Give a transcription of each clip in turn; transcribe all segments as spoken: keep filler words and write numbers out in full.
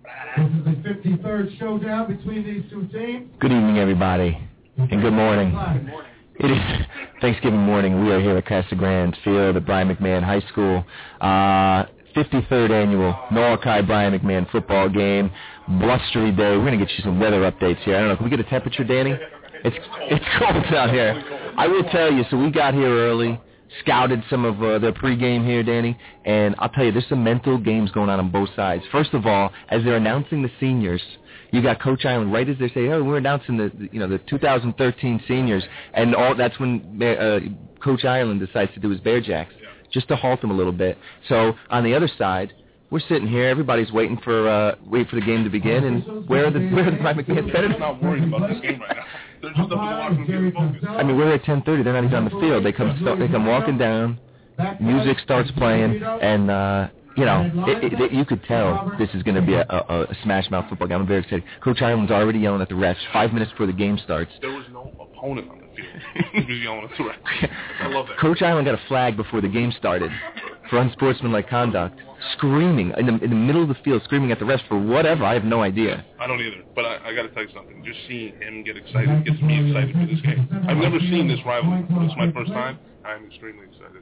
This is the fifty-third showdown between these two teams. Good evening, everybody, and good morning. Good morning. It is Thanksgiving morning. We are here at Casa Grande Field at Brian McMahon High School. Uh, fifty-third annual Norwalk High Brian McMahon football game. Blustery day. We're going to get you some weather updates here. I don't know. Can we get a temperature, Danny? It's it's cold out here. I will tell you, so we got here early, scouted some of uh, their pregame here, Danny, and I'll tell you, there's some mental games going on on both sides. First of all, as they're announcing the seniors, you got Coach Island right as they say, oh, we're announcing the, the you know the two thousand thirteen seniors, and all that's when uh, Coach Island decides to do his Bear Jacks, just to halt them a little bit. So on the other side, we're sitting here, everybody's waiting for uh, wait for the game to begin, and where are the where are the Brian McMahon Senators? I'm not worried about this game right now. They're just up in the locker room getting focused. I mean, we're at ten thirty. They're not even on the field. They come they come walking down. Music starts playing, and uh, you know it, it, it, you could tell this is going to be a, a, a smash mouth football game. I'm very excited. Coach Island's already yelling at the refs five minutes before the game starts. There was no opponent on the field. He was yelling at the refs. I love that. Coach Island got a flag before the game started for unsportsmanlike conduct, screaming in the, in the middle of the field, screaming at the refs for whatever. I have no idea. I don't either, but I, I got to tell you something. Just seeing him get excited gets me excited for this game. I've never seen this rivalry. This is my first time. I'm extremely excited.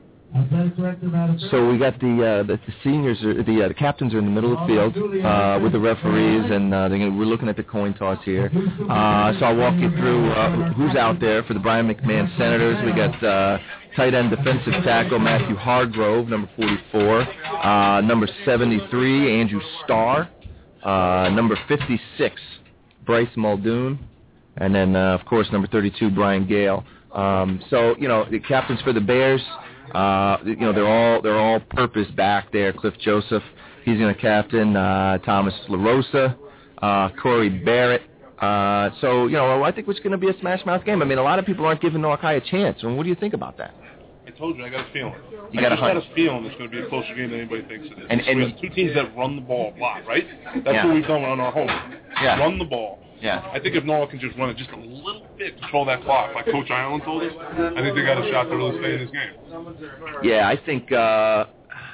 So we got the uh, the, the seniors, are, the uh, the captains are in the middle of the field uh, with the referees, and uh, they're gonna, we're looking at the coin toss here. Uh, so I'll walk you through uh, who's out there for the Brian McMahon Senators. We got uh, tight end defensive tackle Matthew Hargrove, number forty-four, uh, number seventy-three Andrew Starr, uh, number fifty-six Bryce Muldoon, and then uh, of course number thirty-two Brian Gale. Um, so you know the captains for the Bears. Uh, you know they're all they're all purpose back there. Cliff Joseph, he's going to captain. Uh, Thomas LaRosa, uh, Corey Barrett. Uh, so you know I think it's going to be a smash mouth game. I mean a lot of people aren't giving Norwalk High a chance. I mean, what do you think about that? I told you I got a feeling. You I got just a got a feeling it's going to be a closer game than anybody thinks it is. And, and we have two teams that run the ball a lot, right? That's yeah. what we've done on our home. Yeah. Run the ball. Yeah. I think if Norwalk can just run it just a little bit, control that clock, like Coach Island told us, I think they got a shot to really stay in this game. Yeah, I think uh,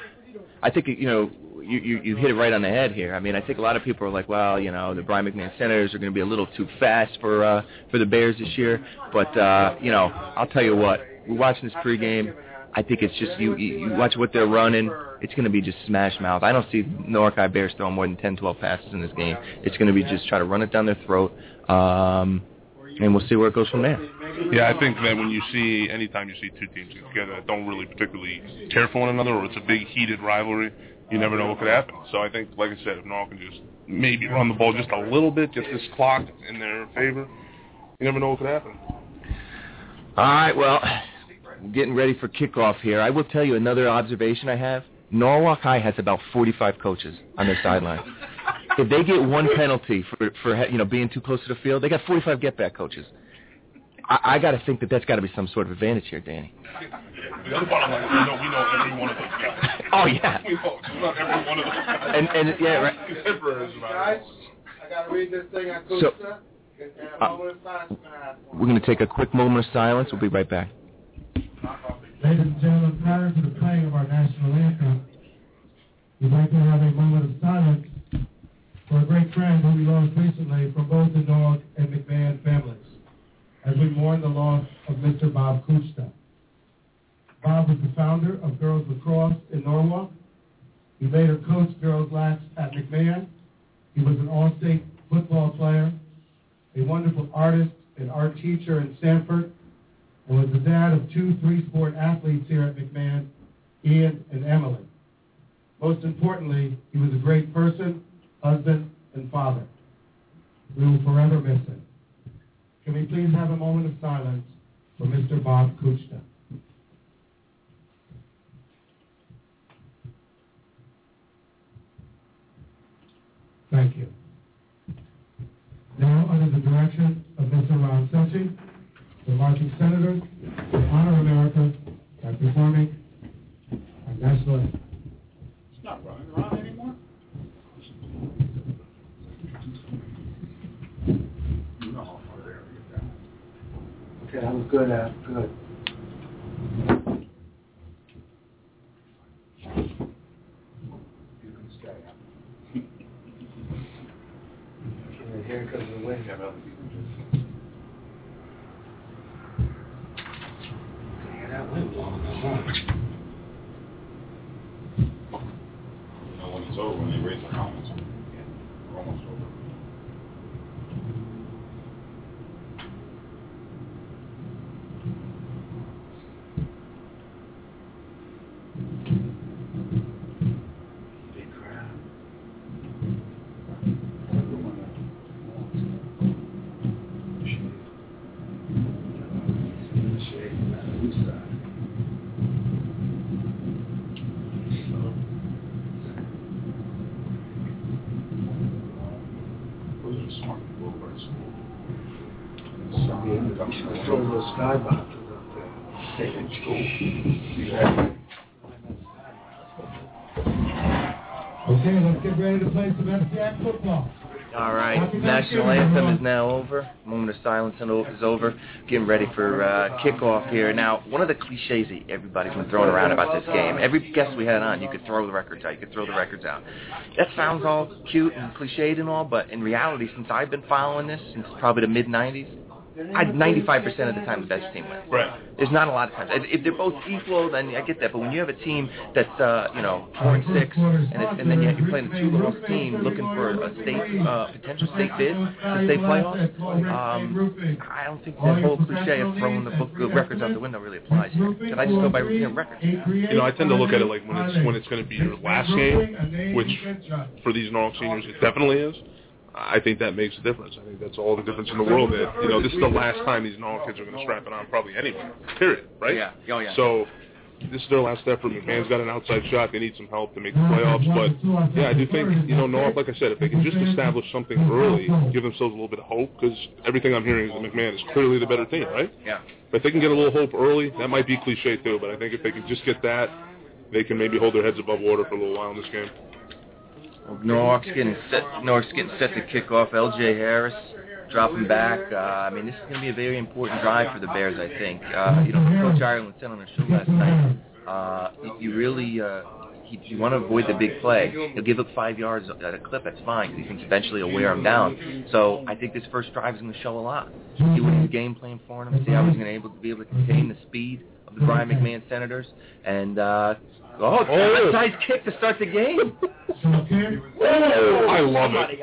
I think you know you, you you hit it right on the head here. I mean, I think a lot of people are like, well, you know, the Brian McMahon Senators are going to be a little too fast for uh, for the Bears this year. But uh, you know, I'll tell you what, we're watching this pregame. I think it's just you, you you watch what they're running. It's going to be just smash mouth. I don't see Norwalk High Bears throwing more than ten, twelve passes in this game. It's going to be just try to run it down their throat, um, and we'll see where it goes from there. Yeah, I think that when you see, anytime you see two teams together that don't really particularly care for one another, or it's a big heated rivalry, you never know what could happen. So I think, like I said, if Norwalk can just maybe run the ball just a little bit, get this clock in their favor, you never know what could happen. All right, well, getting ready for kickoff here. I will tell you another observation I have. Norwalk High has about forty-five coaches on their sideline. If they get one penalty for, for you know being too close to the field, they got forty-five get-back coaches. I, I got to think that that's got to be some sort of advantage here, Danny. The other bottom line is we know, we know every one of those guys. Oh, yeah. We know not every one of those guys. And, and yeah, right. Guys, I got to read this thing I coached So, up. uh, we're going to take a quick moment of silence. We'll be right back. Ladies and gentlemen, prior to the playing of our national anthem, we'd like to have a moment of silence for a great friend who we lost recently from both the Norwalk and McMahon families, as we mourn the loss of Mister Bob Kuchta. Bob was the founder of Girls Lacrosse in Norwalk. He later coached Girls Lax at McMahon. He was an all-state football player, a wonderful artist and art teacher in Stanford, and was the dad of two three-sport athletes here at McMahon, Ian and Emily. Most importantly, he was a great person, husband, and father. We will forever miss him. Can we please have a moment of silence for Mister Bob Kuchta? Thank you. Now, under the direction of Mister Ron Sechi, the marching senators will honor America by performing our national anthem. It's not running around anymore. No, there we go. Okay, that was good, Al. Good. know when it's over, when they raise their helmets, we're almost over. Okay, let's get ready to play some F C A C football. All right, national anthem is now over. Moment of silence is over. Getting ready for uh, kickoff here. Now, one of the cliches that everybody's been throwing around about this game, every guest we had on, you could throw the records out, you could throw the records out. That sounds all cute and cliched and all, but in reality, since I've been following this since probably the mid nineties, I ninety-five percent of the time the best team wins. Right. There's not a lot of times. If, if they're both equal, then I get that. But when you have a team that's uh, you know four and six, and, it's, and then you're playing a two-loss team looking for a state uh, potential state bid, the state playoffs, um, I don't think that whole cliche of throwing the book of records out the window really applies here. Because I just go by you know, records. You know, I tend to look at it like when it's when it's going to be your last game, which for these Norwalk seniors it definitely is. I think that makes a difference. I think that's all the difference in the world. That you know, this is the last time these Norwalk kids are going to strap it on, probably anyway. Period. Right? Yeah. Oh yeah. So this is their last effort. McMahon's got an outside shot. They need some help to make the playoffs. But yeah, I do think you know, Norwalk. Like I said, if they can just establish something early, give themselves a little bit of hope, because everything I'm hearing is that McMahon is clearly the better team. Right? Yeah. But if they can get a little hope early, that might be cliche too. But I think if they can just get that, they can maybe hold their heads above water for a little while in this game. Norwalk's getting set. Norwalk's getting set to kick off. L J Harris dropping back. Uh, I mean, this is going to be a very important drive for the Bears. I think. Uh, you know, Coach Ireland said on the show last night. Uh, you, you really uh, he, you want to avoid the big play. He'll give up five yards at a clip. That's fine because he thinks eventually he'll wear him down. So I think this first drive is going to show a lot. See what his game plan for him. See how he's going to able to be able to contain the speed of the Brian McMahon Senators and. Uh, Oh, oh. Nice kick to start the game. Oh, I love it.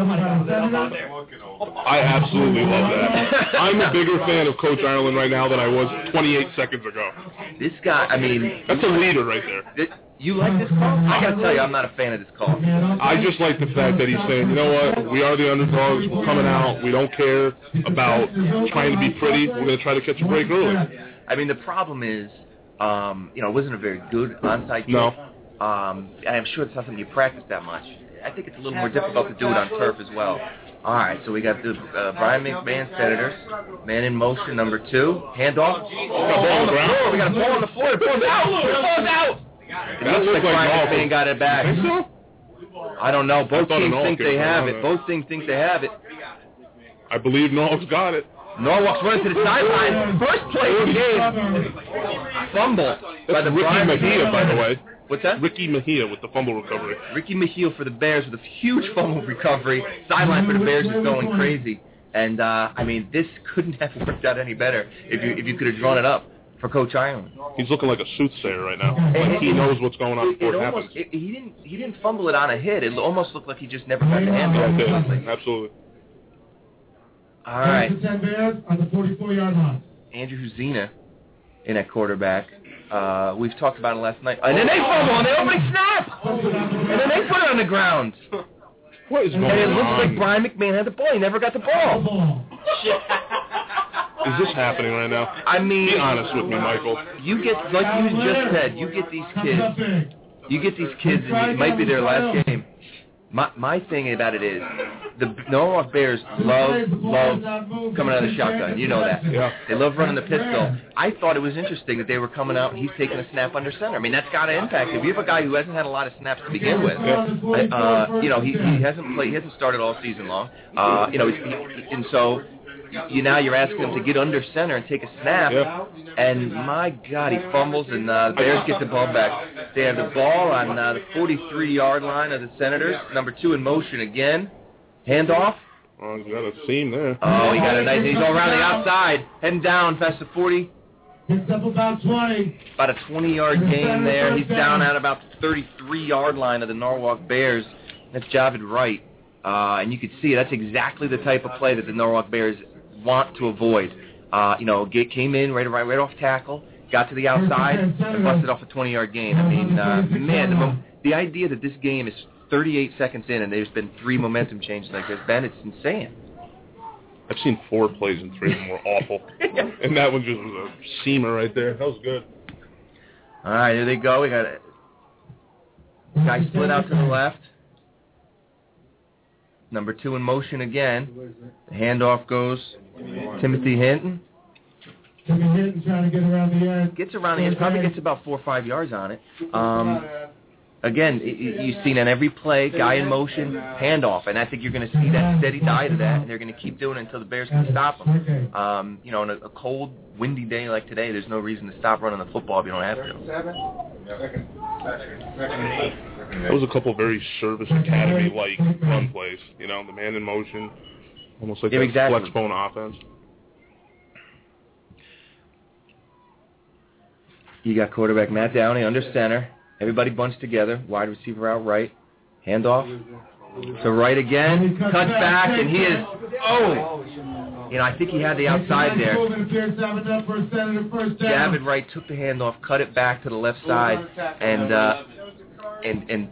I absolutely love that. I'm a bigger fan of Coach Ireland right now than I was twenty-eight seconds ago. This guy, I mean... That's a leader right there. This, you like this call? I got to tell you, I'm not a fan of this call. I just like the fact that he's saying, you know what, we are the underdogs, we're coming out, we don't care about trying to be pretty, we're going to try to catch a break early. I mean, the problem is... Um, you know, it wasn't a very good onside kick. No. Um, and I'm sure it's not something you practice that much. I think it's a little more difficult to do it on turf as well. All right, so we got the uh, Brian McMahon Senators. Man in motion, number two. Handoff. We got a ball on the floor. We got a ball on the floor. The ball's out. The ball's out. It looks like Brian McMahon got it back. Think so? I don't know. Both teams think they have it. it. Both teams think they have it. I believe Norwalk's got it. Norwalk's running to the sideline. First play of the game. Fumble by the Ricky Brian Mejia, by the way. What's that? Ricky Mejia with the fumble recovery. Ricky Mejia for the Bears with a huge fumble recovery. Sideline for the Bears is going crazy. And, uh, I mean, this couldn't have worked out any better if you if you could have drawn it up for Coach Ireland. He's looking like a soothsayer right now. Like he knows what's going on before it, it happens. Almost, it, he didn't he didn't fumble it on a hit. It almost looked like he just never got the handle. Yeah, absolutely. All right. Bears on the forty-four-yard line. Andrew Zena in at quarterback. Uh, we've talked about it last night. And then they fumble on the opening snap! And then they put it on the ground. What is going on? And it looks like Brian McMahon had the ball. He never got the ball. Is this happening right now? I mean... Be honest with me, Michael. You get, like you just said, you get these kids, you get these kids, and it might be their last game. My my thing about it is, the Norwalk Bears love, love coming out of the shotgun. You know that. Yeah. They love running the pistol. I thought it was interesting that they were coming out and he's taking a snap under center. I mean, that's got to impact. If you have a guy who hasn't had a lot of snaps to begin with, uh, you know, he, he hasn't played, he hasn't started all season long. Uh, you know, he, and so... You now you're asking him to get under center and take a snap, yeah. and my God, he fumbles, and uh, the Bears get the ball back. They have the ball on uh, the forty-three-yard line of the Senators, number two in motion again. Handoff. Oh, you got a seam there. Oh, he got a nice. He's all around the outside, heading down, fast to forty. It's up about twenty. About a twenty-yard gain there. He's down at about the thirty-three-yard line of the Norwalk Bears. That's Javid Wright. Uh, and you can see that's exactly the type of play that the Norwalk Bears want to avoid. Uh, you know, get, came in right, right, right off tackle, got to the outside, and busted off a twenty-yard gain. I mean, uh, man, the, mo- the idea that this game is thirty-eight seconds in and there's been three momentum changes like this, Ben, it's insane. I've seen four plays and three of them were awful. And that one just was a seamer right there. That was good. All right, here they go. We got a guy split out to the left. Number two in motion again. The handoff goes Timothy Hinton. Timothy Hinton trying to get around the edge. Gets around the edge. Probably gets about four or five yards on it. Um, again, you've seen on every play, guy in motion, handoff. And I think you're going to see that steady diet of that, and they're going to keep doing it until the Bears can stop them. Um, you know, on a, a cold, windy day like today, there's no reason to stop running the football if you don't have to. That was a couple very Service Academy-like run plays. You know, the man in motion, almost like yeah, that exactly. flex bone offense. You got quarterback Matt Downey under center. Everybody bunched together. Wide receiver out right. Handoff to right again. Cuts back, and he is, oh! You know, I think he had the outside there. Javid Wright took the handoff, cut it back to the left side, and, uh, and, and...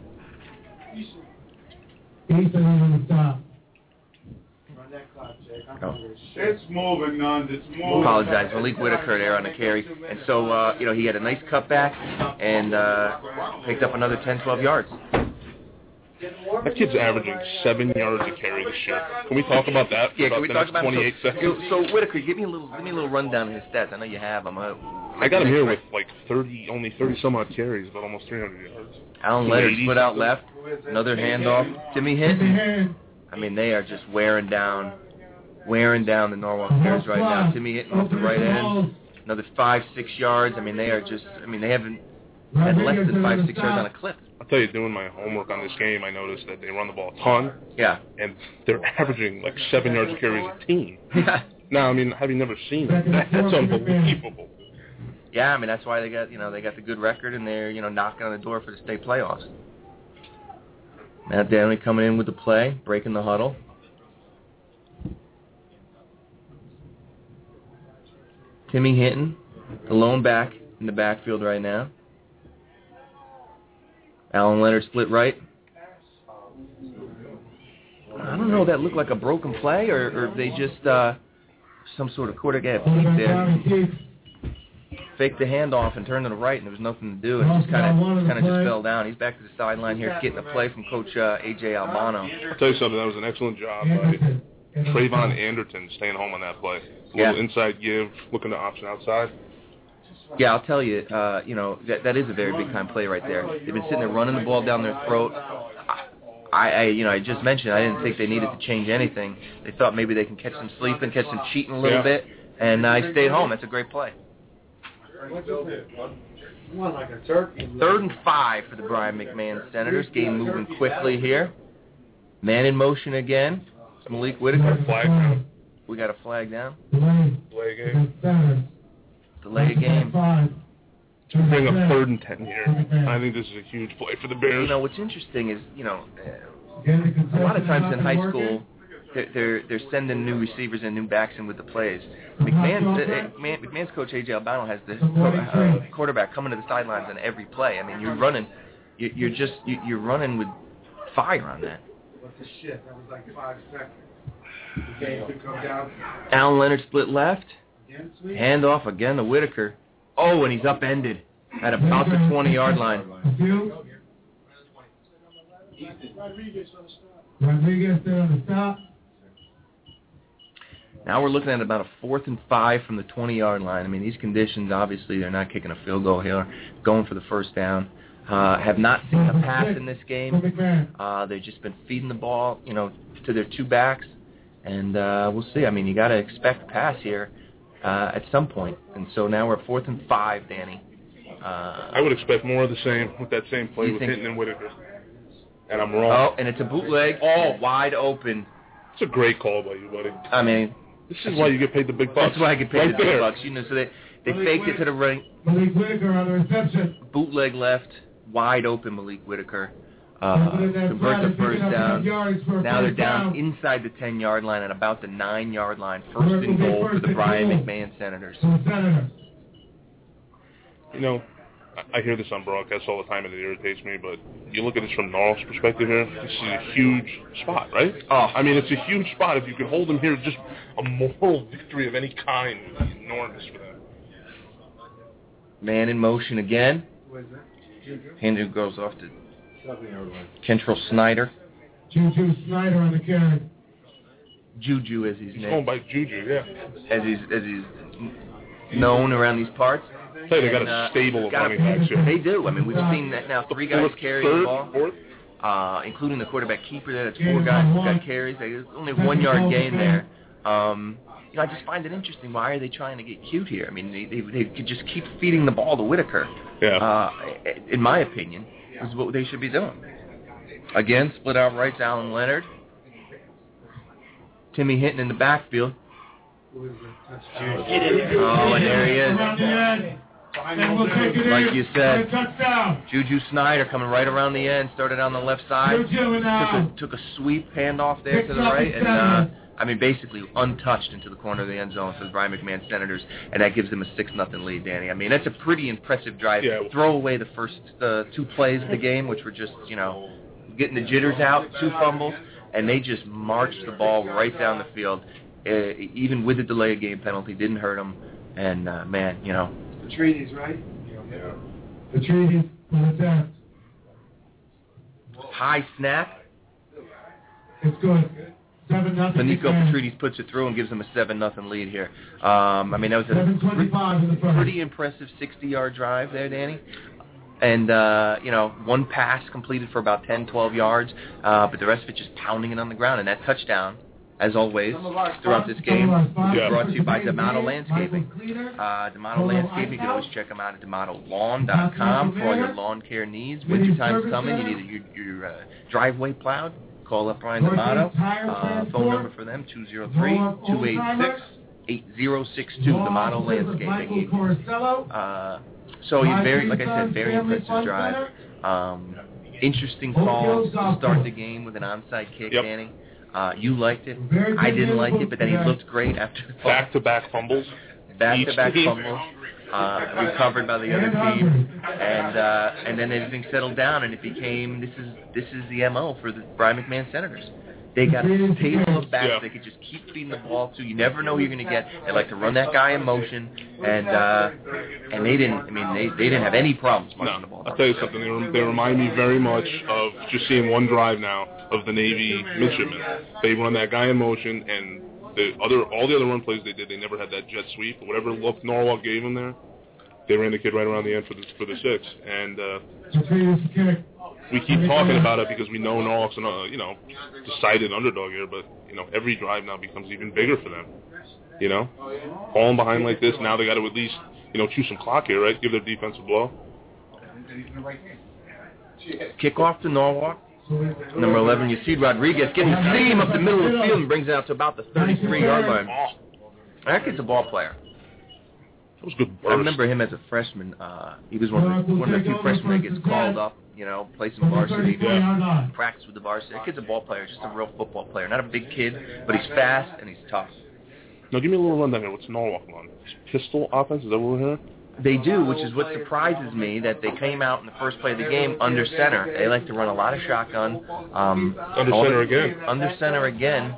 Oh. It's moving, Nuns. It's moving. Apologize. Malik Whitaker there on the carry. And so, uh, you know, he had a nice cutback and uh, picked up another ten, twelve yards. That kid's averaging seven yards a carry this year. Can we talk about that for Yeah, about can we the talk next about twenty-eight so, seconds? So, Whitaker, give me a little, give me a little rundown of his stats. I know you have them. Uh, I got him here with like thirty, only thirty some odd carries, but almost three hundred yards. Alan Leonard split out left. Another handoff. Timmy Hinton. I mean, they are just wearing down, wearing down the Norwalk Bears right now. Timmy Hinton off the right end. Another five, six yards. I mean, they are just. I mean, they haven't had less than five, six yards on a clip. I'll tell you, doing my homework on this game, I noticed that they run the ball a ton. Yeah. And they're averaging like seven yards a carry as a team. Yeah. Now, I mean, have you never seen that? That's unbelievable. Yeah, I mean, that's why they got, you know, they got the good record, and they're, you know, knocking on the door for the state playoffs. Matt Downey coming in with the play, breaking the huddle. Timmy Hinton, the lone back in the backfield right now. Alan Leonard split right. I don't know if that looked like a broken play or, or if they just uh, some sort of quarterback peek there. Faked the handoff and turned to the right, and there was nothing to do. And just kind of kind of just fell down. He's back to the sideline here, getting a play from Coach uh, A J Albano. I'll tell you something. That was an excellent job by Trayvon Anderton staying home on that play. A little Yeah. inside give, looking to option outside. Yeah, I'll tell you, uh, you know, that that is a very big time play right there. They've been sitting there running the ball down their throat. I, I, you know, I just mentioned I didn't think they needed to change anything. They thought maybe they can catch some sleeping, catch some cheating a little Yeah. bit, and uh, I stayed home. That's a great play. Third and five for the Brian McMahon Senators. Game moving quickly here. Man in motion again. It's Malik Whitaker. Flag down. We got a flag down. Delay game. Delay a game. Bring up third and ten here. I think this is a huge play for the Bears. You know, what's interesting is, you know, uh, a lot of times in high school, they're, they're they're sending new receivers and new backs in with the plays. McMahon's, uh, McMahon, McMahon's coach A J Albano has the uh, quarterback coming to the sidelines on every play. I mean, you're running, you, you're just you, you're running with fire on that. What the shit? That was like five seconds. The game could come down. Alan Leonard split left. Hand off again to Whitaker. Oh, and he's upended at about the twenty-yard line. Rodriguez there on the stop. Now we're looking at about a fourth and five from the twenty-yard line. I mean, these conditions, obviously, they're not kicking a field goal here, going for the first down. Uh, have not seen a pass in this game. Uh, they've just been feeding the ball, you know, to their two backs, and uh, we'll see. I mean, you got to expect a pass here uh, at some point. And so now we're at fourth and five, Danny. Uh, I would expect more of the same with that same play with think- Hinton and Whitaker. And I'm wrong. Oh, and it's a bootleg. Oh, wide open It's a great call by you, buddy. I mean, this is why you get paid the big bucks. That's why I get paid right the big there. bucks. You know, so they they faked it to the right. Malik Whitaker on the reception. Bootleg left, wide open Malik Whitaker. Uh, convert the first down. Now they're down inside the ten-yard line at about the nine-yard line. First and goal for the Brian McMahon Senators. You know, I hear this on broadcast all the time and it irritates me, but you look at this from Norwalk's perspective here, this is a huge spot, right? Oh. I mean, it's a huge spot. If you can hold them here, just a moral victory of any kind would be enormous for them. Man in motion again. Handle goes off to Kentrell Snyder. Juju Snyder on the carry. Juju, as he's, he's named. going by Juju, yeah. As he's as he's known around these parts. Hey, they got and, a uh, stable of got running a, backs here. They do. I mean, we've seen that now. Three guys Fourth, carry third, the ball, fourth. Uh, including the quarterback keeper. There, that's four guys who got carries. There's only one yard gain there. Um, you know, I just find it interesting. Why are they trying to get cute here? I mean, they they, they could just keep feeding the ball to Whitaker. Yeah. Uh, in my opinion, is what they should be doing. Again, split out rights, Alan Leonard. Timmy Hinton in the backfield. Oh, and there he is. Like you said, Juju Snyder coming right around the end, started on the left side, took a, took a sweep handoff there to the right, and uh, I mean basically untouched into the corner of the end zone for the Brian McMahon Senators, and that gives them a six nothing lead, Danny. I mean, that's a pretty impressive drive. Yeah. Throw away the first uh, two plays of the game, which were just, you know, getting the jitters out, two fumbles, and they just marched the ball right down the field. Uh, even with the delay of game penalty, didn't hurt them, and uh, man, you know. The treaties, right? Yeah. The treaties for the test. High snap. It's good. Seven nothing. Nico Petrides puts it through and gives them a seven nothing lead here. Um, I mean, that was a seven twenty-five in the first. Pretty impressive sixty-yard drive there, Danny. And, uh, you know, one pass completed for about ten, twelve yards, uh, but the rest of it just pounding it on the ground. And that touchdown, as always, throughout this game, yeah. brought to you by D'Amato Landscaping. Uh, D'Amato Landscaping, you can always check them out at D'Amato Lawn dot com for all your lawn care needs. Winter time's coming, you need your, your uh, driveway plowed. Call up Brian D'Amato. Uh, phone number for them, two oh three, two eight six, eight oh six two, D'Amato Landscaping. Uh, so, you very, like I said, very impressive drive. Um, interesting calls to start the game with an onside kick, yep. Danny. Uh, you liked it. I didn't like it, but then he looked great after the fall. Back-to-back fumbles. Back-to-back fumbles. Uh, recovered by the other team, and uh, and then everything settled down, and it became this is this is the M O for the Brian McMahon Senators. They got a table of backs yeah. they could just keep feeding the ball to. You never know who you're going to get. They like to run that guy in motion, and uh, and they didn't. I mean, they they didn't have any problems marching the No, ball. I'll tell you something. They, rem- they remind me very much of just seeing one drive now of the Navy midshipmen. They run that guy in motion, and the other all the other run plays they did, they never had that jet sweep. Whatever look Norwalk gave them there, they ran the kid right around the end for the for the six. And uh, we keep talking about it because we know Norwalk's an uh, you know decided underdog here, but you know every drive now becomes even bigger for them. You know, falling behind like this, now they got to at least you know chew some clock here, right? Give their defense a blow. Kick off to Norwalk. Number eleven, Yacide Rodriguez, getting the seam up the middle of the field and brings it out to about the thirty-three yard line. That kid's a ball player. That was good burst. I remember him as a freshman. Uh, he was one of the one of the few freshmen that gets called up, you know, play some varsity, Yeah. practice with the varsity. That kid's a ball player, just a real football player. Not a big kid, but he's fast and he's tough. Now give me a little rundown here. What's Norwalk run? Pistol offense? Is that what we're hearing? They do, which is what surprises me, that they came out in the first play of the game under center. They like to run a lot of shotgun. Um, under center again. Under center again.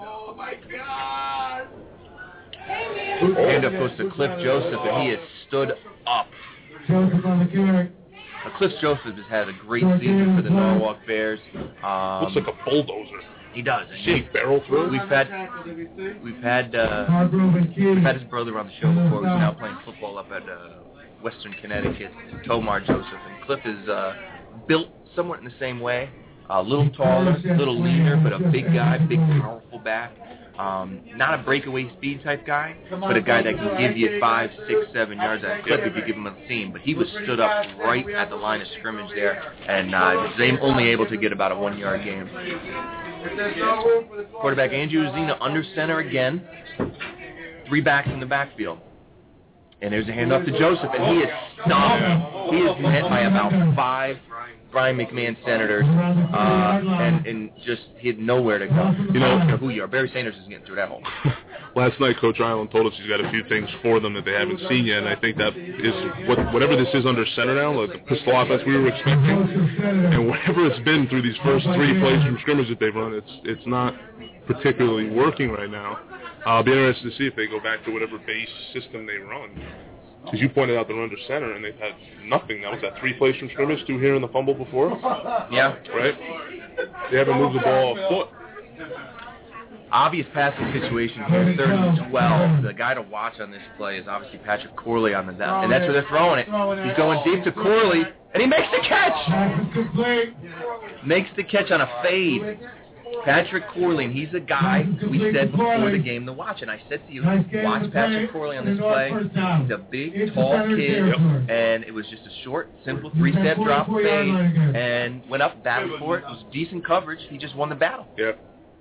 Hand up goes to Cliff Joseph, and he has stood up. Joseph on the carry. Now, Cliff Joseph has had a great season for the Norwalk Bears. Um, Looks like a bulldozer. He does. See him barrel through. We've had, we've had, uh, we've had his brother on the show before. He's now playing football up at uh, Western Connecticut, Tomar Joseph. And Cliff is uh, built somewhat in the same way. A little taller, a little leaner, but a big guy, big, powerful back. Um, not a breakaway speed type guy, but a guy that can give you five, six, seven yards at a clip if you give him a seam. But he was stood up right at the line of scrimmage there, and uh, was only able to get about a one-yard gain. Quarterback Andrew Zena under center again. Three backs in the backfield. And there's a handoff to Joseph, and he is stopped. He is met by about five Brian McMahon Senators, uh, and, and just he had nowhere to go. You know, I don't care who you are. Barry Sanders is getting through that hole. Last night, Coach Island told us he's got a few things for them that they haven't seen yet, and I think that is what, whatever this is under center now, like the pistol offense we were expecting, and whatever it's been through these first three plays from scrimmage that they've run, it's it's not particularly working right now. I'll be interested to see if they go back to whatever base system they run. Because you pointed out they're under center, and they've had nothing. That was that three plays from scrimmage, two here in the fumble before. Yeah. Right? They haven't moved the ball a foot. Obvious passing situation here, third and twelve. The guy to watch on this play is obviously Patrick Corley on the down, and that's where they're throwing it. He's going deep to Corley, and he makes the catch! Makes the catch on a fade. Patrick Corley, and he's a guy we said before the game to watch. And I said to you, watch Patrick Corley on this play. He's a big, tall kid, and it was just a short, simple three-step drop fade, and went up, battled for it. It was decent coverage. He just won the battle. Yeah.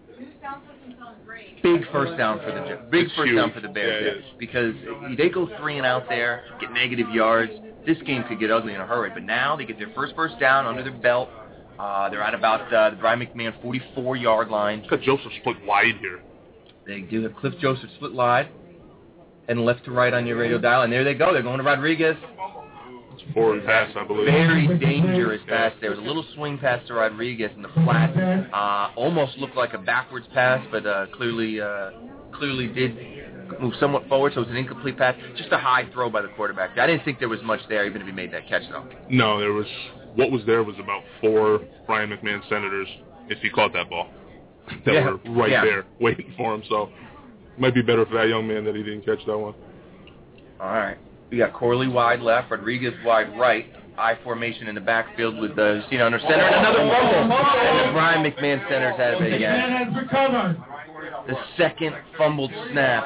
Big first down for the big it's first huge. down for the Bears yeah, yeah, because they go three and out there, get negative yards. This game could get ugly in a hurry, but now they get their first first down under their belt. Uh, they're at about uh, the Brian McMahon forty-four-yard line. Got Joseph split wide here. They do have Cliff Joseph split wide and left to right on your radio dial, and there they go. They're going to Rodriguez. It's forward pass, I believe. Very dangerous pass there. There was a little swing pass to Rodriguez in the flat. Uh, almost looked like a backwards pass, but uh, clearly uh, clearly did move somewhat forward, so it was an incomplete pass. Just a high throw by the quarterback. I didn't think there was much there, even if he made that catch, though. No, there was... What was there was about four Brian McMahon Senators, if he caught that ball, that yeah. were right yeah. there waiting for him. So it might be better for that young man that he didn't catch that one. All right. We got Corley wide left, Rodriguez wide right, I formation in the backfield with the you know, under center, and another fumble. And the Brian McMahon Senators have it again. The second fumbled snap.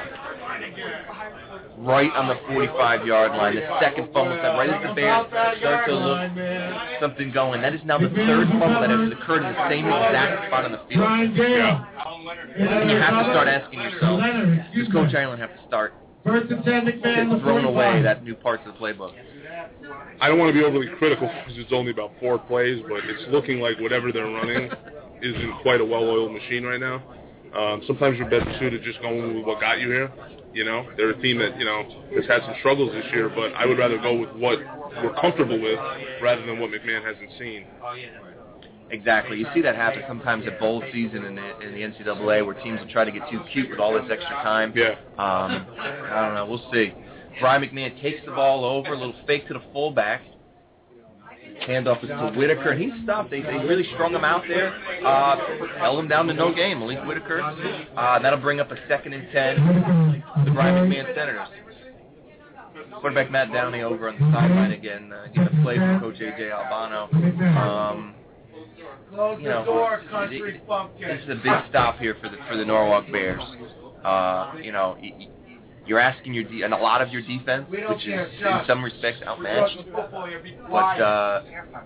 Right on the forty-five-yard line. The second fumble snap, right as the Bears start to look something going. That is now the third fumble that has occurred in the same exact spot on the field. Yeah. And you have to start asking yourself, does Coach Island have to start throwing away that new parts of the playbook? I don't want to be overly critical because it's only about four plays, but it's looking like whatever they're running isn't quite a well-oiled machine right now. Um, sometimes you're better suited just going with what got you here. You know, they're a team that, you know, has had some struggles this year, but I would rather go with what we're comfortable with rather than what McMahon hasn't seen. Exactly. You see that happen sometimes at bowl season in the, in the N C double A where teams will try to get too cute with all this extra time. Yeah. Um, I don't know. We'll see. Brian McMahon takes the ball over, a little fake to the fullback. Handoff is to Whitaker, and he stopped. They, they really strung him out there, uh, held him down to no game. Malik Whitaker. Uh, that'll bring up a second and ten. The Brian McMahon Senators. Quarterback Matt Downey over on the sideline again, uh, getting a play from Coach A J Albano. Um, you know, this is a big stop here for the for the Norwalk Bears. Uh, you know. Y- You're asking your de- and a lot of your defense, which is in some respects outmatched, but uh,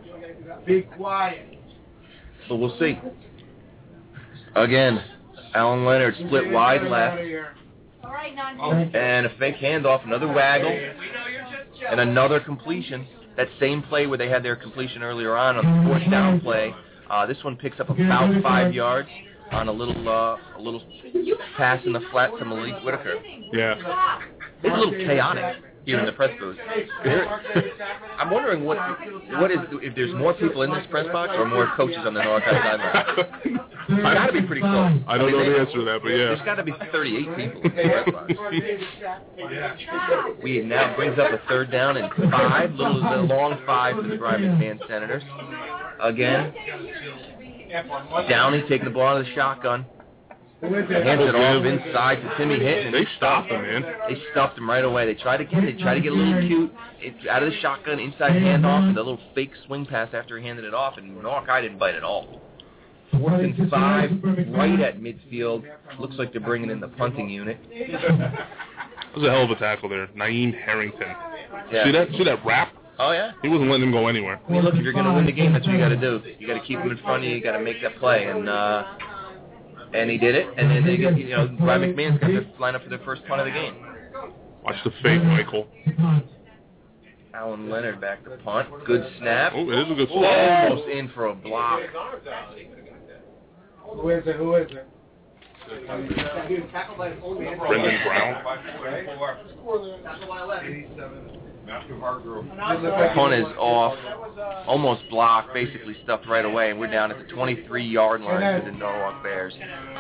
but we'll see. Again, Alan Leonard split wide left, and a fake handoff, another waggle, and another completion. That same play where they had their completion earlier on on the fourth down play. Uh, this one picks up about five yards. On a little, uh, a little pass in the flat to Malik Whitaker. Yeah, it's a little chaotic here in the press booth. I'm wondering what, what is if there's more people in this press box or more coaches on the north side sideline. It's got to be pretty close. I don't I mean, know they, the answer to that, but yeah, there's got to be thirty-eight people in the press box. We now brings up a third down and five, little the long five for the Brian McMahon Senators. Again. Downey taking the ball out of the shotgun. Hands it off inside to Timmy Hinton. They stopped him, man. They stuffed him right away. They tried to get they tried to get a little cute. It's out of the shotgun, inside handoff, and a little fake swing pass after he handed it off, and Norwalk didn't bite at all. Fourth and five, right at midfield. Looks like they're bringing in the punting unit. That was a hell of a tackle there. Naeem Harrington. Yeah. See that? See that wrap? Oh, yeah? He wasn't letting him go anywhere. I mean, look, if you're going to win the game, that's what you got to do. You got to keep him in front of you. You got to make that play. And uh, And he did it, and then they get, you know, Brian McMahon's got to line up for their first punt of the game. Watch the fake, Michael. Alan Leonard back to punt. Good snap. Oh, it is a good snap. Almost in for a block. Who is it? Who is it? Brendan Brown. Punt is off, almost blocked, basically stuffed right away, and we're down at the twenty-three-yard line for the Norwalk Bears. Uh,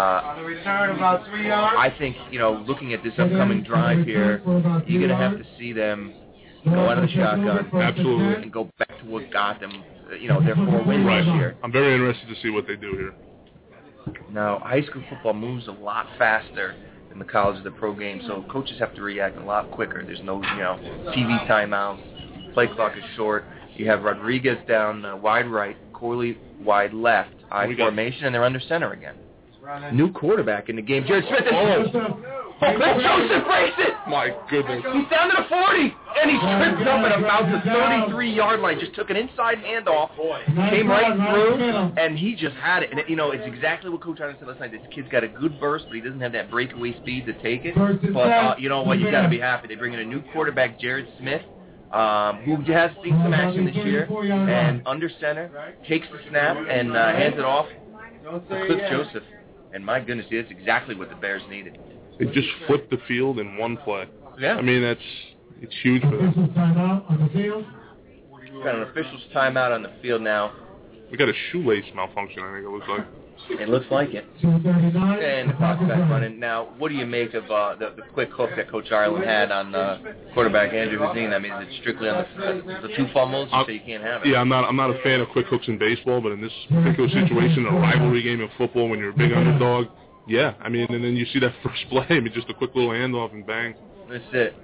I think, you know, looking at this upcoming drive here, you're going to have to see them go out of the shotgun. Absolutely. And go back to what got them, you know, their four wins Right. this year. I'm very interested to see what they do here. Now, high school football moves a lot faster than the college or the pro game, so coaches have to react a lot quicker. There's no, you know, T V timeouts. Play clock is short. You have Rodriguez down uh, wide right, Corley wide left, I We got- formation, and they're under center again. New quarterback in the game. Jared Smith. Oh, Cliff Joseph breaks it. My goodness. He's down to the forty, and he tripped up at about the thirty-three-yard line. Just took an inside handoff, came right through, and he just had it. And, it, you know, it's exactly what Coach Ireland said last night. This kid's got a good burst, but he doesn't have that breakaway speed to take it. But, uh, you know what, you got to be happy. They bring in a new quarterback, Jared Smith, um, who has seen some action this year, and under center, takes the snap and uh, hands it off to Cliff Joseph. And my goodness, that's exactly what the Bears needed. They just flipped the field in one play. Yeah. I mean, that's it's huge for them. Timeout on the field. Got an official's timeout on the field now. We got a shoelace malfunction, I think it looks like. It looks like it. two thirty-nine. And the clock's back running. Now, what do you make of uh, the, the quick hook that Coach Ireland had on uh, quarterback Andrew Hazine? I mean, is it strictly on the, the two fumbles? You Uh, say you can't have it. Yeah, I'm not I'm not a fan of quick hooks in baseball, but in this particular situation, a rivalry game of football when you're a big underdog, yeah. I mean, and then you see that first play, I mean, just a quick little handoff and bang. That's it.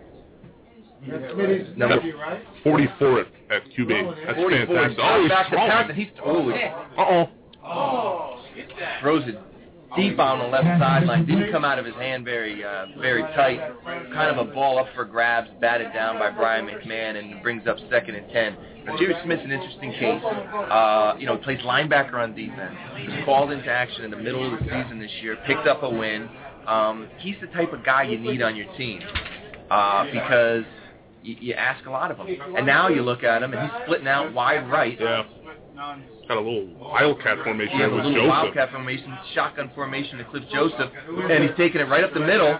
That's Number forty-four at, at Q B. That's forty-four. fantastic. Oh, he's back to throwing. Townsend. He's oh, Uh-oh. throws it deep on the left sideline. Didn't come out of his hand very, uh, very tight. Kind of a ball up for grabs, batted down by Brian McMahon, and brings up second and ten. But Jerry Smith's an interesting case. Uh, you know, plays linebacker on defense. Was called into action in the middle of the season this year. Picked up a win. Um, he's the type of guy you need on your team uh, because you, you ask a lot of him. And now you look at him, and he's splitting out wide right. Yeah. Got a little wildcat formation Yeah, there a with little Joseph. wildcat formation, shotgun formation to Cliff Joseph, and he's taking it right up the middle.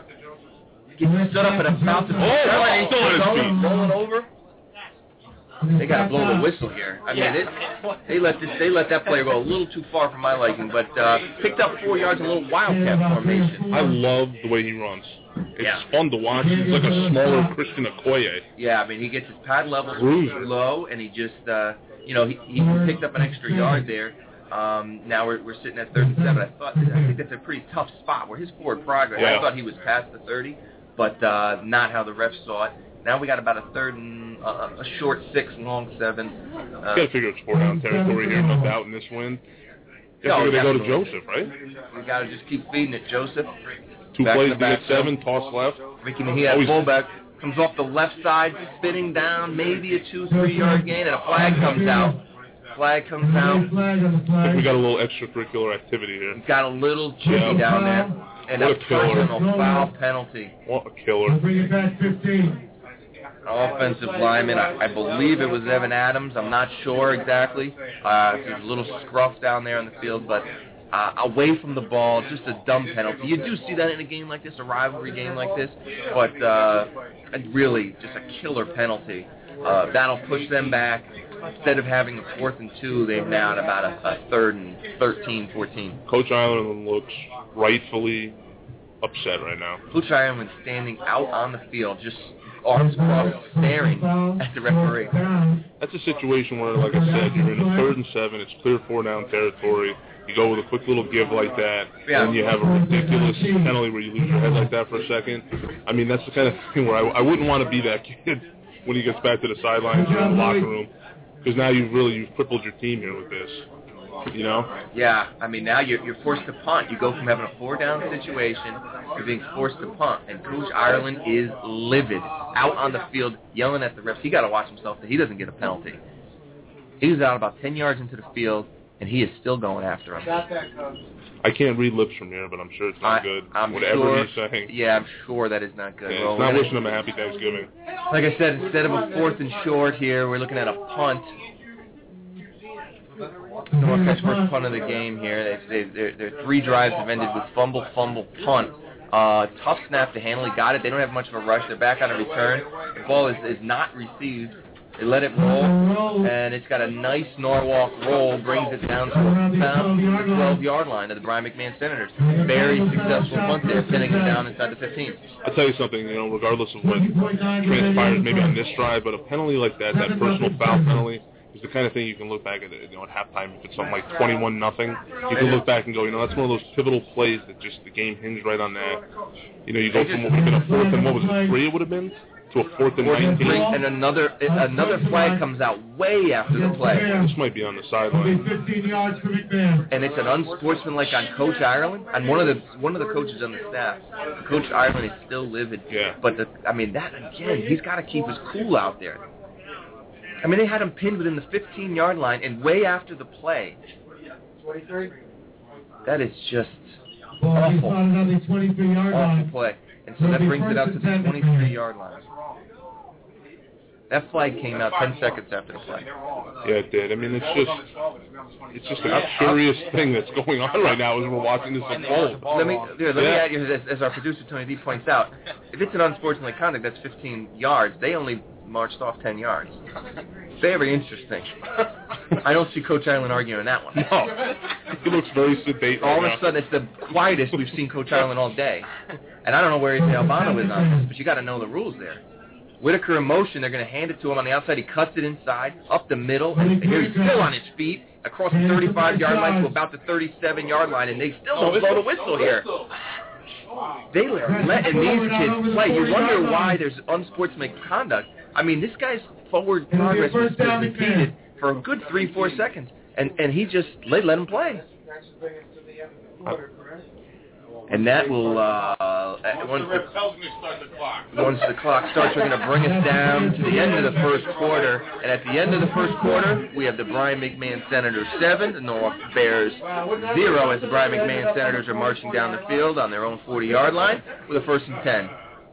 Gets stood up at about the Oh, he's still on his feet. rolling over. They got to blow the whistle here. I mean, it, they let this, they let that player go a little too far for my liking, but uh, picked up four yards in a little wildcat formation. I love the way he runs. It's Yeah. fun to watch. He's like a smaller Christian Okoye. Yeah, I mean, he gets his pad level Cruiser. low, and he just, uh, you know, he, he picked up an extra yard there. Um, now we're, we're sitting at third and seven. I thought, I think that's a pretty tough spot where his forward progress. Yeah. I thought he was past the thirty, but uh, not how the refs saw it. Now we got about a third and uh, a short six, long seven. Uh, Got to figure it's four down territory here, no doubt, in this win. Guess No, we're going to go to definitely. Joseph, right? we got to just keep feeding it, Joseph. Two Back plays to to back get seven, toss left. Ricky Mejia, Always- fullback, comes off the left side, spinning down, maybe a two, three-yard gain, and a flag comes out. Flag comes out. Flag on the I think flag. we got a little extracurricular activity here. He's got a little chippy Yeah. down there. And What a a killer. personal foul penalty. What a killer. Bring it back fifteen. Offensive lineman, I, I believe it was Evan Adams. I'm not sure exactly. Uh, there's a little scruff down there on the field, but uh, away from the ball, just a dumb penalty. You do see that in a game like this, a rivalry game like this, but uh, really just a killer penalty. Uh, that'll push them back. Instead of having a fourth and two, they've now at about a, a third and thirteen, fourteen. Coach Ireland looks rightfully upset right now. Coach Ireland standing out on the field, just arms crossed, staring at the referee. That's a situation where, like I said, you're in a third and seven. It's clear four down territory. You go with a quick little give like that, Yeah. and you have a ridiculous penalty where you lose your head like that for a second. I mean, that's the kind of thing where I, I wouldn't want to be that kid when he gets back to the sidelines or in the locker room, because now you've really you've crippled your team here with this. You know? Yeah, I mean, now you're, you're forced to punt. You go from having a four-down situation to being forced to punt. And Coach Ireland is livid, out on the field, yelling at the refs. He got to watch himself that he doesn't get a penalty. He was out about ten yards into the field, and he is still going after him. I can't read lips from here, but I'm sure it's not I, good. I'm Whatever sure, he's saying. Yeah, I'm sure that is not good. Yeah, well, it's not gonna, wishing him a happy Thanksgiving. Like I said, instead of a fourth and short here, we're looking at a punt. Northwest's first punt of the game here. They, they, their, their three drives have ended with fumble, fumble, punt. Uh, tough snap to handle. He got it. They don't have much of a rush. They're back on a return. The ball is, is not received. They let it roll, and it's got a nice Norwalk roll, brings it down to about the twelve-yard line of the Brian McMahon Senators. Very successful punt there, pinning it down inside the fifteen. I'll tell you something, you know, regardless of what transpires maybe on this drive, but a penalty like that, that personal foul penalty, is the kind of thing you can look back at, you know, at halftime. If it's something like twenty-one nothing, you can look back and go, you know, that's one of those pivotal plays that just the game hinged right on that. You know, you go from what would have been a fourth and what was it, three it would have been, to a fourth and nineteen. And another another flag comes out way after the play. This might be on the sideline. And it's an unsportsmanlike on Coach Ireland, and one of the one of the coaches on the staff. Coach Ireland is still livid. Yeah. But the, I mean, that again, he's got to keep his cool out there. I mean, they had him pinned within the fifteen-yard line and way after the play. That is just awful. Awful play. And so that brings it out to the twenty-three-yard line. That flag came out ten seconds after the play. Yeah, it did. I mean, it's just it's just a curious thing that's going on right now as we're watching this unfold. Let me, here, let yeah. me add you, as, as our producer Tony D points out, if it's an unsportsmanlike conduct, that's fifteen yards. They only marched off ten yards. Very interesting. I don't see Coach Ireland arguing that one. No. He looks very sedate. All right of a sudden, it's the quietest we've seen Coach Ireland all day. And I don't know where A J Albano is on this, but you got to know the rules there. Whitaker in motion, they're going to hand it to him on the outside. He cuts it inside, up the middle, and here he's still on his feet, across the thirty-five-yard line to about the thirty-seven-yard line, and they still don't blow the whistle here. They are letting these kids play. You wonder why there's unsportsmanlike conduct. I mean, this guy's forward progress was just repeated for a good three, four seconds, and, and he just let, let him play. Uh, and that will, uh, once the, once the clock starts, we're going to bring us down to the end of the first quarter. And at the end of the first quarter, we have the Brian McMahon Senators seven, the Norwalk Bears zero, as the Brian McMahon Senators are marching down the field on their own forty-yard line with a first and ten.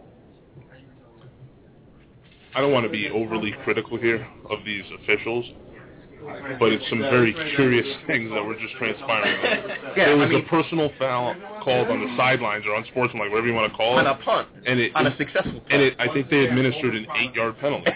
I don't want to be overly critical here of these officials, but it's some very curious things that were just transpiring. Yeah, there was I mean, a personal foul called on the sidelines or unsportsmanlike, whatever you want to call it. On a punt. And it, on it, a successful punt. And it, I think they administered an eight-yard penalty.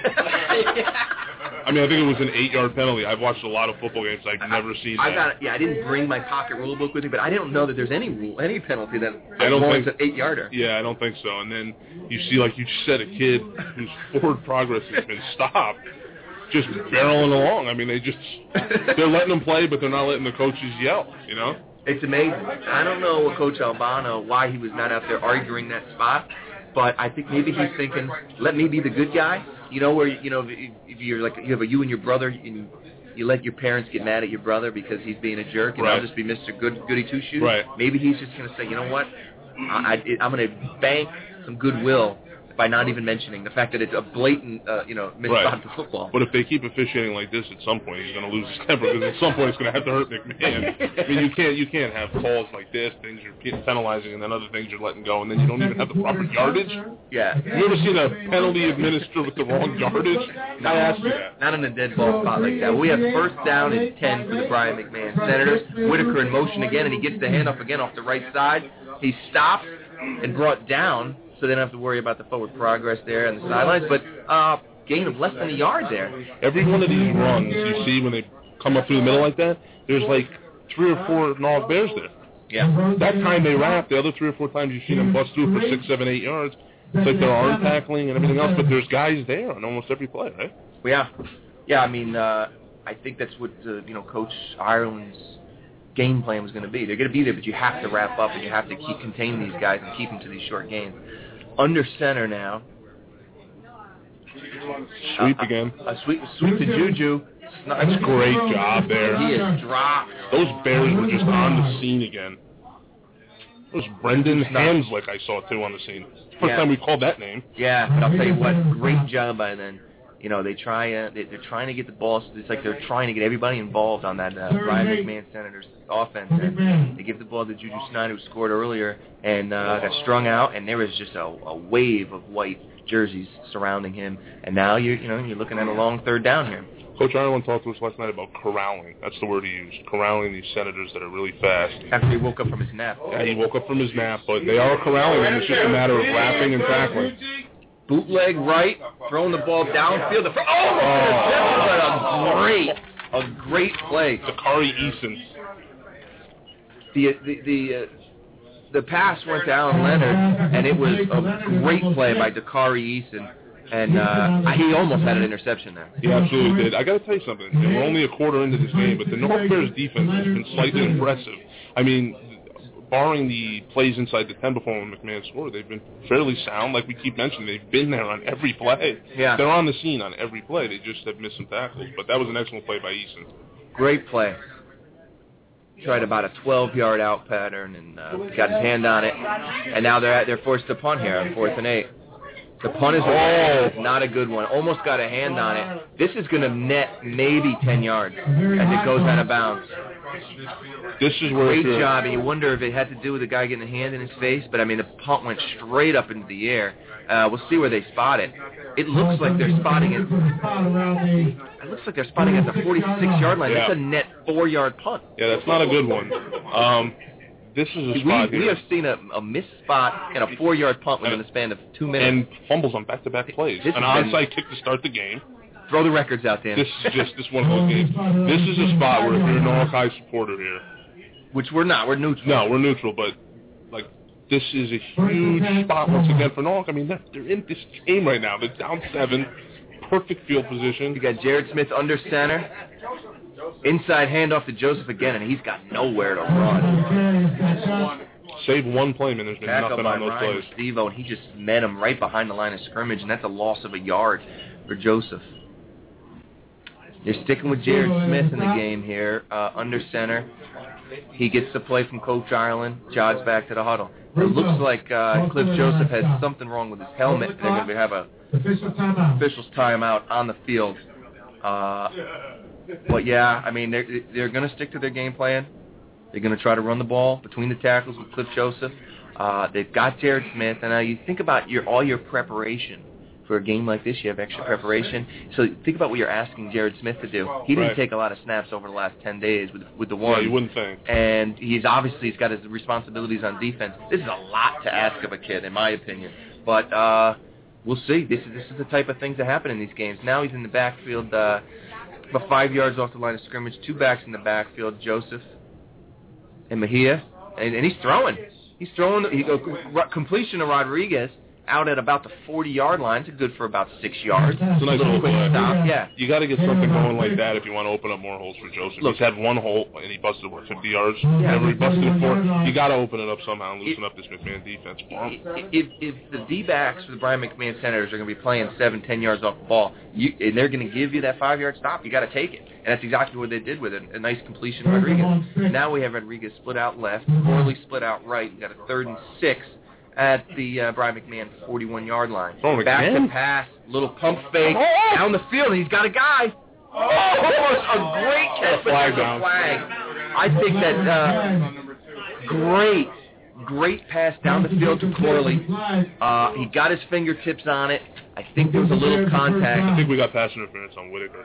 I mean, I think it was an eight-yard penalty. I've watched a lot of football games. I've never seen that. I got, yeah, I didn't bring my pocket rule book with me, but I didn't know that there's any rule, any penalty that I don't warrants think, an eight-yarder. Yeah, I don't think so. And then you see, like you said, a kid whose forward progress has been stopped, just barreling along. I mean, they just, they're letting them play, but they're not letting the coaches yell, you know? It's amazing. I don't know what Coach Albano, why he was not out there arguing that spot, but I think maybe he's thinking, let me be the good guy. You know, where, you know, if, if you're like, you have a you and your brother, and you let your parents get mad at your brother because he's being a jerk, and right. I'll just be Mister Good, Goody Two-Shoes. Right. Maybe he's just going to say, you know what, I, I, I'm going to bank some goodwill by not even mentioning the fact that it's a blatant, uh, you know, missed right. shot to football. But if they keep officiating like this, at some point he's going to lose his temper because at some point it's going to have to hurt McMahon. I mean, you can't you can't have calls like this, things you're penalizing, and then other things you're letting go, and then you don't even have the proper yardage. Yeah. You ever seen a penalty administered with the wrong yardage? No, I asked you that. Not in a dead ball spot like that. We have first down and ten for the Brian McMahon Senators. Whitaker in motion again, and he gets the handoff again off the right side. He stopped and brought down, so they don't have to worry about the forward progress there on the sidelines. But uh, gain of less than a yard there. Every one of these runs you see when they come up through the middle like that, there's like three or four Norwalk Bears there. Yeah. That time they wrap, the other three or four times you've seen them bust through for six, seven, eight yards. It's like they're arm tackling and everything else, but there's guys there on almost every play, right? Yeah. Yeah, I mean, uh, I think that's what, uh, you know, Coach Ireland's game plan was going to be. They're going to be there, but you have to wrap up and you have to keep contain these guys and keep them to these short games. Under center now. Sweep uh, again. A sweep, sweep to Juju. That's a great job there. He is dropped. Those Bears were just on the scene again. It was Brendan Hanslick I saw, too, on the scene. First yeah. time we called that name. Yeah, but I'll tell you what, great job by then. You know, they try. Uh, they, they're trying to get the ball. It's like they're trying to get everybody involved on that uh, Brian McMahon Senators offense. And they give the ball to Juju Snyder, who scored earlier, and uh, got strung out. And there was just a, a wave of white jerseys surrounding him. And now you you know you're looking at a long third down here. Coach Ireland talked to us last night about corralling. That's the word he used. Corralling these Senators that are really fast. After he woke up from his nap. Yeah, he woke up from his nap, but they are corralling him. It's just a matter of wrapping and tackling. Bootleg right, throwing the ball downfield. The fr- oh, oh, a great, a great play. Dakari Eason. The the the uh, the pass went to Alan Leonard, and it was a great play by Dakari Eason, and uh, he almost had an interception there. He absolutely did. I got to tell you something. We're only a quarter into this game, but the North Bears defense has been slightly impressive. I mean, barring the plays inside the ten before McMahon scored, they've been fairly sound. Like we keep mentioning, they've been there on every play. Yeah. They're on the scene on every play. They just have missed some tackles. But that was an excellent play by Eason. Great play. Tried about a twelve-yard out pattern and uh, got his hand on it. And now they're at, they're forced to punt here on fourth and eight. The punt is oh, not a good one. Almost got a hand on it. This is going to net maybe ten yards as it goes out of bounds. This is where Great job, and you wonder if it had to do with the guy getting a hand in his face, but I mean the punt went straight up into the air. Uh, we'll see where they spot it. It looks like they're spotting it. It looks like they're spotting it at the forty-six-yard line. Yeah. That's a net four-yard punt. Yeah, that's not a good one. Um, this is a spot we, here. We have seen a, a missed spot and a four-yard punt within the span of two minutes. And fumbles on back-to-back plays. This An onside kick to start the game. Throw the records out there. This is just this one of those games. This is a spot where if you're a Norwalk High supporter here, which we're not, we're neutral. No, we're neutral, but like this is a huge spot once again for Norwalk. I mean, they're, they're in this game right now. They're down seven, perfect field position. You got Jared Smith under center, inside handoff to Joseph again, and he's got nowhere to run. Save one play, man. There's been Back nothing up by on those Ryan plays. Stevo, and he just met him right behind the line of scrimmage, and that's a loss of a yard for Joseph. They're sticking with Jared Smith in the game here, uh, under center. He gets the play from Coach Ireland, jogs back to the huddle. It looks like uh, Cliff Joseph has something wrong with his helmet. They're going to have a official's timeout on the field. Uh, but, yeah, I mean, they're, they're going to stick to their game plan. They're going to try to run the ball between the tackles with Cliff Joseph. Uh, they've got Jared Smith. And now you think about your all your preparation. For a game like this, you have extra preparation. So think about what you're asking Jared Smith to do. He didn't right. take a lot of snaps over the last ten days with with the one. Yeah, you wouldn't think. And he's obviously he's got his responsibilities on defense. This is a lot to ask of a kid, in my opinion. But uh, we'll see. This is this is the type of things that happen in these games. Now he's in the backfield, uh, about five yards off the line of scrimmage. Two backs in the backfield, Joseph and Mejia, and, and he's throwing. He's throwing. He go completion to Rodriguez. Out at about the forty-yard line. It's good for about six yards. It's a nice little quick stop. Yeah. You got to get something going like that if you want to open up more holes for Joseph. Look, he's had one hole, and he busted, what, fifty yards? Yeah. Whenever he busted it for, you got to open it up somehow and loosen it, up this McMahon defense. If, if the D-backs for the Brian McMahon Senators are going to be playing seven, ten yards off the ball, you, and they're going to give you that five-yard stop, you got to take it. And that's exactly what they did with it. A nice completion to Rodriguez. Now we have Rodriguez split out left, Corley split out right. We got a third and six at the uh, Brian McMahon forty-one-yard line. Oh, Back McMahon? to pass, little pump fake, down the field, and he's got a guy. Oh, a great catch, but Flag there's a down. flag. I think that uh, great, great pass down the field to Corley. Uh, he got his fingertips on it. I think there was a little I contact. think we got pass interference on Whitaker.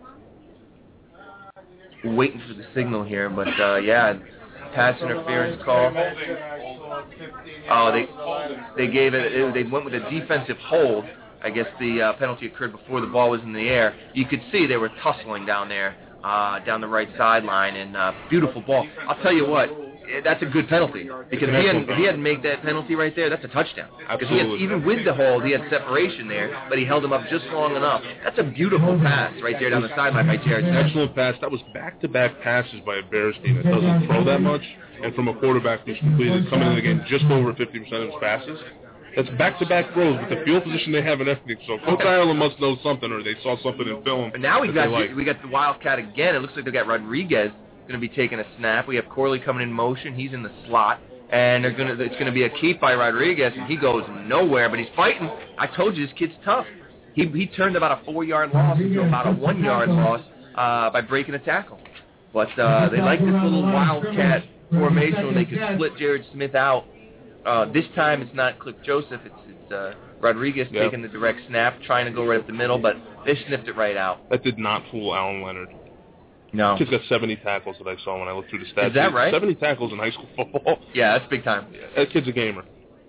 Waiting for the signal here, but uh, yeah, pass interference call. Oh, they they gave it, it. They went with a defensive hold. I guess the uh, penalty occurred before the ball was in the air. You could see they were tussling down there, uh, down the right sideline, and uh, beautiful ball. I'll tell you what, that's a good penalty because if he hadn't, if he hadn't made that penalty right there, that's a touchdown. Because he had, even with the hold, he had separation there, but he held him up just long enough. That's a beautiful pass right there down the sideline by Jared Smith. Excellent pass. That was back-to-back passes by a Bears team that doesn't throw that much, and from a quarterback who's completed coming in the game just over fifty percent of his passes. That's back-to-back throws with the field position they have and everything. So Coach Ireland must know something, or they saw something in film. But now we got like. we got the Wildcat again. It looks like they got Rodriguez going to be taking a snap. We have Corley coming in motion. He's in the slot, and they're going to it's going to be a keep by Rodriguez, and he goes nowhere. But he's fighting. I told you this kid's tough. he he turned about a four-yard loss into about a one-yard loss uh, by breaking a tackle. But uh, they like this little wildcat formation when they can split Jared Smith out. Uh, this time it's not Cliff Joseph, it's, it's uh, Rodriguez yep. taking the direct snap, trying to go right up the middle, but they sniffed it right out. That did not fool Alan Leonard. No. Kid's got seventy tackles that I saw when I looked through the stats. Is that right? seventy tackles in high school football. Yeah, that's big time. That kid's a gamer.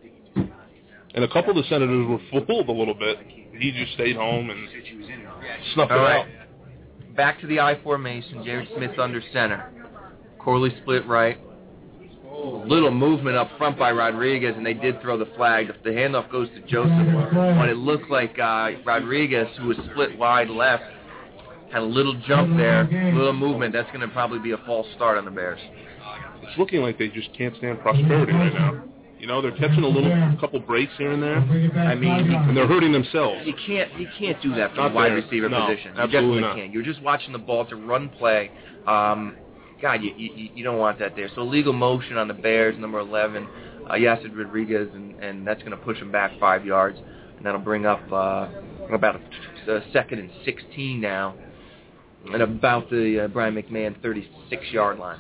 And a couple of the Senators were fooled a little bit. He just stayed home and snuffed All it right. out. Back to the I formation. Jared Smith under center. Corley split right. Little movement up front by Rodriguez, and they did throw the flag. The handoff goes to Joseph, but it looked like uh, Rodriguez, who was split wide left, had a little jump there, little movement. That's going to probably be a false start on the Bears. It's looking like they just can't stand prosperity right now. You know, they're catching a little, couple breaks here and there. I mean, you, and they're hurting themselves. You can't, you can't do that from Not the wide there. receiver No, position. You absolutely definitely not. can't. You're just watching the ball to run play. Um, God, you, you you don't want that there. So illegal motion on the Bears, number eleven, uh, Yasser Rodriguez, and, and that's going to push them back five yards, and that'll bring up uh, about a, a second and sixteen now, and about the uh, Brian McMahon thirty-six-yard line.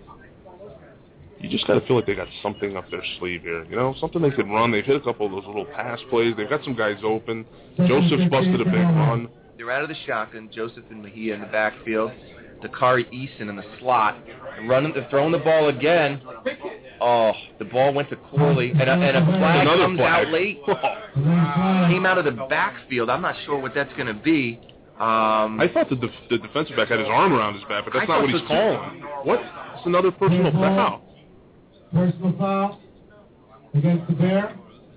You just got to feel like they got something up their sleeve here. You know, something they could run. They've hit a couple of those little pass plays. They've got some guys open. Joseph's busted a big run. They're out of the shotgun. Joseph and Mejia in the backfield. Dakari Eason in the slot. They're running, they're throwing the ball again. Oh, the ball went to Corley, and a, and a flag Another comes flag. out late. Came out of the backfield. I'm not sure what that's going to be. Um, I thought the, def- the defensive back had his arm around his back, but that's I not what thought he's so calling. What? It's another personal foul. Personal foul against the Bear.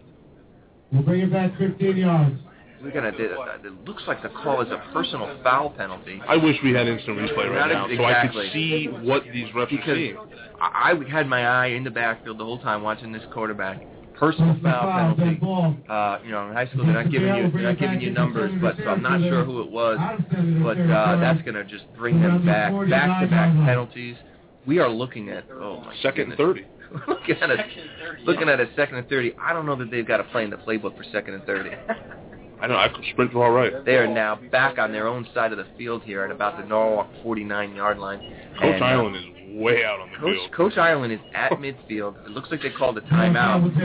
We'll bring it back fifteen yards. We're gonna. It looks like the call is a personal foul penalty. I wish we had instant replay right Not now exactly. so I could see what these refs are Because seeing. I, I had my eye in the backfield the whole time watching this quarterback. Personal foul penalty. Uh, you know, in high school they're not giving you they're not giving you numbers, but so I'm not sure who it was. But uh, that's gonna just bring them back back to back penalties. We are looking at oh my Second and goodness. thirty. looking at a looking at a second and thirty. I don't know that they've got a play in the playbook for second and thirty. I know, I could sprint you all right. They are now back on their own side of the field here at about the Norwalk forty-nine-yard line. Coach And, uh, Ireland is way out on the Coach, field. Coach Ireland is at midfield. It looks like they called a timeout,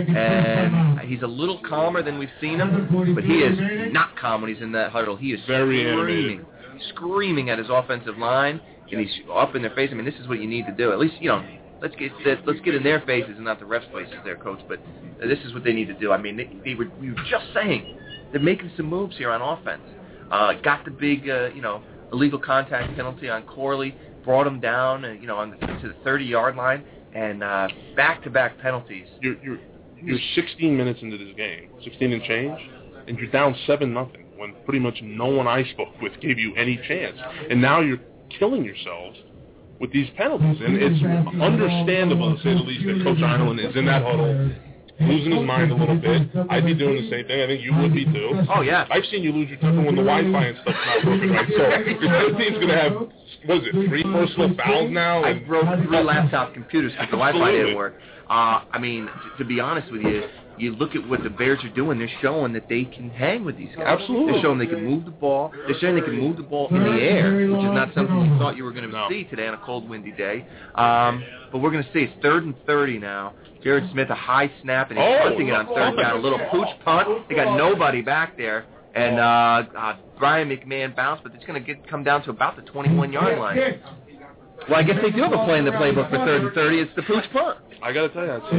and he's a little calmer than we've seen him, but he is not calm when he's in that huddle. He is Very screaming, animated. screaming at his offensive line, and he's up in their face. I mean, this is what you need to do. At least, you know, let's get let's get in their faces and not the refs' faces there, Coach. But this is what they need to do. I mean, they, they were, we were just saying they're making some moves here on offense. Uh, got the big, uh, you know, illegal contact penalty on Corley, brought him down, uh, you know, on the, to the thirty-yard line, and uh, back-to-back penalties. You're, you're, you're sixteen minutes into this game, sixteen and change, and you're down seven nothing when pretty much no one I spoke with gave you any chance. And now you're killing yourselves with these penalties. And it's understandable, to say the least, that Coach Ireland is in that huddle, losing his mind a little bit. I'd be doing the same thing. I think you would be too. Oh, yeah. I've seen you lose your temper when the Wi-Fi and stuff's not working right. So if your team's going to have, what is it, three personal fouls now? I And broke three laptop computers because the Wi-Fi Absolutely. didn't work. Uh, I mean, t- to be honest with you, you look at what the Bears are doing. They're showing that they can hang with these guys. Absolutely. They're showing they can move the ball. They're showing they can move the ball in the air, which is not something you thought you were going to No. see today on a cold, windy day. Um, but we're going to see it's third and thirty now. Jared Smith, a high snap, and he's Oh, punting it on third down. A little pooch punt. They got nobody back there. And uh, uh, Brian McMahon bounced, but it's going to get come down to about the twenty-one-yard line. Well, I guess they do have a play in the playbook for third and thirty. It's the pooch punt. I got to tell you, that's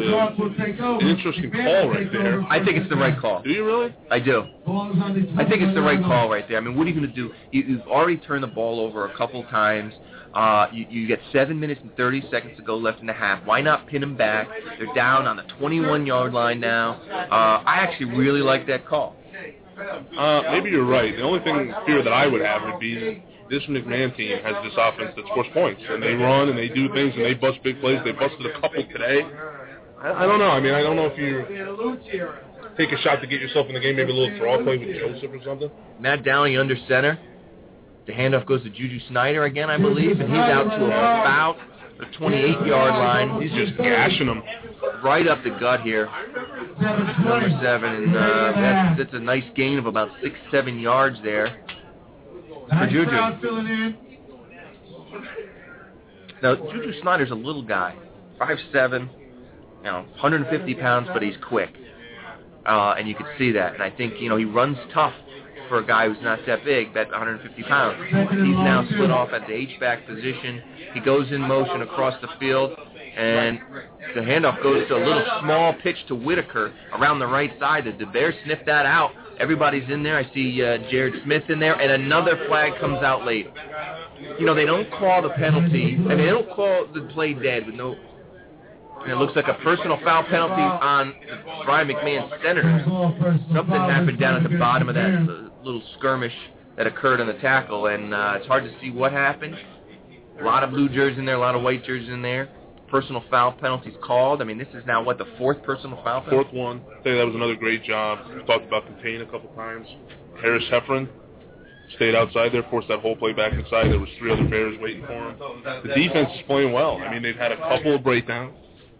a, an interesting call right there. I think it's the right call. Do you really? I do. I think it's the right call right there. I mean, what are you going to do? You, you've already turned the ball over a couple times. Uh, you, you get seven minutes and thirty seconds to go left in the half. Why not pin them back? They're down on the twenty-one-yard line now. Uh, I actually really like that call. Uh, maybe you're right. The only thing fear that I would have would be this McMahon team has this offense that scores points, and they run and they do things and they bust big plays. They busted a couple today. I, I don't know. I mean, I don't know if you take a shot to get yourself in the game, maybe a little draw play with Joseph or something. Matt Downey under center. The handoff goes to Juju Snyder again, I believe, and he's out to about the twenty-eight-yard line. He's just gashing them. Right up the gut here. Number seven, and uh, that's, that's a nice gain of about six, seven yards there for Juju. Now, Juju Snyder's a little guy, five seven, you know, one hundred fifty pounds, but he's quick, uh, and you can see that. And I think, you know, he runs tough for a guy who's not that big, that one hundred fifty pounds. He's now split off at the H-back position. He goes in motion across the field, and the handoff goes to a little small pitch to Whitaker around the right side. The Bears sniffed that out. Everybody's in there. I see uh, Jared Smith in there, and another flag comes out late. You know, they don't call the penalty. I mean, they don't call the play dead with no... And it looks like a personal foul penalty on Brian McMahon's Senators. Something happened down at the bottom of that uh, little skirmish that occurred on the tackle, and uh, it's hard to see what happened. A lot of blue jerseys in there, a lot of white jerseys in there. Personal foul penalties called. I mean, this is now, what, the fourth personal foul penalty? Fourth one. I think that was another great job. We talked about contain a couple times. Harris Heffron stayed outside there, forced that whole play back inside. There was three other Bears waiting for him. The defense is playing well. I mean, they've had a couple of breakdowns.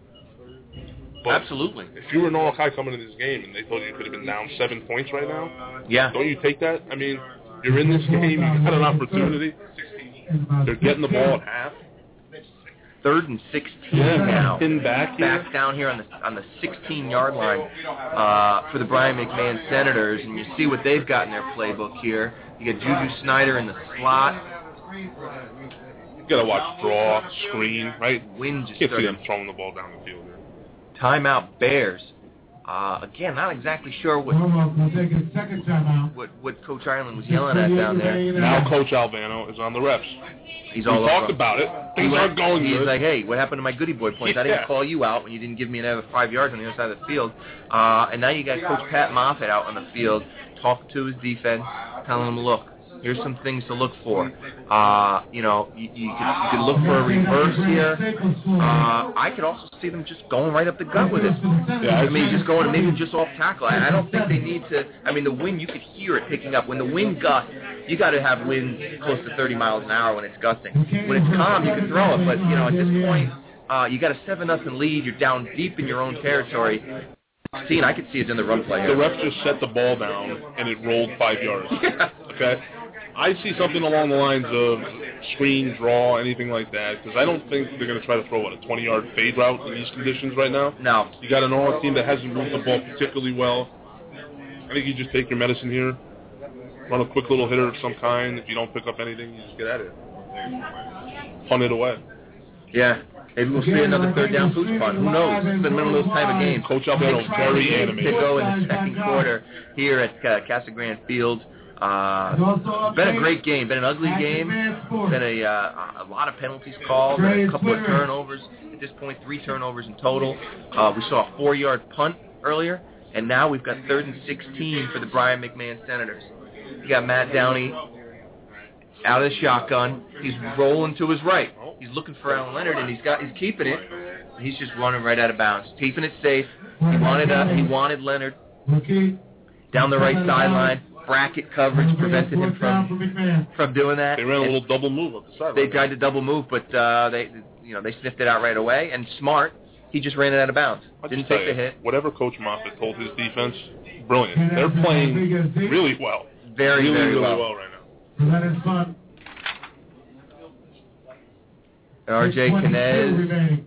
But absolutely. If you were Norwalk High coming into this game and they told you you could have been down seven points right now, yeah, don't you take that? I mean, you're in this game, you got an opportunity. They're getting the ball at half. Third and sixteen yeah, now. Pin back here. Back down here on the on the sixteen-yard line uh, for the Brian McMahon Senators, and you see what they've got in their playbook here. You got Juju Snyder in the slot. You got to watch draw, screen, right? Wind just you can't see started. them throwing the ball down the field. Timeout Bears. Uh, again, not exactly sure what, We'll take a second timeout. what what Coach Ireland was yelling at down there. Now Coach Albano is on the refs. He's we all talked over. about it. He Things went, aren't going he's good. like, hey, what happened to my goody boy points? I didn't Yeah. call you out when you didn't give me another five yards on the other side of the field. Uh, and now you got Coach Pat Moffitt out on the field talking to his defense, telling them, look, here's some things to look for. Uh, you know, you, you, could, you could look for a reverse here. Uh, I could also see them just going right up the gut with it. Yeah, I mean, just going maybe just off tackle. I, I don't think they need to. I mean, the wind, you could hear it picking up. When the wind gusts, you got to have winds close to thirty miles an hour when it's gusting. When it's calm, you can throw it. But, you know, at this point, uh, you got a seven nothing lead. You're down deep in your own territory. sixteen, I could see it's in the run play here. The ref just set the ball down, and it rolled five yards. Yeah. Okay? I see something along the lines of screen, draw, anything like that, because I don't think they're going to try to throw, what, a twenty-yard fade route in these conditions right now? No. You got an Norwalk team that hasn't moved the ball particularly well. I think you just take your medicine here, run a quick little hitter of some kind. If you don't pick up anything, you just get at it. Punt it away. Yeah. Maybe we'll see another third down pooch punt. Who knows? It's the middle of those type of games. Coach Albano very animated. To go in the second quarter here at uh, Casa Grande Field. Uh, been a great game. Been an ugly game. Been a, uh, a lot of penalties called. Been a couple of turnovers. At this point, three turnovers in total. Uh, we saw a four-yard punt earlier, and now we've got third and sixteen for the Brian McMahon Senators. You got Matt Downey out of the shotgun. He's rolling to his right. He's looking for Alan Leonard, and he's got he's keeping it. He's just running right out of bounds, keeping it safe. He wanted uh, he wanted Leonard down the right sideline. Bracket coverage prevented him from from doing that. They ran a little double move up the sideline. They tried to double move, but uh, they you know they sniffed it out right away. And smart, he just ran it out of bounds. I'll Didn't take take the hit. Whatever Coach Moffitt told his defense, brilliant. They're playing really well. Very, really, very really well. well right now. And R J Canez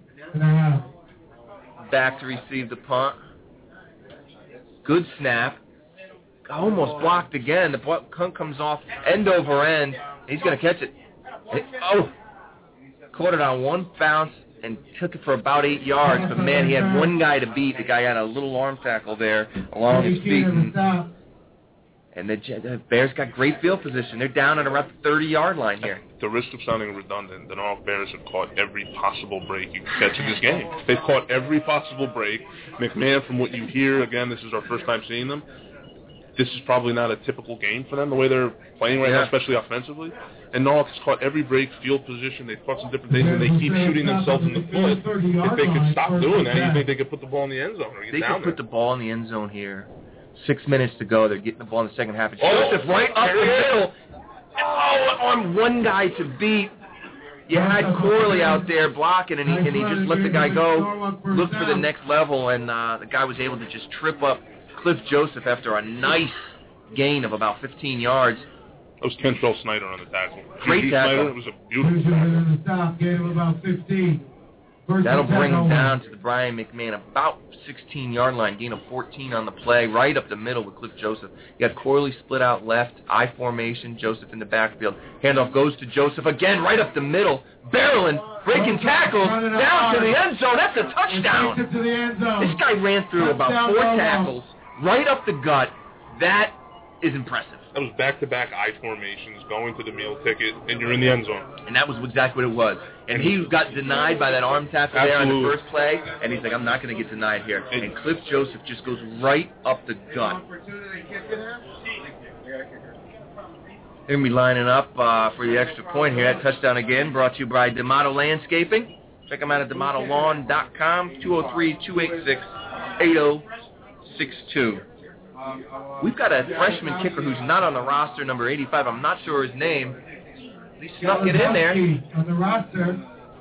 back to receive the punt. Good snap. Almost blocked again. The punt comes off end over end. He's going to catch it. Oh! Caught it on one bounce and took it for about eight yards. But, man, he had one guy to beat. The guy had a little arm tackle there along his feet. And, and the, the Bears got great field position. They're down at around the thirty-yard line here. At the risk of sounding redundant, the Norwalk Bears have caught every possible break you can catch in this game. They've caught every possible break. McMahon, from what you hear, again, this is our first time seeing them. This is probably not a typical game for them, the way they're playing right yeah. now, especially offensively. And Norwalk has caught every break, field position. They've caught some different things, and they keep shooting themselves in the foot. If they could stop doing that, you think they could put the ball in the end zone or get they down could put there. the ball in the end zone here. Six minutes to go. They're getting the ball in the second half. It's Oh, Joseph right up the middle. Oh, on one guy to beat. You had Corley out there blocking, and he, and he just let the guy go, look for the next level, and uh, the guy was able to just trip up Cliff Joseph after a nice gain of about fifteen yards. That was Kentrell Snyder on the tackle. Great tackle. Snyder, it was a beautiful tackle. Stop, gain of about fifteen. That'll bring him down to the Brian McMahon, about sixteen-yard line, gain of fourteen on the play, right up the middle with Cliff Joseph. You got Corley split out left, I formation, Joseph in the backfield. Handoff goes to Joseph again, right up the middle, barreling, breaking tackles, down to the end zone. That's a touchdown. This guy ran through about four tackles, right up the gut. That is impressive. That was back-to-back I formations, going to the meal ticket, and you're in the end zone. And that was exactly what it was. And he got denied by that arm tackle there on the first play, and he's like, I'm not going to get denied here. And Cliff Joseph just goes right up the gut. They're going to be lining up uh, for the extra point here. That touchdown again brought to you by D'Amato Landscaping. Check them out at D'Amato Lawn dot com, two oh three, two eight six, eight oh six two. We've got a freshman kicker who's not on the roster, number eighty-five. I'm not sure his name. He snuck it in there. On the roster.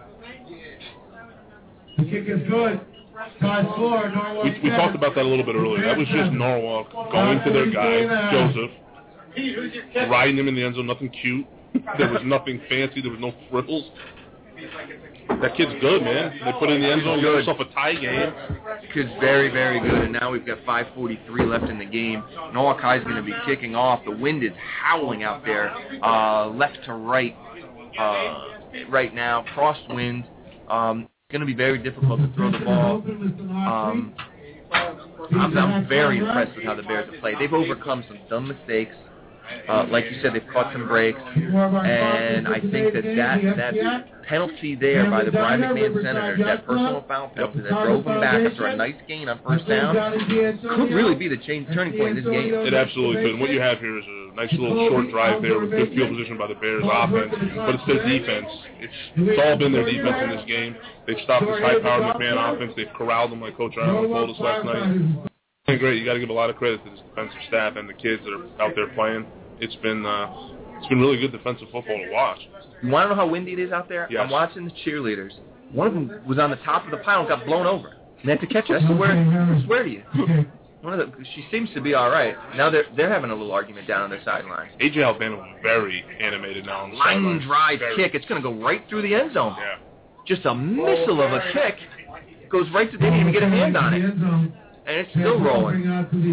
The kick is good. Todd Floor, Norwalk. We, we talked about that a little bit earlier. That was just Norwalk going to their guy, Joseph, riding him in the end zone. Nothing cute. There was nothing fancy. There was no frills. That kid's good, man. They put it in the end zone, give himself a tie game. Kid's very, very good, and now we've got five forty-three left in the game. Norwalk High is going to be kicking off. The wind is howling out there, uh, left to right, uh, right now, crosswind. Um, it's going to be very difficult to throw the ball. Um, I'm, I'm very impressed with how the Bears have played. They've overcome some dumb mistakes. Uh, like you said, they've caught some breaks, and I think that that, that penalty there by the Brian McMahon Senators, that personal foul penalty that drove them back after a nice gain on first down, could really be the change, turning point in this game. It absolutely could. And what you have here is a nice little short drive there with good field position by the Bears offense, but it's their defense. It's, it's all been their defense in this game. They've stopped this high-powered McMahon offense. They've corralled them like Coach Ireland told us last night. It's great. You got to give a lot of credit to this defensive staff and the kids that are out there playing. It's been uh, it's been really good defensive football to watch. You want to know how windy it is out there? Yes. I'm watching the cheerleaders. One of them was on the top of the pile and got blown over. And they had to catch it. I swear, I swear to you. One of the, she seems to be all right. Now they're they're having a little argument down on their sideline. A J Albano was very animated now on the line sideline. drive very. kick. It's going to go right through the end zone. Yeah. Just a missile of a kick. Goes right to. They didn't even get a hand on it. And it's still rolling.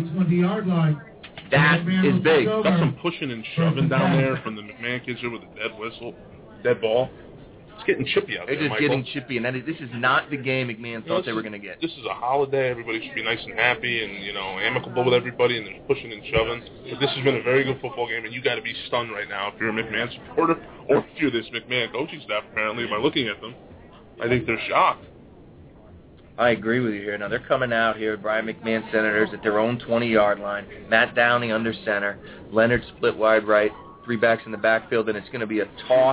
That is big. Got some pushing and shoving down there from the McMahon kids here with a dead whistle, dead ball. It's getting chippy out They're there, just Michael. getting chippy, and that is, this is not the game McMahon thought you know, they were going to get. This is a holiday. Everybody should be nice and happy and, you know, amicable with everybody, and there's pushing and shoving. But this has been a very good football game, and you got to be stunned right now if you're a McMahon supporter or if you're this McMahon coaching staff, apparently, by looking at them. I think they're shocked. I agree with you here. Now, they're coming out here, Brian McMahon Senators, at their own twenty-yard line. Matt Downey under center. Leonard split wide right. Three backs in the backfield, and it's going to be a toss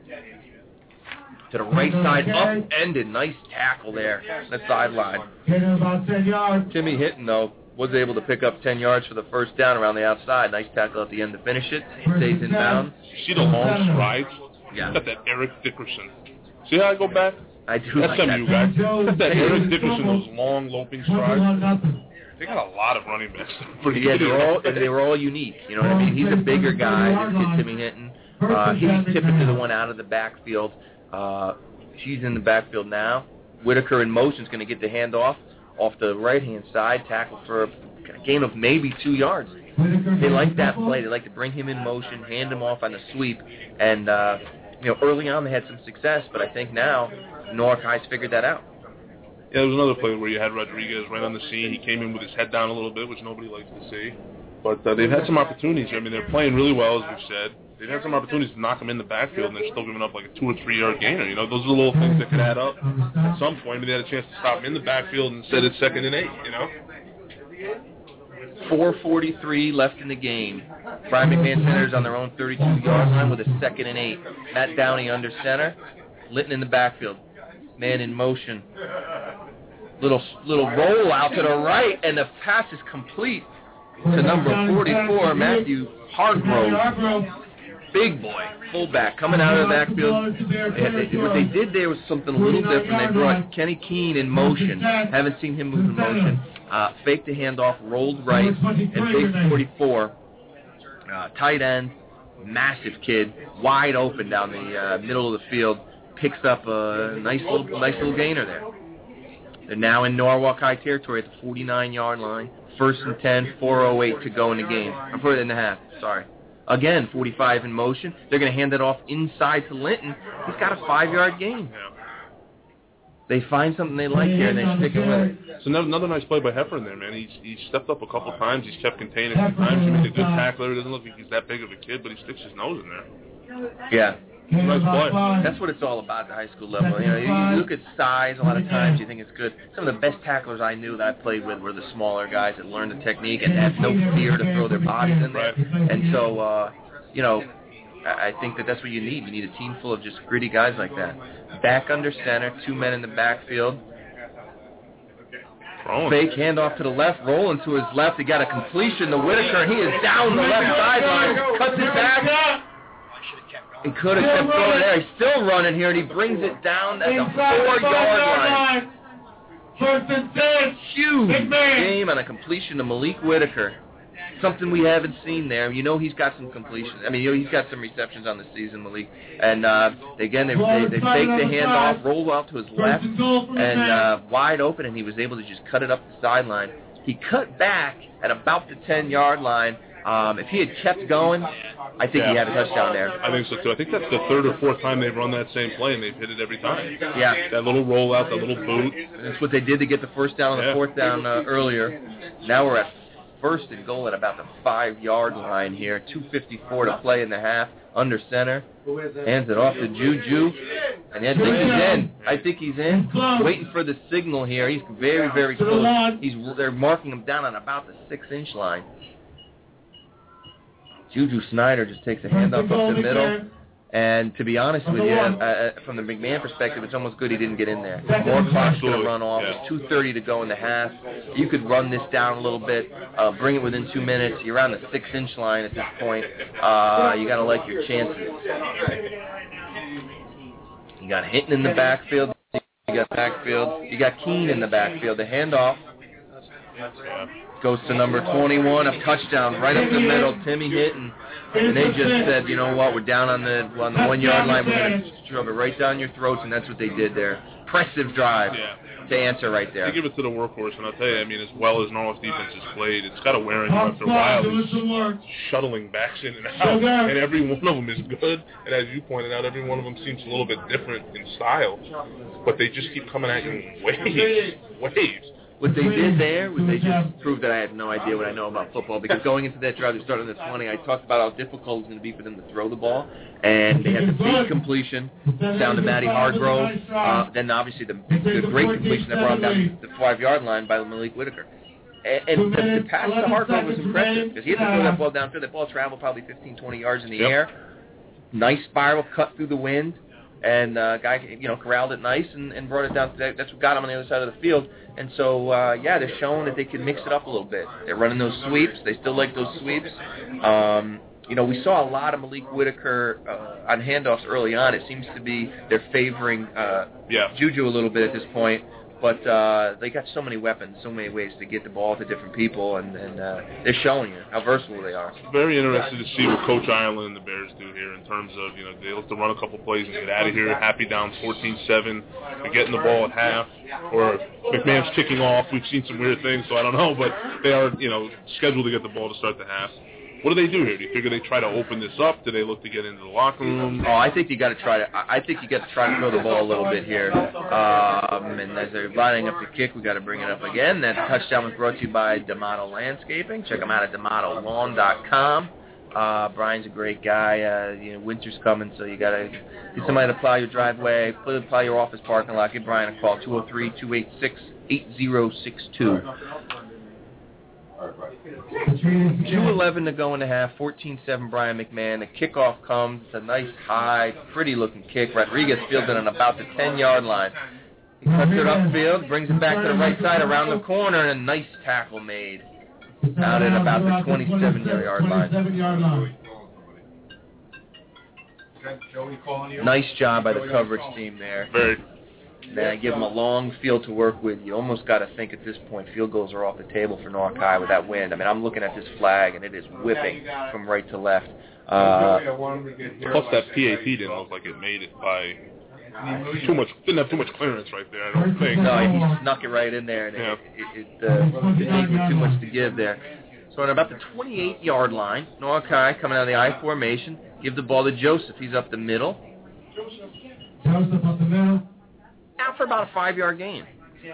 to the right side, up-ended. Nice tackle there, that sideline. Timmy Hinton, though, was able to pick up ten yards for the first down around the outside. Nice tackle at the end to finish it. Stays in bounds. You see the long strides? Yeah. Got that Eric Dickerson. See how I go back? I do That's like some that. you guys. Got that Eric Dickerson, those long loping strides. They got a lot of running backs. Yeah, they're all they were all unique. You know what I mean? He's a bigger guy, this kid Timmy Hinton. Uh, he's tipping to the one out of the backfield. Uh, she's in the backfield now. Whitaker in motion is going to get the handoff off the right-hand side, tackle for a gain of maybe two yards. They like that play. They like to bring him in motion, hand him off on the sweep, and uh, you know, early on they had some success, but I think now Norwalk High's figured that out. Yeah, there was another play where you had Rodriguez right on the scene. He came in with his head down a little bit, which nobody likes to see. But uh, they've had some opportunities. I mean, they're playing really well, as we've said. They've had some opportunities to knock them in the backfield, and they're still giving up like a two or three yard gainer. You know, those are the little things that could add up. At some point, maybe they had a chance to stop them in the backfield and set it second and eight. You know. four forty-three left in the game. Brian McMahon Senators on their own thirty-two yard line with a second and eight. Matt Downey under center. Litton in the backfield. Man in motion. Little little roll out to the right, and the pass is complete to number forty-four, Matthew Hargrove. big boy, fullback, coming out of the backfield. And they, what they did there was something a little different. They brought Kenny Keene in motion. Haven't seen him move in motion. Uh, faked the handoff, rolled right, and faked forty-four. Uh, tight end, massive kid, wide open down the uh, middle of the field. Picks up a nice little, nice little gainer there. They're now in Norwalk High territory at the forty-nine-yard line. First and ten, four oh eight to go in the game. I'm putting it in the half, sorry. Again, forty-five in motion. They're going to hand it off inside to Linton. He's got a five-yard gain. They find something they like here, and they stick it with it. So another nice play by Heffern there, man. He's he's stepped up a couple times. He's kept containing a few times. He made a good tackler. It doesn't look like he's that big of a kid, but he sticks his nose in there. Yeah. Nice play. That's what it's all about at the high school level. You know, you, you look at size. A lot of times you think it's good. Some of the best tacklers I knew that I played with were the smaller guys that learned the technique and have no fear to throw their bodies in there. And so, uh, you know, I think that that's what you need. You need a team full of just gritty guys like that. Back under center, two men in the backfield. Fake handoff to the left, rolling to his left. He got a completion to Whitaker. He is down the left sideline, cuts it back. He could have kept going there. He's still running here, and he brings it down at the four-yard line. First and ten. Huge game on a completion to Malik Whitaker. Something we haven't seen there. You know he's got some completions. I mean, you know he's got some receptions on the season, Malik. And uh, again, they they, they faked the handoff, rolled out to his left, and uh, wide open, and he was able to just cut it up the sideline. He cut back at about the ten-yard line. Um, if he had kept going, I think yeah. he had a touchdown there. I think so, too. I think that's the third or fourth time they've run that same play, and they've hit it every time. Yeah. That little rollout, that little boot. That's what they did to get the first down on the yeah. fourth down uh, earlier. Now we're at first and goal at about the five-yard line here. two fifty-four to play in the half. Under center. Hands it off to Juju. And I think he's in. I think he's in. Waiting for the signal here. He's very, very close. He's, they're marking him down on about the six-inch line. Juju Snyder just takes a handoff up the middle. And to be honest with you, uh, from the McMahon perspective, it's almost good he didn't get in there. More clock's going to run off. There's two thirty to go in the half. You could run this down a little bit, uh, bring it within two minutes. You're on the six-inch line at this point. Uh, you got to like your chances. You got Hinton in the backfield. You got backfield. You got Keene in the backfield. The handoff goes to number twenty-one, a touchdown right up the middle, Timmy Hinton. And they just said, you know what, we're down on the on the one-yard line. We're going to shove it right down your throats, and that's what they did there. Impressive drive yeah. to answer right there. They give it to the workhorse, and I'll tell you, I mean, as well as Norwalk's defense has played, it's got to wear on you after a while. These shuttling backs in and out, and every one of them is good. And as you pointed out, every one of them seems a little bit different in style, but they just keep coming at you in waves, waves. What they did there was they just proved that I had no idea what I know about football, because going into that drive, they started on the twenty, I talked about how difficult it was going to be for them to throw the ball, and they had the big completion down to Matty Hargrove, uh, then obviously the, the great completion that brought down the five-yard line by Malik Whitaker. And, and the, the pass to Hargrove was impressive, because he had to throw that ball downfield. That ball traveled probably fifteen, twenty yards in the yep. air. Nice spiral cut through the wind. And uh, guy, you know, corralled it nice and, and brought it down. To that. That's what got him on the other side of the field. And so, uh, yeah, they're showing that they can mix it up a little bit. They're running those sweeps. They still like those sweeps. Um, you know, we saw a lot of Malik Whitaker uh, on handoffs early on. It seems to be they're favoring uh, yeah. Juju a little bit at this point. But uh, they got so many weapons, so many ways to get the ball to different people, and, and uh, they're showing you how versatile they are. Very interested to see what Coach Ireland and the Bears do here in terms of, you know, they look to run a couple plays and get out of here. Happy down fourteen seven. They're getting the ball at half, or McMahon's kicking off. We've seen some weird things, so I don't know, but they are, you know, scheduled to get the ball to start the half. What do they do here? Do you figure they try to open this up? Do they look to get into the locker room? Oh, I think you got to try to. I think you got to try to throw the ball a little bit here. Um, and as they're lining up the kick, we got to bring it up again. That touchdown was brought to you by D'Amato Landscaping. Check them out at D'Amato Lawn dot com. Uh, Brian's a great guy. Uh, you know, winter's coming, so you got to get somebody to plow your driveway, plow your office parking lot. Give Brian a call, two oh three, two eight six, eight oh six two. two eleven to go in the half, fourteen seven Brian McMahon. The kickoff comes. It's a nice, high, pretty-looking kick. Rodriguez fields it on about the ten-yard line. He cuts it upfield, brings it back to the right side around the corner, and a nice tackle made out at about the twenty-seven-yard line. Nice job by the coverage team there. Very. Then I give them a long field to work with. You almost got to think at this point field goals are off the table for North High with that wind. I mean, I'm looking at this flag, and it is whipping from right to left. Uh, Plus, that P A T didn't look like it made it by too much. Didn't have too much clearance right there, I don't think. No, he snuck it right in there, and yeah. it, it, it uh, didn't leave too much to give there. So at about the twenty-eight-yard line, North High coming out of the I formation, give the ball to Joseph. He's up the middle. Joseph up the middle. Out for about a five-yard gain.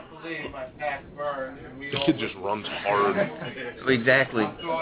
This kid just runs hard. Exactly.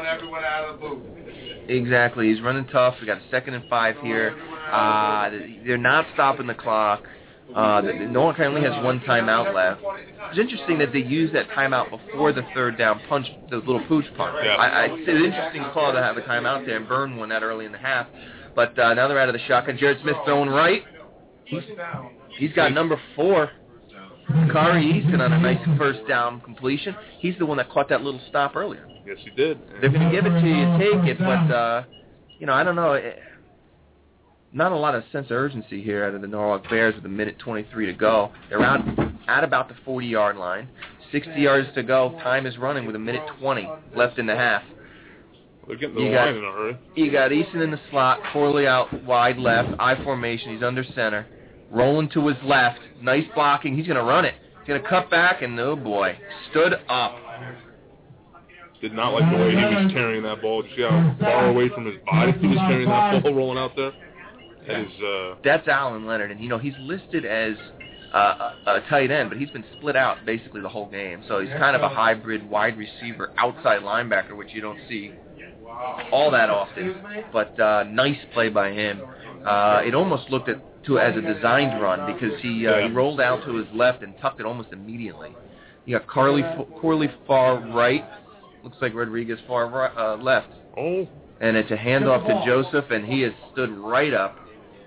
Exactly. He's running tough. We got a second and five here. Uh, they're not stopping the clock. Uh, the, the North High only has one timeout left. It's interesting that they use that timeout before the third down punch, the little pooch punt. Yeah. I, I, it's an interesting call to have a timeout there and burn one that early in the half. But uh, now they're out of the shotgun. Jared Smith throwing right. He's, he's got number four. Kari Easton on a nice first down completion. He's the one that caught that little stop earlier. Yes, he did. They're going to give it to you, take it, but, uh, you know, I don't know. It, not a lot of sense of urgency here out of the Norwalk Bears with a minute twenty-three to go. They're out at about the forty-yard line. sixty yards to go. Time is running with a minute twenty left in the half. They're getting the you line got, in a hurry. You got Easton in the slot, Corley out wide left, I formation. He's under center. Rolling to his left. Nice blocking. He's going to run it. He's going to cut back, and oh, boy, stood up. Did not like the way he was carrying that ball. Just got far away from his body. He was carrying that ball rolling out there. That is, uh... That's Alan Leonard, and, you know, he's listed as uh, a, a tight end, but he's been split out basically the whole game. So he's kind of a hybrid wide receiver, outside linebacker, which you don't see all that often. But uh, nice play by him. Uh, it almost looked at to as a designed run because he uh, he rolled out to his left and tucked it almost immediately. You got Carly Corley far right, looks like Rodriguez far right, uh, left. Oh. And it's a handoff to Joseph, and he has stood right up.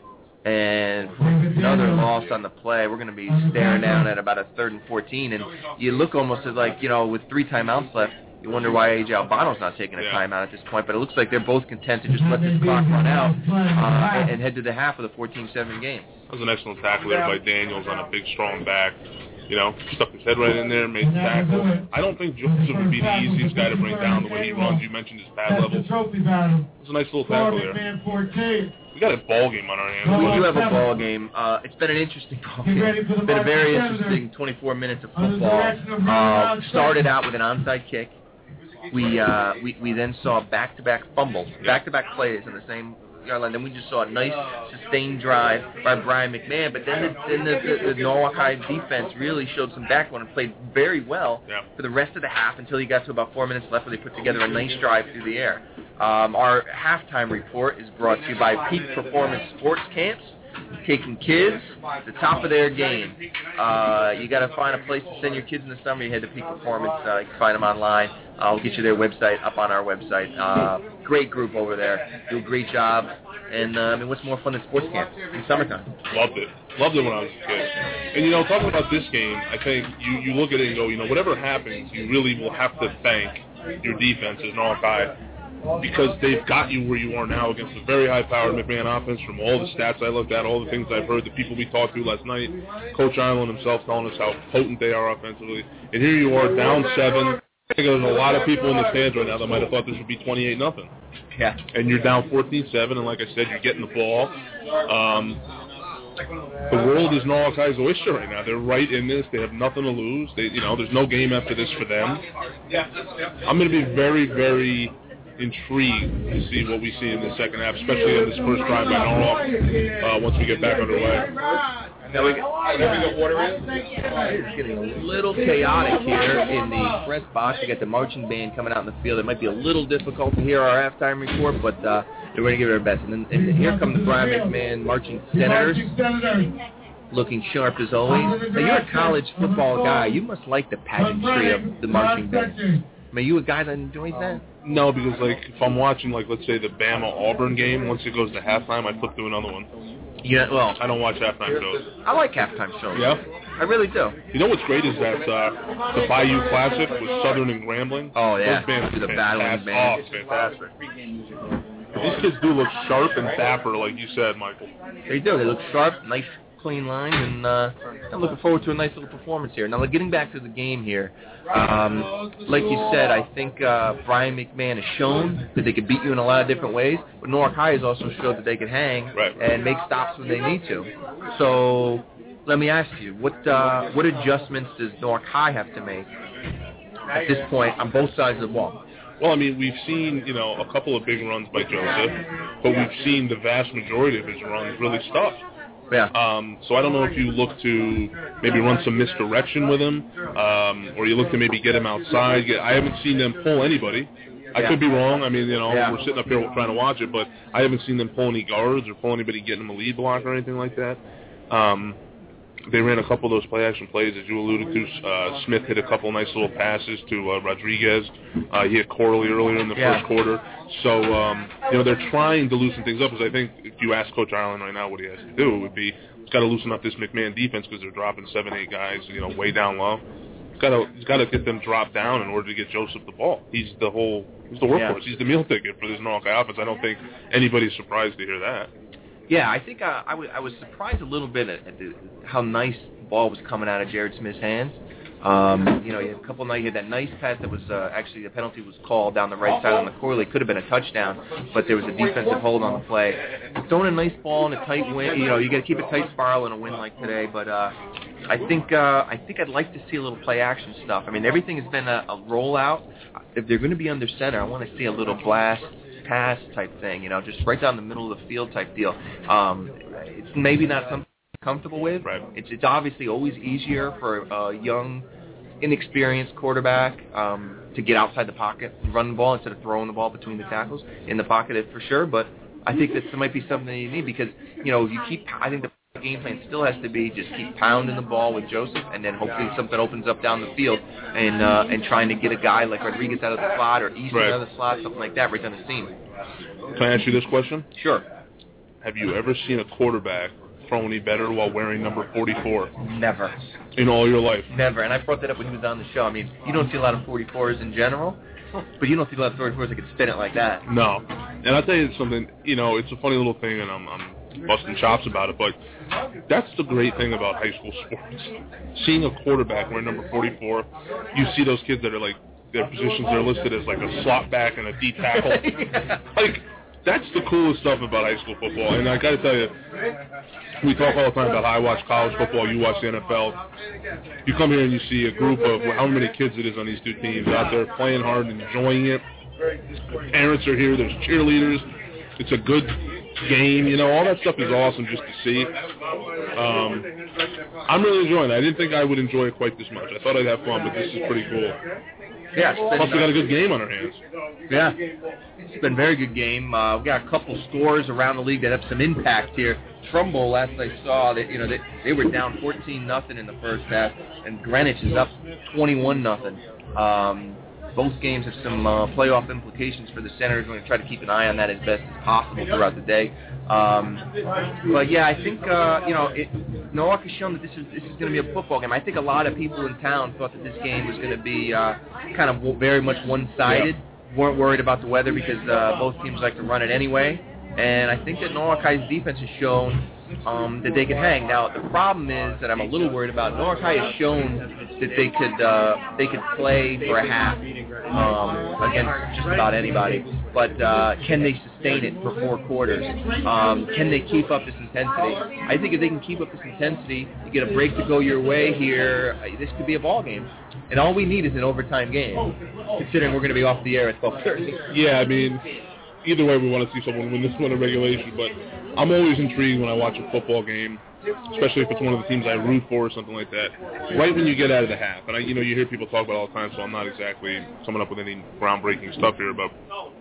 And another loss on the play. We're going to be staring down at about a third and fourteen, and you look almost as like, you know, with three timeouts left, you wonder why A J Albano's not taking a yeah. timeout at this point, but it looks like they're both content to just let this clock run out uh, and, and head to the half of the fourteen seven game. That was an excellent tackle there by Daniels on a big, strong back. You know, stuck his head right in there, made the tackle. I don't think Joseph would be the easiest guy to bring down the way he runs. You mentioned his pad levels. It was a nice little tackle there. We got a ball game on our hands. We do have a ball game. Uh, it's been an interesting ball game. It's been a very interesting twenty-four minutes of football. Uh, started out with an onside kick. We uh, we we then saw back-to-back fumbles, back-to-back plays in the same yard line. Then we just saw a nice sustained drive by Brian McMahon. But then the, then the, the, the Norwalk High defense really showed some backbone and played very well yeah. for the rest of the half until you got to about four minutes left where they put together a nice drive through the air. Um, our halftime report is brought to you by Peak Performance Sports Camps, taking kids to the top of their game. Uh, you got to find a place to send your kids in the summer. You head to Peak Performance. Uh, you can find them online. Uh, we'll get you their website up on our website. Uh, great group over there. Do a great job. And uh, I mean, what's more fun than sports camp in summertime? Loved it. Loved it when I was a kid. And, you know, talking about this game, I think you, you look at it and go, you know, whatever happens, you really will have to thank your defense as Norwalk High, because they've got you where you are now against a very high-powered McMahon offense. From all the stats I looked at, all the things I've heard, the people we talked to last night, Coach Ireland himself telling us how potent they are offensively. And here you are, down seven. I think there's a lot of people in the stands right now that might have thought this would be twenty-eight nothing. Yeah. And you're down fourteen seven, and like I said, you're getting the ball. Um, the world is Norwalk High's oyster right now. They're right in this. They have nothing to lose. They, you know, there's no game after this for them. I'm going to be very, very intrigued to see what we see in the second half, especially in this first drive by Norwalk uh, once we get back underway. Now we get, it's getting a little chaotic here in the press box. You got the marching band coming out in the field. It might be a little difficult to hear our halftime report, but uh, they're going to give it their best. And then and here come the Brian McMahon marching senators, looking sharp as always. Now, you're a college football guy. You must like the pageantry of the marching band. I mean, you a guy that enjoys that? No, because, like, if I'm watching, like, let's say the Bama-Auburn game, once it goes to halftime, I flip to another one. Yeah, well, I don't watch halftime shows. I like halftime shows. Yeah? I really do. You know what's great is that uh, the Bayou Classic with Southern and Grambling. Oh, yeah. Those bands To the are battling fantastic. band. Oh, it's fantastic. These kids do look sharp and dapper, like you said, Michael. They do. They look sharp, nice, clean lines, and uh, I'm looking forward to a nice little performance here. Now, getting back to the game here, um, like you said, I think uh, Brian McMahon has shown that they can beat you in a lot of different ways, but Norwalk High has also showed that they can hang right. and make stops when they need to. So let me ask you, what uh, what adjustments does Norwalk High have to make at this point on both sides of the ball? Well, I mean, we've seen, you know, a couple of big runs by Joseph, but we've seen the vast majority of his runs really stuff. Yeah. Um, so I don't know if you look to maybe run some misdirection with him, um, or you look to maybe get him outside. Get, I haven't seen them pull anybody. I yeah. could be wrong. I mean, you know, yeah. we're sitting up here trying to watch it, but I haven't seen them pull any guards or pull anybody getting them a lead block or anything like that. Um, They ran a couple of those play-action plays, as you alluded to. Uh, Smith hit a couple nice little passes to uh, Rodriguez. Uh, he hit Corley earlier in the yeah. first quarter. So, um, you know, they're trying to loosen things up, because I think if you ask Coach Ireland right now what he has to do, it would be he's got to loosen up this McMahon defense, because they're dropping seven, eight guys, you know, way down low. He's got to he's got to get them dropped down in order to get Joseph the ball. He's the whole he's the workhorse. Yeah. He's the meal ticket for this Norwalk High offense. I don't think anybody's surprised to hear that. Yeah, I think uh, I, w- I was surprised a little bit at, at the, how nice the ball was coming out of Jared Smith's hands. Um, you know, he had a couple of nights, he had that nice pass that was uh, actually the penalty was called down the right side on the Corley. Could have been a touchdown, but there was a defensive hold on the play. Throwing a nice ball in a tight win, you know, you got to keep a tight spiral in a win like today. But uh, I think uh, I think I'd like to see a little play action stuff. I mean, everything has been a, a rollout. If they're going to be under center, I want to see a little blast pass type thing, you know, just right down the middle of the field type deal. Um, it's maybe not something I'm comfortable with. Right. It's it's obviously always easier for a young, inexperienced quarterback um, to get outside the pocket and run the ball instead of throwing the ball between the tackles. In the pocket, for sure, but I think that might be something you need, because, you know, you keep, I think the game plan still has to be just keep pounding the ball with Joseph, and then hopefully something opens up down the field, and uh, and trying to get a guy like Rodriguez out of the slot or Easton right. out of the slot, something like that, right down the seam. Can I ask you this question? Sure. Have you ever seen a quarterback throw any better while wearing number forty-four? Never. In all your life? Never. And I brought that up when he was on the show. I mean, you don't see a lot of forty-fours in general, but you don't see a lot of forty-fours that can spin it like that. No. And I'll tell you something, you know, it's a funny little thing, and I'm, I'm busting chops about it, but that's the great thing about high school sports. Seeing a quarterback wear number forty-four, you see those kids that are like, their positions are listed as like a slot back and a D tackle. yeah. Like, that's the coolest stuff about high school football. And I got to tell you, we talk all the time about how I watch college football, you watch the N F L. You come here and you see a group of how many kids it is on these two teams out there playing hard and enjoying it. Parents are here, there's cheerleaders. It's a good game, you know, all that stuff is awesome just to see. Um, I'm really enjoying it. I didn't think I would enjoy it quite this much. I thought I'd have fun, but this is pretty cool. Yeah, plus we got a good game on our hands. Yeah, it's been a very good game. Uh, we got a couple scores around the league that have some impact here. Trumbull, last I saw, that you know they they were down fourteen nothing in the first half, and Greenwich is up twenty-one nothing. Um, both games have some uh, playoff implications for the Senators. We're going to try to keep an eye on that as best as possible throughout the day. Um, but yeah, I think uh, you know it, Norwalk has shown that this is this is going to be a football game. I think a lot of people in town thought that this game was going to be uh, kind of very much one-sided. Yeah. Weren't worried about the weather because uh, both teams like to run it anyway. And I think that Norwalk High's defense has shown um, that they can hang. Now the problem is that I'm a little worried about. Norwalk High has shown that they could uh, they could play for a half um, against just about anybody. But uh, can they sustain it for four quarters? Um, can they keep up this intensity? I think if they can keep up this intensity, you get a break to go your way here. This could be a ball game. And all we need is an overtime game, considering we're going to be off the air at twelve thirty. Yeah, I mean, either way, we want to see someone win this one in regulation. But I'm always intrigued when I watch a football game, especially if it's one of the teams I root for or something like that. Right when you get out of the half, and I, you know, you hear people talk about it all the time, so I'm not exactly coming up with any groundbreaking stuff here, but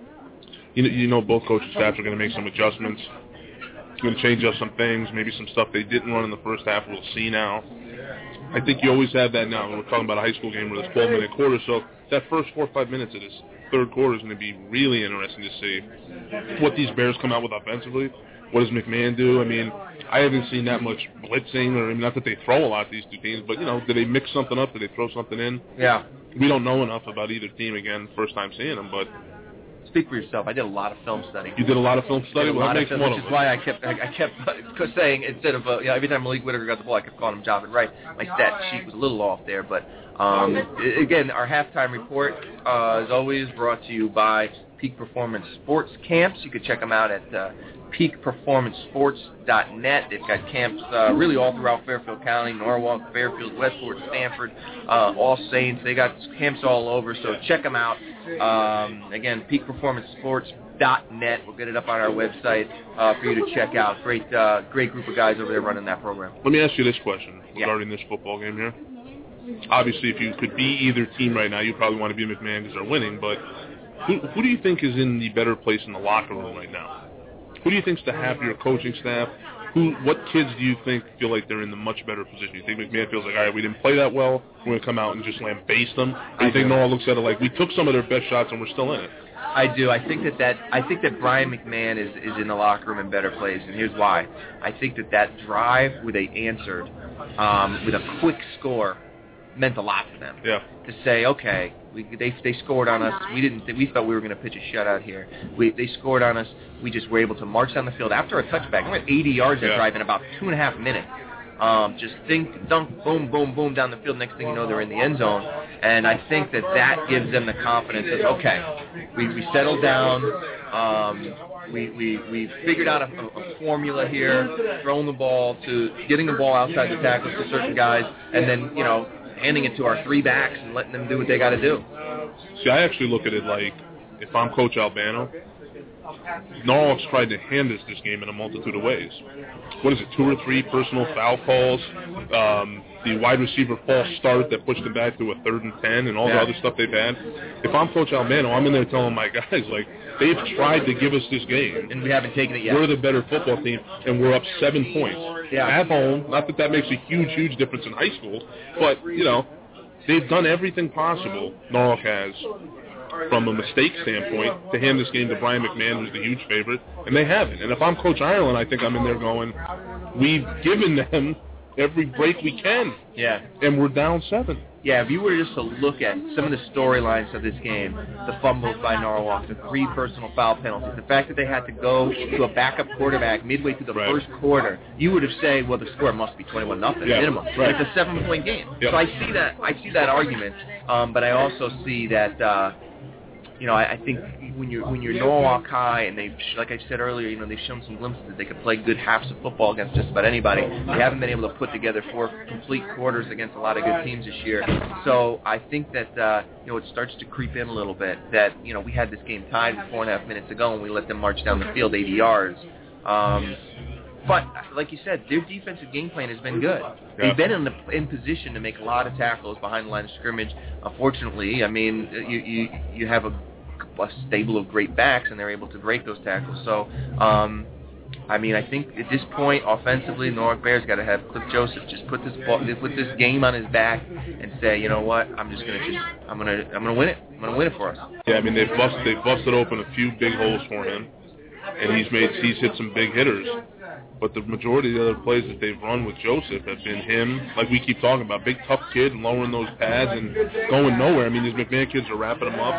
you know, you know both coaching staffs are going to make some adjustments, going to change up some things, maybe some stuff they didn't run in the first half we'll see now. I think you always have that now. We're talking about a high school game where there's twelve-minute quarters, so that first four or five minutes of this third quarter is going to be really interesting to see what these Bears come out with offensively. What does McMahon do? I mean, I haven't seen that much blitzing, or I mean, not that they throw a lot, these two teams, but, you know, do they mix something up? Do they throw something in? Yeah. We don't know enough about either team, again, first time seeing them, but Speak for yourself. I did a lot of film study. You did a lot of film study? Well, that makes film, one which of is why I kept I, I kept saying, instead of, uh, you know, every time Malik Whitaker got the ball, I kept calling him Jonathan Wright. My stat sheet was a little off there. But, um, again, our halftime report uh, is always brought to you by Peak Performance Sports Camps. You can check them out at uh, peak performance sports dot net. They've got camps uh, really all throughout Fairfield County, Norwalk, Fairfield, Westport, Stanford, uh, All Saints. They got camps all over, so check them out. Um, again, peak performance sports dot net. We'll get it up on our website uh, for you to check out. Great uh, great group of guys over there running that program. Let me ask you this question regarding yeah. this football game here. Obviously, if you could be either team right now, you probably want to be McMahon because they're winning, but who, who do you think is in the better place in the locker room right now? Who do you think's the happier coaching staff? Who, what kids do you think feel like they're in the much better position? You think McMahon feels like, all right, we didn't play that well, we're going to come out and just lambaste them? Or you think Noah looks at it like, we took some of their best shots and we're still in it? I do. I think that, that I think that Brian McMahon is, is in the locker room in better place, and here's why. I think that that drive where they answered um, with a quick score meant a lot to them. Yeah. To say, okay, we, they they scored on us. We didn't. We thought we were going to pitch a shutout here. We they scored on us. We just were able to march down the field after a touchback. We went eighty yards that yeah. drive in about two and a half minutes. Um, just think, dunk, boom, boom, boom down the field. Next thing you know, they're in the end zone. And I think that that gives them the confidence of, okay, we, we settled down. Um, we, we, we figured out a, a formula here, throwing the ball to getting the ball outside the tackles to certain guys, and then, you know, handing it to our three backs and letting them do what they got to do. See, I actually look at it like, if I'm Coach Albano, Norwalk's tried to hand us this game in a multitude of ways. What is it, two or three personal foul calls, um, the wide receiver false start that pushed them back to a third and ten, and all yeah. the other stuff they've had. If I'm Coach Albano, I'm in there telling my guys, like, they've tried to give us this game. And we haven't taken it yet. We're the better football team, and we're up seven points. Yeah. At home, not that that makes a huge, huge difference in high school, but, you know, they've done everything possible, Norwalk has, from a mistake standpoint, to hand this game to Brian McMahon, who's the huge favorite, and they haven't. And if I'm Coach Ireland, I think I'm in there going, we've given them every break we can, yeah, and we're down seven. Yeah, if you were just to look at some of the storylines of this game, the fumbles by Norwalk, the three personal foul penalties, the fact that they had to go to a backup quarterback midway through the right. first quarter, you would have said, well, the score must be twenty-one nothing yeah, minimum. Right. It's a seven-point game. Yep. So I see that. I see that argument, um, but I also see that. Uh, You know, I, I think when you're when you're Norwalk High, and they, like I said earlier, you know, they've shown some glimpses that they could play good halves of football against just about anybody. They haven't been able to put together four complete quarters against a lot of good teams this year. So I think that uh, you know, it starts to creep in a little bit that, you know, we had this game tied with four and a half minutes to go, and we let them march down the field eighty yards. Um, But, like you said, their defensive game plan has been good. Yeah. They've been in the in position to make a lot of tackles behind the line of scrimmage. Unfortunately, I mean, you you, you have a, a stable of great backs, and they're able to break those tackles. So, um, I mean, I think at this point, offensively, Norwalk Bears got to have Cliff Joseph just put this ball, put this game on his back and say, you know what, I'm just gonna just I'm gonna I'm gonna win it. I'm gonna win it for us. Yeah, I mean, they've busted they've busted open a few big holes for him, and he's made he's hit some big hitters. But the majority of the other plays that they've run with Joseph have been him, like we keep talking about, big tough kid, lowering those pads and going nowhere. I mean, these McMahon kids are wrapping them up.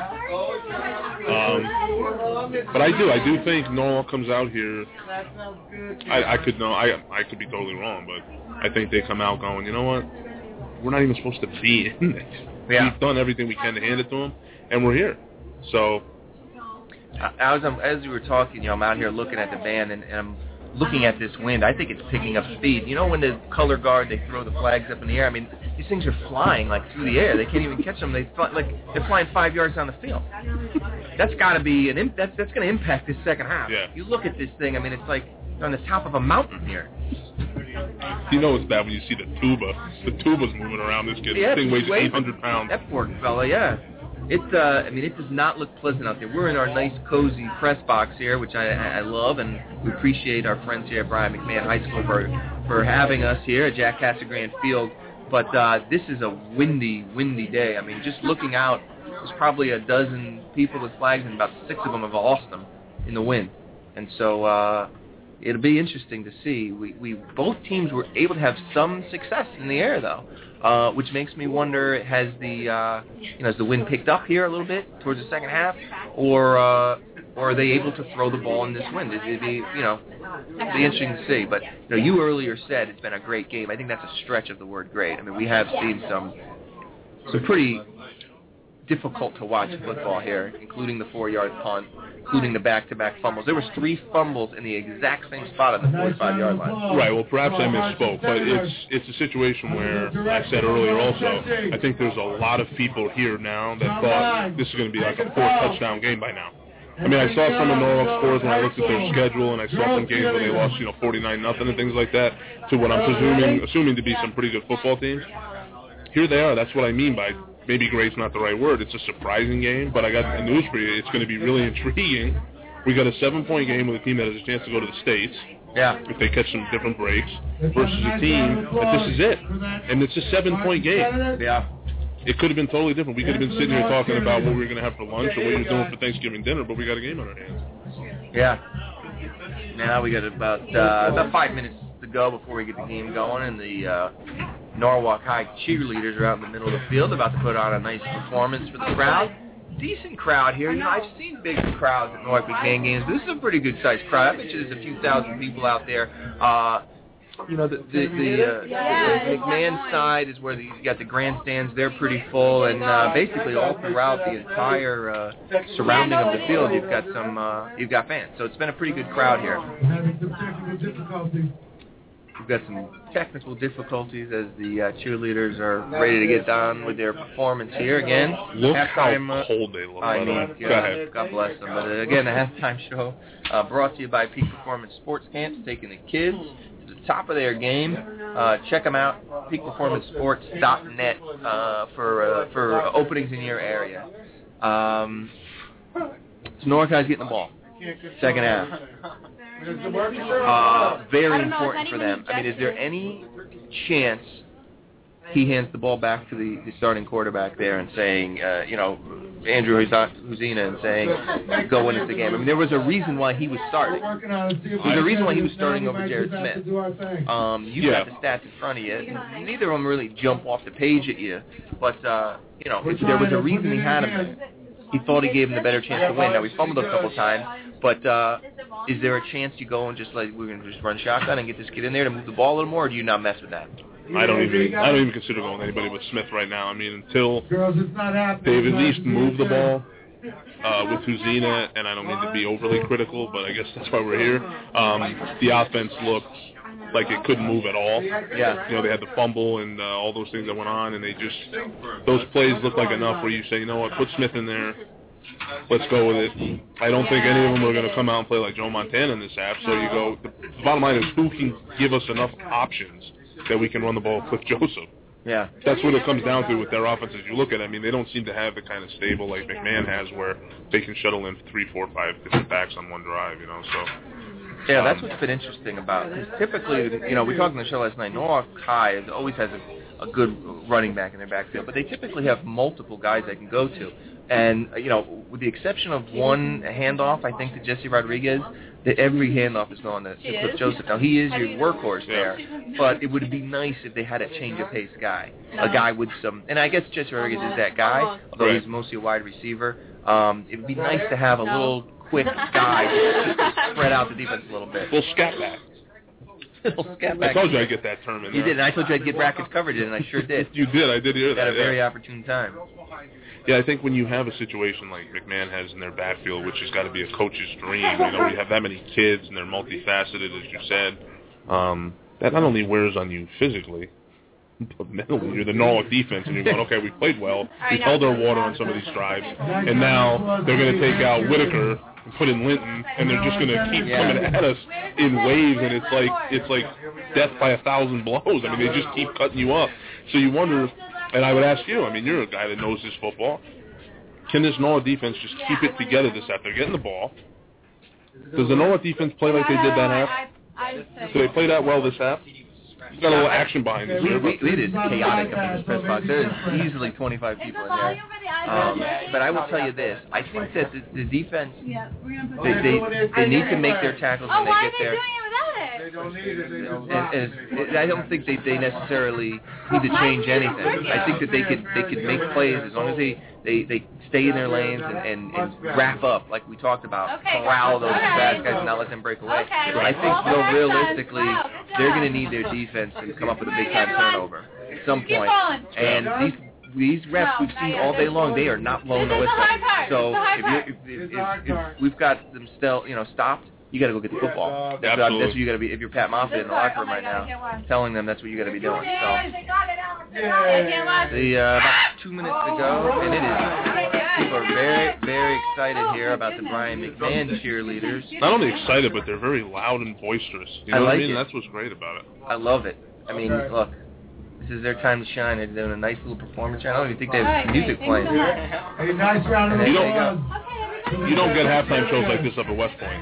Um, but I do, I do think Norwalk comes out here. I, I could know, I I could be totally wrong, but I think they come out going, you know what? We're not even supposed to be in it. Yeah. We've done everything we can to hand it to them, and we're here. So, as I'm, as we were talking, you know, I'm out here looking at the band, and, and I'm looking at this wind. I think it's picking up speed. You know, when the color guard, they throw the flags up in the air. I mean, these things are flying like through the air. They can't even catch them. They fly, like they're flying five yards down the field. That's got to be an imp- that's that's going to impact this second half. Yeah. You look at this thing. I mean, it's like you're on the top of a mountain here. You know it's bad when you see the tuba. The tuba's moving around. This kid, Yeah, this thing weighs weight- eight hundred pounds. That poor fella, yeah. It's, uh, I mean, it does not look pleasant out there. We're in our nice, cozy press box here, which I, I love, and we appreciate our friends here at Brian McMahon High School for, for having us here at Jack Casagrande Field. But uh, this is a windy, windy day. I mean, just looking out, there's probably a dozen people with flags, and about six of them have lost them in the wind. And so, uh, it'll be interesting to see. We, we both teams were able to have some success in the air, though, uh, which makes me wonder: has the uh, you know has the wind picked up here a little bit towards the second half, or uh, or are they able to throw the ball in this wind? It'd be you know it'd be interesting to see. But you know, you earlier said it's been a great game. I think that's a stretch of the word great. I mean, we have seen some some pretty difficult to watch football here, including the four-yard punt, including the back-to-back fumbles. There was three fumbles in the exact same spot on the forty-five-yard line. Right. Well, perhaps I misspoke, but it's it's a situation where I said earlier also. I think there's a lot of people here now that thought this is going to be like a four-touchdown game by now. I mean, I saw some of Norwalk scores when I looked at their schedule, and I saw some games where they lost, you know, forty-nine nothing and things like that, to what I'm presuming, assuming to be some pretty good football teams. Here they are. That's what I mean by maybe great's not the right word. It's a surprising game, but I got the news for you. It's going to be really intriguing. We got a seven-point game with a team that has a chance to go to the States. Yeah. If they catch some different breaks, versus a team that this is it. And it's a seven-point game. Yeah. It could have been totally different. We could have been sitting here talking about what we were going to have for lunch or what we were doing for Thanksgiving dinner, but we got a game on our hands. Yeah. Now we got about uh, about five minutes to go before we get the game going, and the uh, Norwalk High cheerleaders are out in the middle of the field about to put on a nice performance for the crowd. Decent crowd here. You know, I've seen big crowds at Norwalk McMahon games, but this is a pretty good-sized crowd. I bet you there's a few thousand people out there. Uh, you know, the the, the, uh, the McMahon side is where the, you got the grandstands. They're pretty full, and uh, basically all throughout the entire uh, surrounding of the field, you've got some uh, you've got fans. So it's been a pretty good crowd here. We've got some technical difficulties as the uh, cheerleaders are ready to get down with their performance here again. Look halftime, how cold they look. I mean, Go ahead. God bless them. But uh, again, a halftime show uh, brought to you by Peak Performance Sports Camps, taking the kids to the top of their game. Uh, check them out, peak performance sports dot net uh, for uh, for openings in your area. Um, so Norwalk High's getting the ball. Second half. Uh, very important for them. I mean, is there any chance he hands the ball back to the, the starting quarterback there and saying, uh, you know, Andrew Huzina, and saying, go win us the game? I mean, there was a reason why he was starting. There's a reason why he was starting over Jared Smith. Um, you yeah. got the stats in front of you. Neither of them really jump off the page at you, but, uh, you know, if there was a reason he had him there. He thought he gave him the better chance to win. Now, we fumbled a couple times, but uh, is there a chance you go and just like, we're going to just run shotgun and get this kid in there to move the ball a little more, or do you not mess with that? I don't even I don't even consider going anybody but Smith right now. I mean, until they've at least moved the ball uh, with Huzina, and I don't mean to be overly critical, but I guess that's why we're here. Um, the offense looked like it couldn't move at all. Yeah. You know, they had the fumble and uh, all those things that went on, and they just, those plays look like enough where you say, you know what, put Smith in there, let's go with it. I don't think any of them are going to come out and play like Joe Montana in this half, so you go, the, the bottom line is who can give us enough options that we can run the ball with Joseph. Yeah. That's what it comes down to with their offenses. You look at it, I mean, they don't seem to have the kind of stable like McMahon has where they can shuttle in three, four, five different backs on one drive, you know, so... Yeah, that's what's been interesting about it. Typically, you know, we talked on the show last night, Norwalk High always has a, a good running back in their backfield, but they typically have multiple guys they can go to. And, you know, with the exception of one handoff, I think, to Jesse Rodriguez, that every handoff is going to, to Cliff Joseph. Now, he is your workhorse there, but it would be nice if they had a change-of-pace guy, a guy with some, and I guess Jesse Rodriguez is that guy, although he's mostly a wide receiver. Um, it would be nice to have a little quick guy to spread out the defense a little bit. Little scat back. Little scat back. I told you I'd get that term in there. You did, and I told you I'd get brackets covered in, and I sure did. You did, I did hear that. At a very yeah. opportune time. Yeah, I think when you have a situation like McMahon has in their backfield, which has got to be a coach's dream, you know, you have that many kids and they're multifaceted, as you said, um, that not only wears on you physically, but mentally. You're the Norwalk defense, and you're going, okay, we played well, we held our water on some of these drives, and now they're going to take out Whitaker and put in Linton, and they're just going to keep yeah. coming at us in waves, and it's like it's like death by a thousand blows. I mean, they just keep cutting you up. So you wonder, and I would ask you, I mean, you're a guy that knows this football. Can this Norwalk defense just keep it together this half? They're getting the ball. Does the Norwalk defense play like they did that half? Do they play that well this half? We've got a little action behind us here. It is chaotic up in this press box. There is easily twenty-five people in there. Um, but I will tell you this. I think that the, the defense, they, they, they need to make their tackles when they get there. and, and it's, I don't think they, they necessarily need to change anything. I think that they could they could make plays as long as they, they, they stay in their lanes and, and, and wrap up, like we talked about, corral those fast guys and not let them break away. So I think, you know, realistically, they're going to need their defense to come up with a big-time turnover at some point. And these these reps we've seen all day long, they are not blowing the whistle. So if, you're, if, if, if, if we've got them still, you know, stopped, you got to go get the football. That's what, that's what you got to be. If you're Pat Moffitt in the locker room right now, telling them that's what you got to be doing. So the uh, about two minutes to go, and it is. People are very, very excited here about the Brian McMahon cheerleaders. Not only excited, but they're very loud and boisterous. You know I like what I mean? it. That's what's great about it. I love it. I mean, look. This is their time to shine. They're doing a nice little performance. I don't even think they have music playing. A nice round of You applause. don't, you don't get halftime shows like this up at West Point.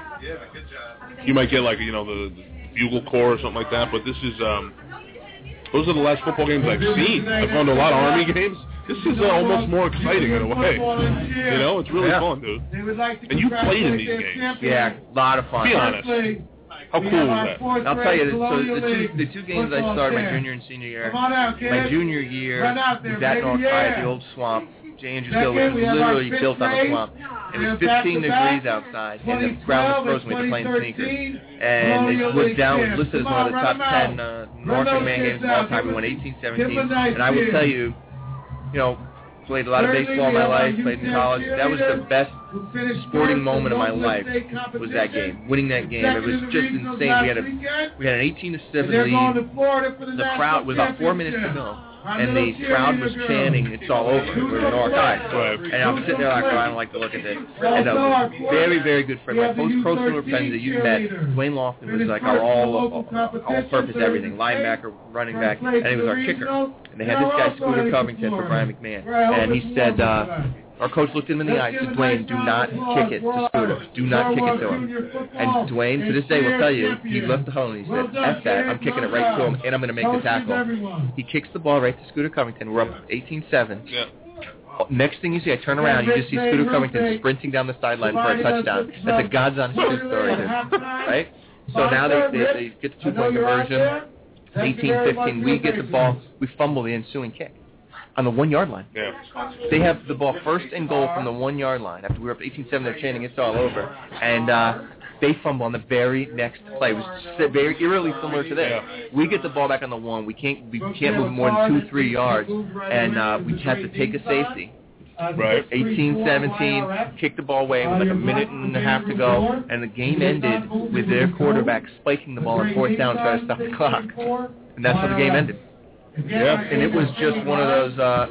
You might get like, you know, the, the Bugle Corps or something like that, but this is, um, those are the last football games I've seen. I've gone to a lot of Army games. This is uh, almost more exciting in a way. You know, it's really yeah. fun, dude. And you played in these games. Yeah, a lot of fun. Be honest. How cool is that? I'll tell you, so the two, the two games I started my junior and senior year, my junior year was at North High at the old swamp. J. Andrews Hill, which was literally built on a swamp. It was fifteen degrees outside, and the ground was frozen. We had to play in sneakers. And it was down, was listed as one of the top ten uh, North McMahon games of all time. We won eighteen seventeen. And I will tell you, you know, played a lot of baseball in my life, played in college. That was the best sporting moment of my life, was that game. Winning that game. It was just insane. We had a we had an eighteen to seven lead. The crowd was about four minutes to go. And the crowd was chanting, "It's all over." We're in North High. And I'm sitting there like, oh, I don't like to look at this. And a very, very good friend, my post pro career friend that you met, Dwayne Lofton, was like our all, all, all-purpose everything, linebacker, running back, and he was our kicker. And they had this guy, Scooter Covington, for Brian McMahon. And he said, uh, our coach looked him in the eye and said, "Dwayne, do not kick it to Scooter. Do not kick it to him." And Dwayne, to this day, will tell you, he left the home and he said, "F that, I'm kicking it right to him, and I'm going to make the tackle." He kicks the ball right to Scooter Covington. We're up eighteen seven. Yeah. Next thing you see, I turn around, you just see Scooter Covington sprinting down the sideline for a touchdown. That's a God's honest truth story, right? So now they, they, they get the two-point conversion, eighteen fifteen. We get the ball. We fumble the ensuing kick on the one-yard line. Yeah. They have the ball first and goal from the one-yard line. After we were up eighteen seven, they're chanting, "It's all over." And uh, they fumble on the very next play. It was very eerily similar to this. Yeah. We get the ball back on the one. We can't we can't move more than two, three yards, and uh, we have to take a safety. Right. eighteen seventeen, kick the ball away with like a minute and a half to go, and the game ended with their quarterback spiking the ball on fourth down to try to stop the clock. And that's how the game ended. Yeah, and it was just one of those, uh,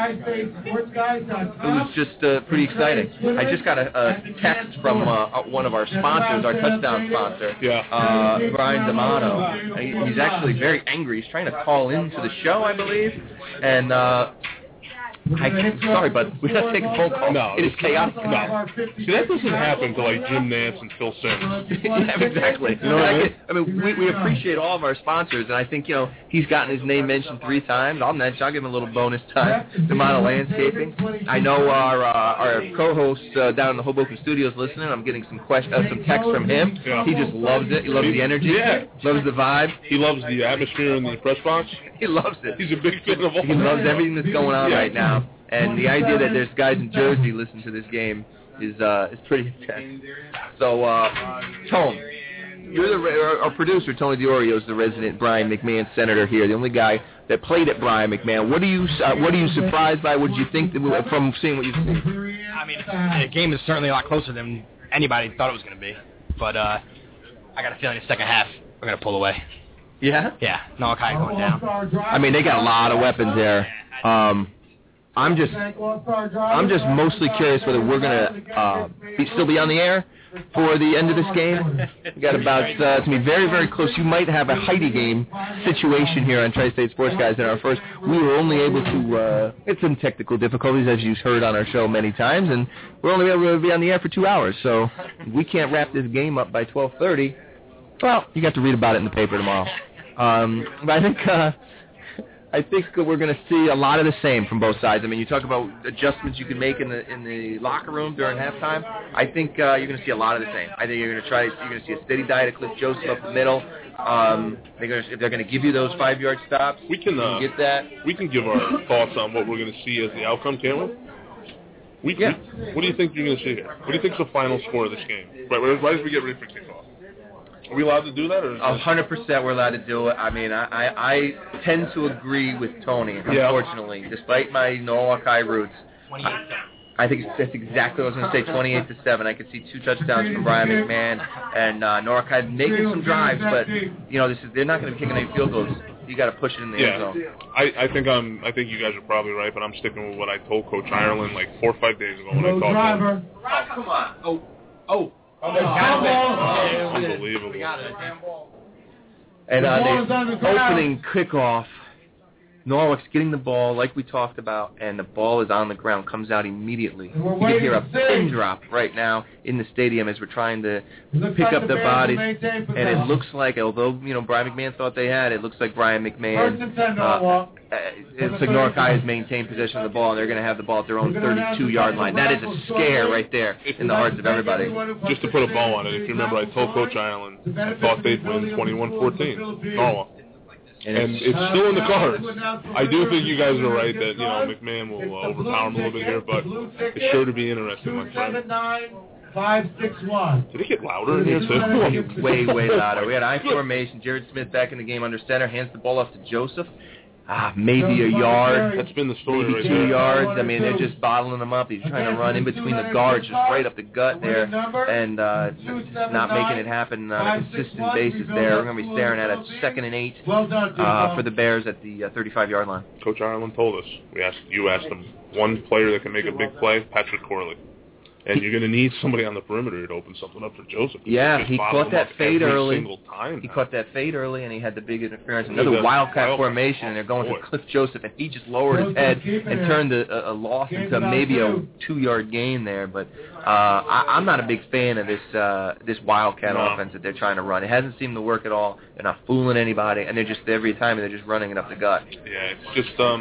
it was just uh, pretty exciting. I just got a, a text from uh, one of our sponsors, our touchdown sponsor, yeah. uh, Brian D'Amato. He, he's actually very angry. He's trying to call into the show, I believe, and uh, I'm sorry, but we got to take a phone call. No, it is chaotic. No. See, that doesn't happen to like Jim Nance and Phil Sims. Yeah, exactly. You know what I mean? I mean, we, we appreciate all of our sponsors, and I think, you know, he's gotten his name mentioned three times. I'll mention, I'll give him a little bonus time. D'Amato Landscaping. I know our uh, our co-host uh, down in the Hoboken studios listening. I'm getting some question, uh, some text from him. Yeah. He just loves it. He loves the energy. Yeah. Loves the vibe. He loves the atmosphere in the press box. He loves it. He's a big fan of all. He loves everything that's going on yeah. right now. And the idea that there's guys in Jersey listening to this game is uh, is pretty intense. So, uh, Tone, you're the our, our producer, Tony DiOrio, is the resident Brian McMahon senator here, the only guy that played at Brian McMahon. What are you uh, What are you surprised by? What did you think that, from seeing what you've seen? I mean, the game is certainly a lot closer than anybody thought it was going to be. But uh, I got a feeling the second half we're going to pull away. Yeah? Yeah, North High going down. I mean, they got a lot of weapons there. Um, I'm just, I'm just mostly curious whether we're gonna uh, be, still be on the air for the end of this game. We got about, uh, it's gonna be very, very close. You might have a Heidi game situation here on Tri-State Sports Guys in our first. We were only able to uh, get some technical difficulties, as you've heard on our show many times, and we're only able to be on the air for two hours. So we can't wrap this game up by twelve thirty. Well, you got to read about it in the paper tomorrow. Um, but I think. Uh, I think we're going to see a lot of the same from both sides. I mean, you talk about adjustments you can make in the in the locker room during halftime. I think uh, you're going to see a lot of the same. I think you're going to try. You're going to see a steady diet of Cliff Joseph up the middle. Um, they're going to, if they're going to give you those five-yard stops, we can, uh, you can get that. We can give our thoughts on what we're going to see as the outcome, can't we? We, yeah. we, what do you think you're going to see here? What do you think's the final score of this game? Right, right as we get ready for kickoff. Are we allowed to do that? A hundred percent, we're allowed to do it. I mean, I, I, I tend to agree with Tony. Unfortunately, yeah. Despite my Norwalk High roots, I, I think that's exactly what I was going to say. Twenty-eight to seven. I could see two touchdowns from Brian McMahon and uh, Norwalk High making some drives, but you know, this is they're not going to be kicking any field goals. You got to push it in the yeah. end zone. I, I think I'm. I think you guys are probably right, but I'm sticking with what I told Coach Ireland like four or five days ago when I talked to him. Come on. Oh, oh. Oh, oh, unbelievable. And uh, the opening kickoff, Norwalk's getting the ball like we talked about, and the ball is on the ground, comes out immediately. You can hear a pin drop right now in the stadium as we're trying to pick up the bodies. And it looks like, although, you know, Brian McMahon thought they had, it looks like Brian McMahon, uh, it's like Norwalk High has maintained possession of the ball, and they're going to have the ball at their own thirty-two-yard line. That is a scare right there in the hearts of everybody. Just to put a bow on it, if you remember, I told Coach Ireland I thought they'd win twenty-one fourteen. Norwalk. And, and it's, it's still in the cards. I do think you guys are right that, you know, McMahon will uh, overpower him a little bit here, but it's sure to be interesting, my friend. Five, six, one. Did it get louder in here, too? Way, way louder. We had I formation. Jared Smith back in the game under center, hands the ball off to Joseph. Ah, maybe a yard. That's been the story maybe right two there. yards. I mean, they're just bottling them up. He's trying to run in between the guards, just right up the gut there, and uh, just not making it happen on a consistent basis there. We're going to be staring at a second and eight uh, for the Bears at the uh, thirty-five-yard line. Coach Ireland told us. We asked you asked him one player that can make a big play, Patrick Corley. And you're going to need somebody on the perimeter to open something up for Joseph. Yeah, he caught that fade early. Time he now. caught that fade early, and he had the big interference. Another wildcat formation, and they're going to Cliff Joseph, and he just lowered his head and turned a, a loss into maybe a two-yard gain there. But uh, I, I'm not a big fan of this uh, this wildcat no. offense that they're trying to run. It hasn't seemed to work at all. They're not fooling anybody, and they're just every time they're just running it up the gut. Yeah, it's just um.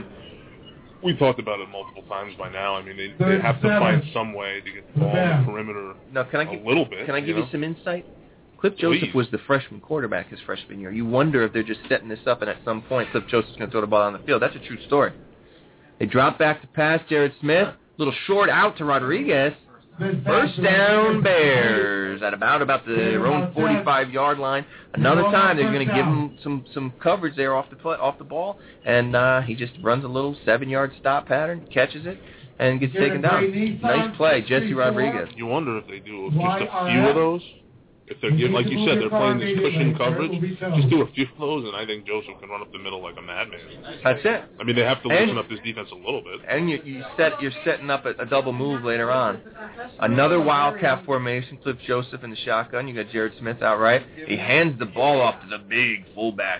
We talked about it multiple times by now. I mean, they, they have to find some way to get the ball on the perimeter now, can I give, a little bit. Can I give you, you know? some insight? Cliff Joseph Please. was the freshman quarterback his freshman year. You wonder if they're just setting this up, and at some point Cliff Joseph's going to throw the ball on the field. That's a true story. They drop back to pass. Jared Smith, little short out to Rodriguez. First down, Bears at about about their own forty-five-yard line. Another time they're going to give him some some coverage there off the play, off the ball, and uh, he just runs a little seven-yard stop pattern, catches it, and gets taken down. Nice play, Jesse Rodriguez. You wonder if they do just a few of those. If they're giving, like you said, they're playing this cushion coverage, just do a few of those, and I think Joseph can run up the middle like a madman. That's it. I mean, they have to loosen up this defense a little bit. And you, you set, you're setting up a, a double move later on. Another wildcat formation, Cliff Joseph in the shotgun. You got Jared Smith out right. He hands the ball off to the big fullback.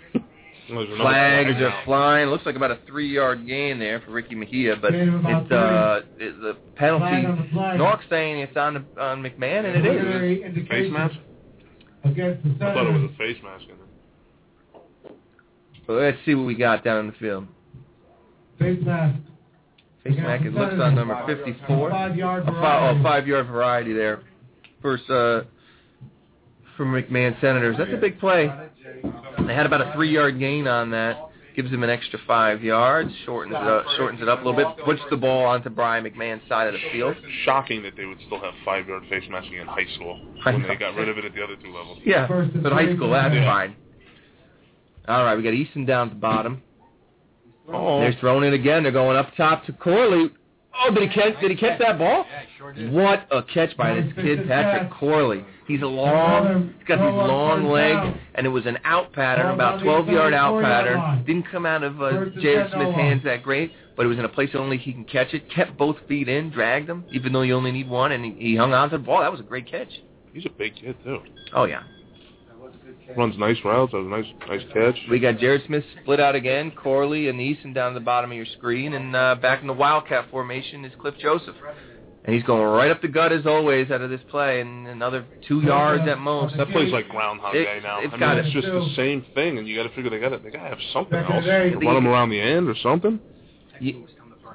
Flags are flying. Looks like about a three-yard gain there for Ricky Mejia, but it's uh, it, the penalty. Nork's saying it's on on McMahon, and it is. Face mask? I thought it was a face mask in there. Well, let's see what we got down in the field. Face mask. Face mask. It looks on number fifty-four. A five, oh, five-yard variety there. First uh, from McMahon Senators. That's a big play. They had about a three-yard gain on that. Gives them an extra five yards. Shortens it up, shortens it up a little bit. Puts the ball onto Brian McMahon's side of the field. Shocking that they would still have five-yard face masking in high school when they got rid of it at the other two levels. Yeah, but high school, that's yeah. fine. All right, we got Easton down at the bottom. Oh. They're throwing it again. They're going up top to Corley. Oh, did he catch? Did he catch that ball? Yeah, sure did. What a catch by this kid, Patrick Corley. He's a long, he's got these long legs, and it was an out pattern, about twelve-yard out pattern. Didn't come out of uh, Jared Smith's hands that great, but it was in a place that only he can catch it. Kept both feet in, dragged him, even though you only need one, and he, he hung on to the ball. That was a great catch. He's a big kid too. Oh yeah. Runs nice routes. That was a nice, nice catch. We got Jared Smith split out again. Corley and Easton down at the bottom of your screen, and uh, back in the Wildcat formation is Cliff Joseph. And he's going right up the gut as always out of this play, and another two yards at most. That play's like Groundhog It- Day now. it's I mean, got it's it. just the same thing, and you got to figure they got to they got to have something Back in else. the day. Run them around the end or something. Ye-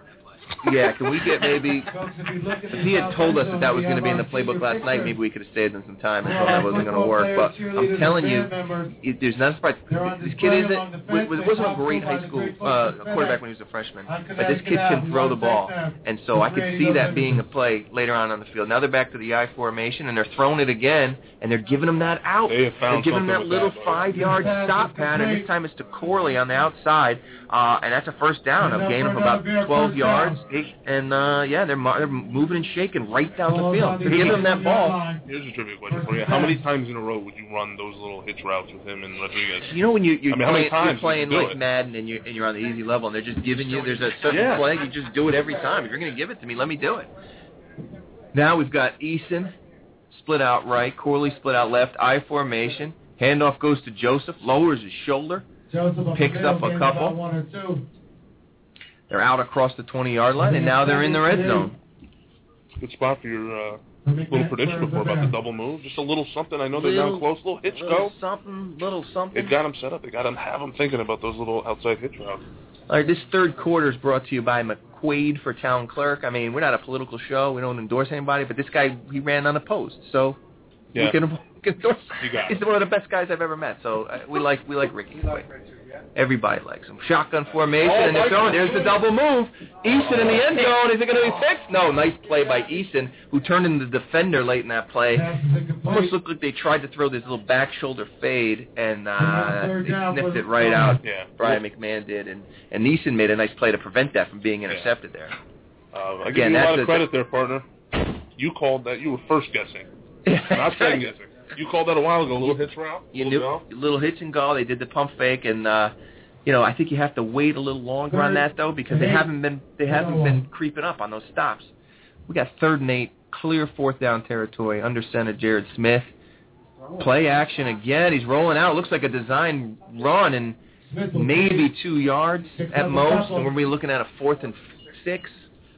Yeah, can we get maybe... If he had told us that that was going to be in the playbook last night, maybe we could have saved him some time and told him that wasn't going to work. But I'm telling you, it, there's not a surprise. This kid isn't... Was, wasn't a great high school uh, quarterback when he was a freshman, but this kid can throw the ball. And so I could see that being a play later on on the field. Now they're back to the I formation, and they're throwing it again, and they're giving him that out. They have They're found giving him that something with little that. five-yard stop pattern. This time it's to Corley on the outside, uh, and that's a first down. A gain of about twelve yards. Eight, and, uh, yeah, they're, they're moving and shaking right down the field. They're giving him that ball. Here's a trivia question for you. How many times in a row would you run those little hitch routes with him and Rodriguez? You know when you, you're I mean, how many playing, times you're playing did you do like it? Madden and you're, and you're on the easy level and they're just giving you, there's a certain Yeah. play, you just do it every time. If you're going to give it to me, let me do it. Now we've got Eason split out right, Corley split out left, I formation. Handoff goes to Joseph, lowers his shoulder, picks up a couple. They're out across the twenty-yard line, and now they're in the red zone. Good spot for your uh, little prediction before about the double move. Just a little something. I know they're Little- down close. Little hitch Little go. something, little something. They've got them set up. They got them have them thinking about those little outside hitch routes. All right, this third quarter is brought to you by McQuaid for Town Clerk. I mean, we're not a political show. We don't endorse anybody, but this guy, he ran unopposed. So Yeah. we can, we can endorse You got He's it. one of the best guys I've ever met. So uh, we like we like Ricky. Everybody likes him. Shotgun formation, and they're throwing. There's the double move. Eason in the end zone. Is it going to be fixed? No. Nice play by Eason, who turned into the defender late in that play. Almost looked like they tried to throw this little back shoulder fade, and uh, they sniffed it right out. Yeah. Brian McMahon did, and and Eason made a nice play to prevent that from being intercepted there. Uh, I give Again, you a lot that's of credit there, partner. You called that. You were first guessing, not second guessing. You called that a while ago. A little hitch route. You little knew go. little hitch and go. They did the pump fake, and uh, you know I think you have to wait a little longer on that though because they haven't been they haven't been creeping up on those stops. We got third and eight, clear fourth down territory under center Jared Smith. Play action again. He's rolling out. Looks like a design run and maybe two yards at most. And we're be looking at a fourth and six.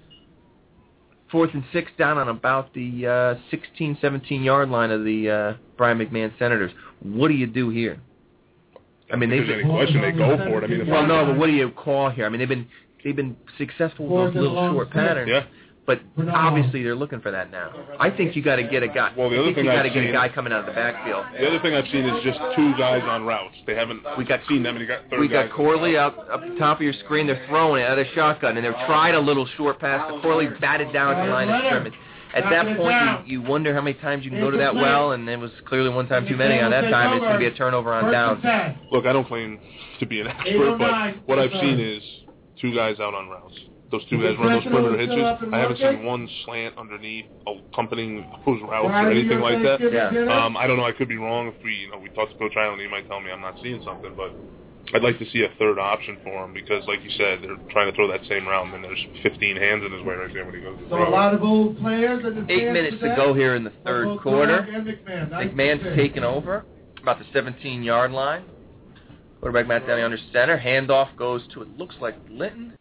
Fourth and six down on about the uh, sixteen, seventeen-yard line of the uh, Brian McMahon Senators. What do you do here? I mean, If they've there's any question, they go for it. I mean, if well, I- no, but what do you call here? I mean, they've been they've been successful with those little short patterns. Yeah. But obviously they're looking for that now. I think you got to get a guy. Well, the I other think thing you got to I've get a seen- guy coming out of the backfield. The other thing I've seen is just two guys on routes. They haven't We got seen them, and you got third We guys got Corley up up the top of your screen. They're throwing it out of shotgun, and they're trying a little short pass. The Corley batted down at the line of scrimmage. At that point, you, you wonder how many times you can go to that well, and it was clearly one time too many on that time. It's going to be a turnover on downs. Look, I don't claim to be an expert, but what I've seen is two guys out on routes. Those two guys run those perimeter hitches. I haven't seen one slant underneath accompanying those routes or anything like that. Yeah. Um, I don't know. I could be wrong. If we, you know, we talked to Coach Island, he might tell me I'm not seeing something, but I'd like to see a third option for him because, like you said, they're trying to throw that same route, and then there's fifteen hands in his way right there when he goes to So a throw. lot of old players. in the Eight stands minutes to today. go here in the third Both quarter. Clark and McMahon. Nice McMahon's pick. taking over about the seventeen-yard line. Quarterback Matt Downey under center. Handoff goes to, it looks like Linton.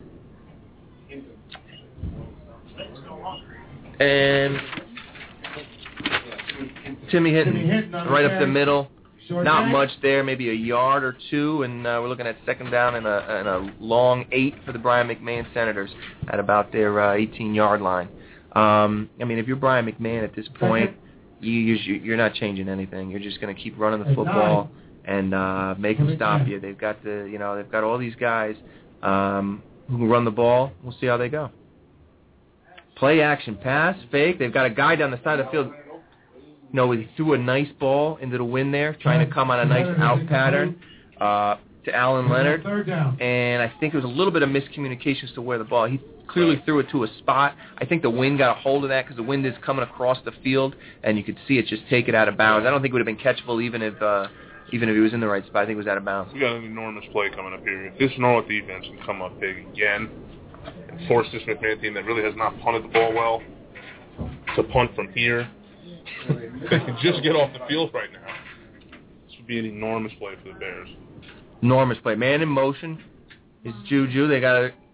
And Timmy hitting Timmy Hinton on the right up the carry. middle. Short Not gain. much there, maybe a yard or two, and uh, we're looking at second down and a, and a long eight for the Brian McMahon Senators at about their uh, eighteen-yard line. Um, I mean, if you're Brian McMahon at this point, you, you, you're not changing anything. You're just going to keep running the football and uh, make them stop you. They've got the, you know, they've got all these guys um, who can run the ball. We'll see how they go. Play action pass, fake. They've got a guy down the side of the field. You know, he threw a nice ball into the wind there, trying to come on a nice out pattern uh, to Alan Leonard. Third down. And I think it was a little bit of miscommunication as to where the ball. He clearly threw it to a spot. I think the wind got a hold of that because the wind is coming across the field, and you could see it just take it out of bounds. I don't think it would have been catchable even if uh, even if he was in the right spot. I think it was out of bounds. We got an enormous play coming up here. If this Norwood defense can come up big again and force this McMahon team that really has not punted the ball well to punt from here, they can just get off the field right now. This would be an enormous play for the Bears. Enormous play. Man in motion is Juju. They got a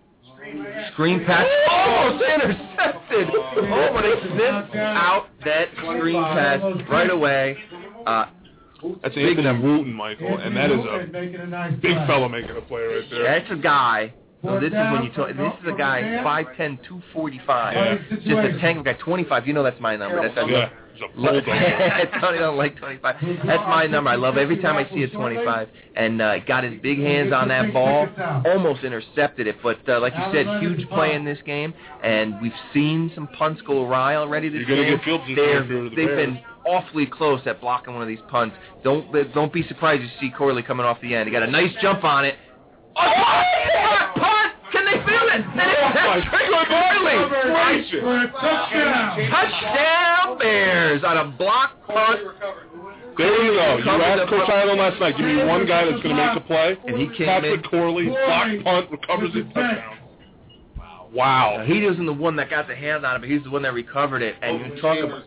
Screen pass. Almost intercepted. Oh, but they sniffed out that screen pass right away. Uh, That's Anthony Wooten, Michael, and that is a big fella making a play right there. That's a guy. So this is when you talk. This is a guy five ten, two forty-five. Yeah. Just a tank guy, twenty-five. You know that's my number. That's Yeah. Tony don't like twenty-five. That's my number. I love every time I see a twenty-five. And uh, got his big hands on that ball. Almost intercepted it. But uh, like you said, huge play in this game. And we've seen some punts go awry already this You're game. gonna get field position They're- for the They've Bears. been awfully close at blocking one of these punts. Don't don't be surprised you see Corley coming off the end. He got a nice jump on it. Oh, punt! punt! Can they feel it? And it's Patrick Corley. Touchdown. Touchdown Bears on a block punt. There you go. You asked Coach Idle last night. Give me one guy that's going to make the play. And he came Patrick in. Corley, block punt, recovers it, touchdown. Wow. He wasn't the one that got the hand on it, but he's the one that recovered it. And you talk about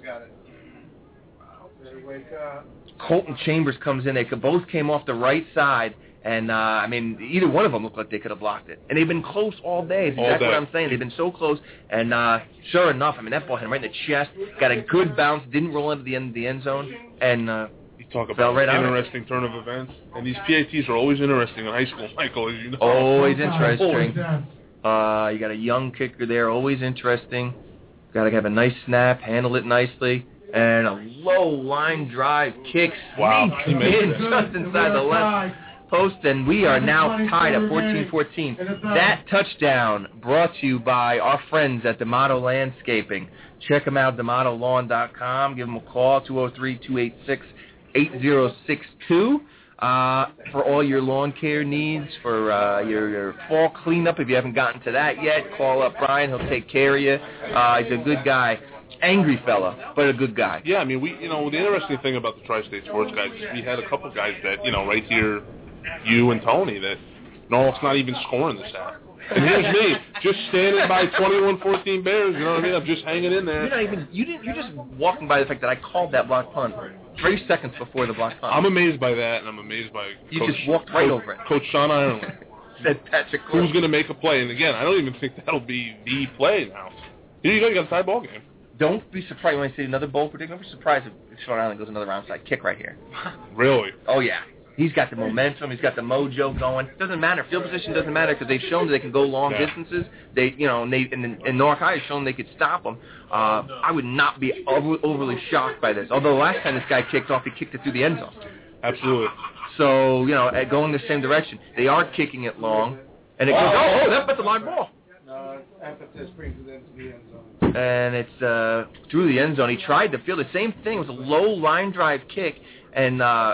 Colton Chambers comes in. They could, both came off the right side. And, uh, I mean, either one of them looked like they could have blocked it. And they've been close all day. That's All exactly day. what I'm saying. They've been so close. And uh, sure enough, I mean, that ball hit him right in the chest. Got a good bounce. Didn't roll into the end of the end zone. And uh, You talk fell about right on it. interesting turn of events. And these P A Ts are always interesting in high school, Michael, as you know. always interesting. Touchdown. Uh, you got a young kicker there. Always interesting. Got to have a nice snap. Handle it nicely. And a low line drive kick. Wow, he Sneaks made in it. just inside the left post, and we are now tied at fourteen fourteen. That touchdown brought to you by our friends at D'Amato Landscaping. Check them out, D'Amato Lawn dot com. Give them a call, two oh three, two eight six, eight oh six two. Uh, for all your lawn care needs, for uh, your, your fall cleanup. If you haven't gotten to that yet, call up Brian. He'll take care of you. Uh, he's a good guy. Angry fella, but a good guy. Yeah, I mean, we, you know, the interesting thing about the Tri-State Sports guys is we had a couple guys that, you know, right here, you and Tony, that Norwalk's not even scoring this half. And here's me, just standing by twenty-one fourteen Bears, you know what I mean? I'm just hanging in there. You're not even, you didn't, you're just walking by the fact that I called that block punt three seconds before the block punt. I'm amazed by that, and I'm amazed by You Coach, just walked right Coach, over it. Coach Sean Ireland. Said Patrick Who's Corley. going to make a play? And again, I don't even think that'll be the play now. Here you go, you got a tie ball game. Don't be surprised when I see another bowl prediction. Don't be surprised if Sean Island goes another onside kick right here. Really? Oh, yeah. He's got the momentum. He's got the mojo going. Doesn't matter. Field position doesn't matter because they've shown that they can go long Yeah. distances. They, you know, and, they, and, and North High has shown they could stop them. Uh, I would not be over, overly shocked by this. Although last time this guy kicked off, he kicked it through the end zone. Absolutely. So, you know, uh, going the same direction. They are kicking it long. And it goes, oh, oh, that's the line ball. No, emphasis brings it into the end zone. And it's uh, through the end zone. He tried to field the same thing. It was a low line drive kick. And uh,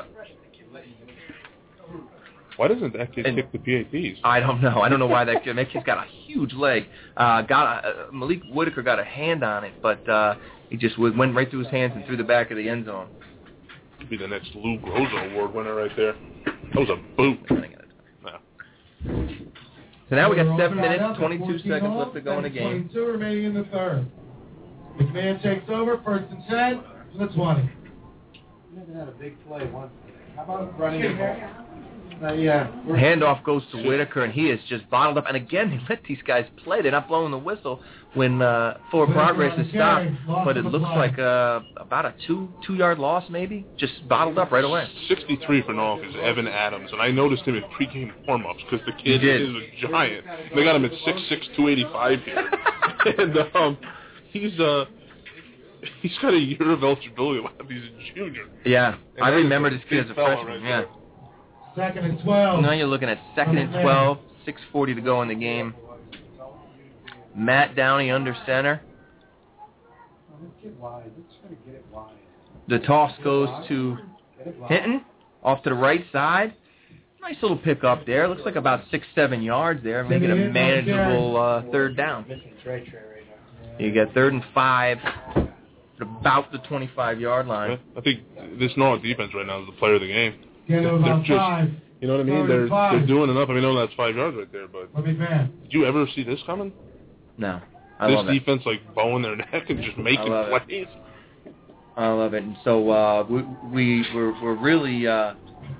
Why doesn't that kid And- kick the P A Ts? I don't know. I don't know why that kid. That kid's got a huge leg. Uh, got a, uh, Malik Whitaker got a hand on it, but uh, he just w- went right through his hands and through the back of the end zone. Could be the next Lou Groza Award winner right there. That was a boot. No. So now we got seven minutes, twenty-two seconds left to go in the game. twenty-two remaining in the third. McMahon takes over, first and ten, to the twenty. We haven't had a big play once. How about running the ball? Uh, yeah. we're- Handoff goes to Whitaker, and he is just bottled up. And again, they let these guys play. They're not blowing the whistle when uh, forward progress is stopped. But it looks like uh, about a two two yard loss, maybe. Just bottled up right away. sixty-three for Norfolk is Evan Adams, and I noticed him in pregame warm-ups because the kid did. is a giant. They got him at six six, two eighty-five here. and um, he's uh, he's got a year of eligibility left. He's a junior. Yeah, And I that is remember a this kid as big a fella freshman. right Yeah. there. Second and twelve. Now you're looking at second and twelve, six forty to go in the game. Matt Downey under center. Oh, let's get wide. Let's try to get it wide. The toss goes to Get it wide. Hinton off to the right side. Nice little pick up there. Looks like about six, seven yards there, making a manageable uh, third down. Missing Trey Trey right now. You get third and five, at about the twenty-five yard line. I think this Norfolk defense right now is the player of the game. Get They're about just, five. you know what I mean? Third They're and five. they're doing enough. I mean, I know that's five yards right there, but Let me man. did you ever see this coming? No, I this love it. defense like bowing their neck and just making love it. plays. I love it. And so uh, we, we we're, we're really uh,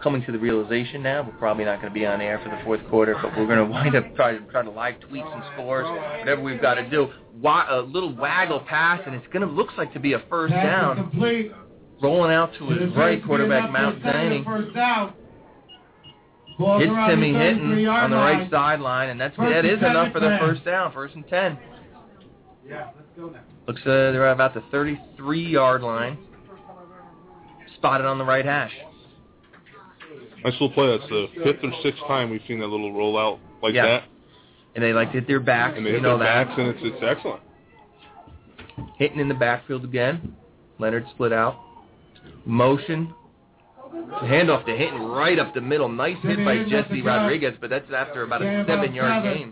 coming to the realization now we're probably not going to be on air for the fourth quarter, but we're going to wind up trying try to live tweet some scores, whatever we've got to do. Wa- a little waggle pass, and it's going to looks like to be a first down. Complete. Rolling out to his right, quarterback Mount Zaney. Hits Timmy Hinton on the right sideline, and that's that is enough for the first down, first and ten. Yeah, let's go now. Looks uh, they're about the thirty-three-yard line. Spotted on the right hash. Nice little play. That's the fifth or sixth time we've seen that little rollout like yeah. that. And they like to hit their backs. And they you hit know their that. backs, and it's, it's excellent. Hitting in the backfield again. Leonard split out. Motion. Handoff to Hinton right up the middle. Nice hit by Jesse Rodriguez, but that's after about a seven-yard gain.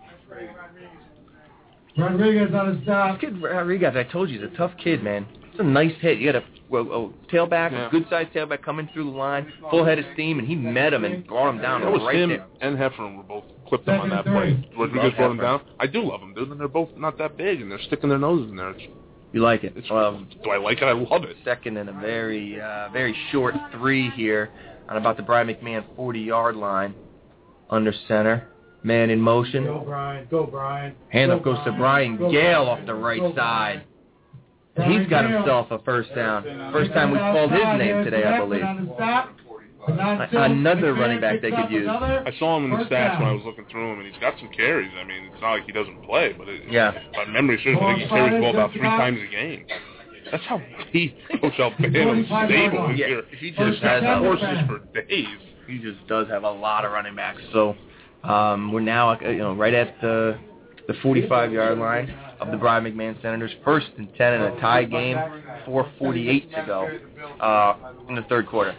Rodriguez on his stop. This kid Rodriguez, I told you, he's a tough kid, man. It's a nice hit. You got a, a, a tailback, yeah. a good-sized tailback coming through the line, full head of steam, and he met him and brought him down that was right him there. And Heffron were both clipped him on that play. Rodriguez brought him down. I do love them, dude. And they're both not that big, and they're sticking their noses in there. It's, you like it? It's, um, do I like it? I love it. Second and a very, uh, very short three here on about the Brian McMahon forty-yard line. Under center. Man in motion. Go, Brian. Go, Brian. Handoff goes to Brian Gale off the right side. He's got himself a first down. First time we've called his name today, I believe. Another running back they could use. I saw him in the stats when I was looking through him, and he's got some carries. I mean, it's not like he doesn't play, but it, yeah. by memory serves, I think he carries the ball about three times a game. That's how deep Coach Albano's stable is yeah, here. He just has horses for days. He just does have a lot of running backs. So um, we're now, you know, right at the the forty-five-yard line of the Brian McMahon Senators. First and ten in a tie game. four forty-eight to go uh, in the third quarter.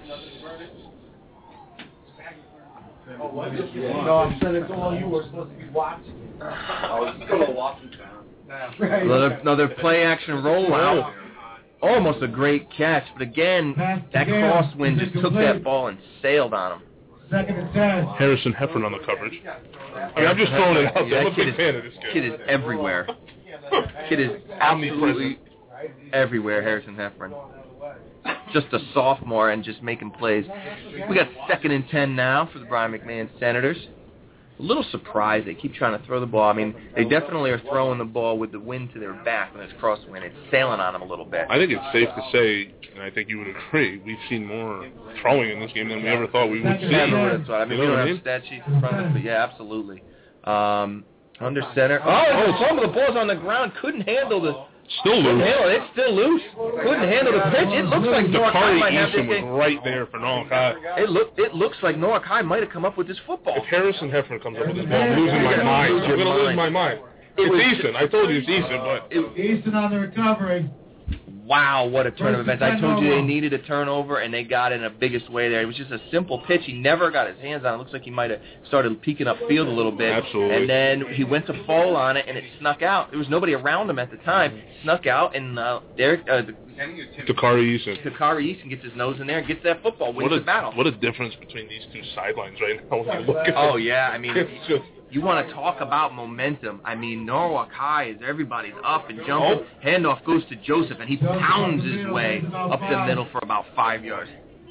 No, I'm sure that's all you were supposed to be watching. I was still watching that. Another, another play-action rollout. Almost a great catch, but again, that crosswind just took that ball and sailed on him. Second and ten. Harrison Heffron on the coverage. I mean, I'm just throwing it out there. I'm a big fan of this kid. Kid is everywhere. Kid is absolutely everywhere, Harrison Heffron. Just a sophomore and just making plays. We got second and ten now for the Brian McMahon Senators. A little surprised they keep trying to throw the ball. I mean, they definitely are throwing the ball with the wind to their back when it's crosswind. It's sailing on them a little bit. I think it's safe to say, and I think you would agree, we've seen more throwing in this game than we ever thought we would see. Yeah, that's right. I mean, you know we don't have mean? stat sheets in front of us, but yeah, absolutely. Um, under center. Oh, some of the balls on the ground couldn't handle the... Still loose. Handle it. It's still loose. Couldn't handle the pitch. It looks like Norwalk High might have this was game. right there for Norwalk High. It look. It looks like Norwalk High might have come up with this football. If Harrison Heffron comes up with this ball, I'm losing my mind. I'm going to lose my mind. It's Easton. I told you it's Easton, but... Easton on the recovery. Wow, what a turn of events. I told you they needed a turnover, and they got it in the biggest way there. It was just a simple pitch. He never got his hands on it. It looks like he might have started peeking upfield a little bit. Absolutely. And then he went to fall on it, and it snuck out. There was nobody around him at the time. Snuck out, and uh, Derek... Uh, Takari Easton. Takari Easton gets his nose in there and gets that football, wins what a, the battle. What a difference between these two sidelines right now when you look at Oh, them. yeah. I mean... It's just... You want to talk about momentum. I mean, Norwalk High is everybody's up and jumping. Oh. Handoff goes to Joseph, and he pounds his way up the middle for about five yards.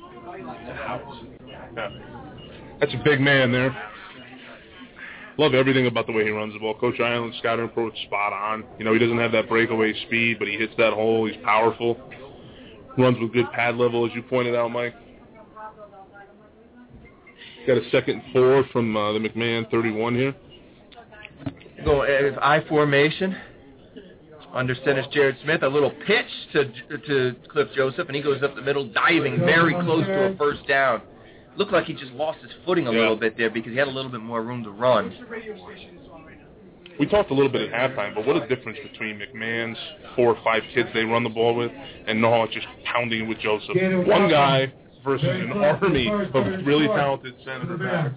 Yeah. That's a big man there. Love everything about the way he runs the ball. Coach Island's scouting report spot on. You know, he doesn't have that breakaway speed, but he hits that hole. He's powerful. Runs with good pad level, as you pointed out, Mike. Got a second and four from uh, the McMahon thirty-one here. Go uh, I formation. Under center's Jared Smith. A little pitch to to Cliff Joseph, and he goes up the middle, diving very close to a first down. Looked like he just lost his footing a yeah. little bit there because he had a little bit more room to run. We talked a little bit at halftime, but what a difference between McMahon's four or five kids they run the ball with and Norwalk just pounding it with Joseph. One guy versus an army of really talented center backs.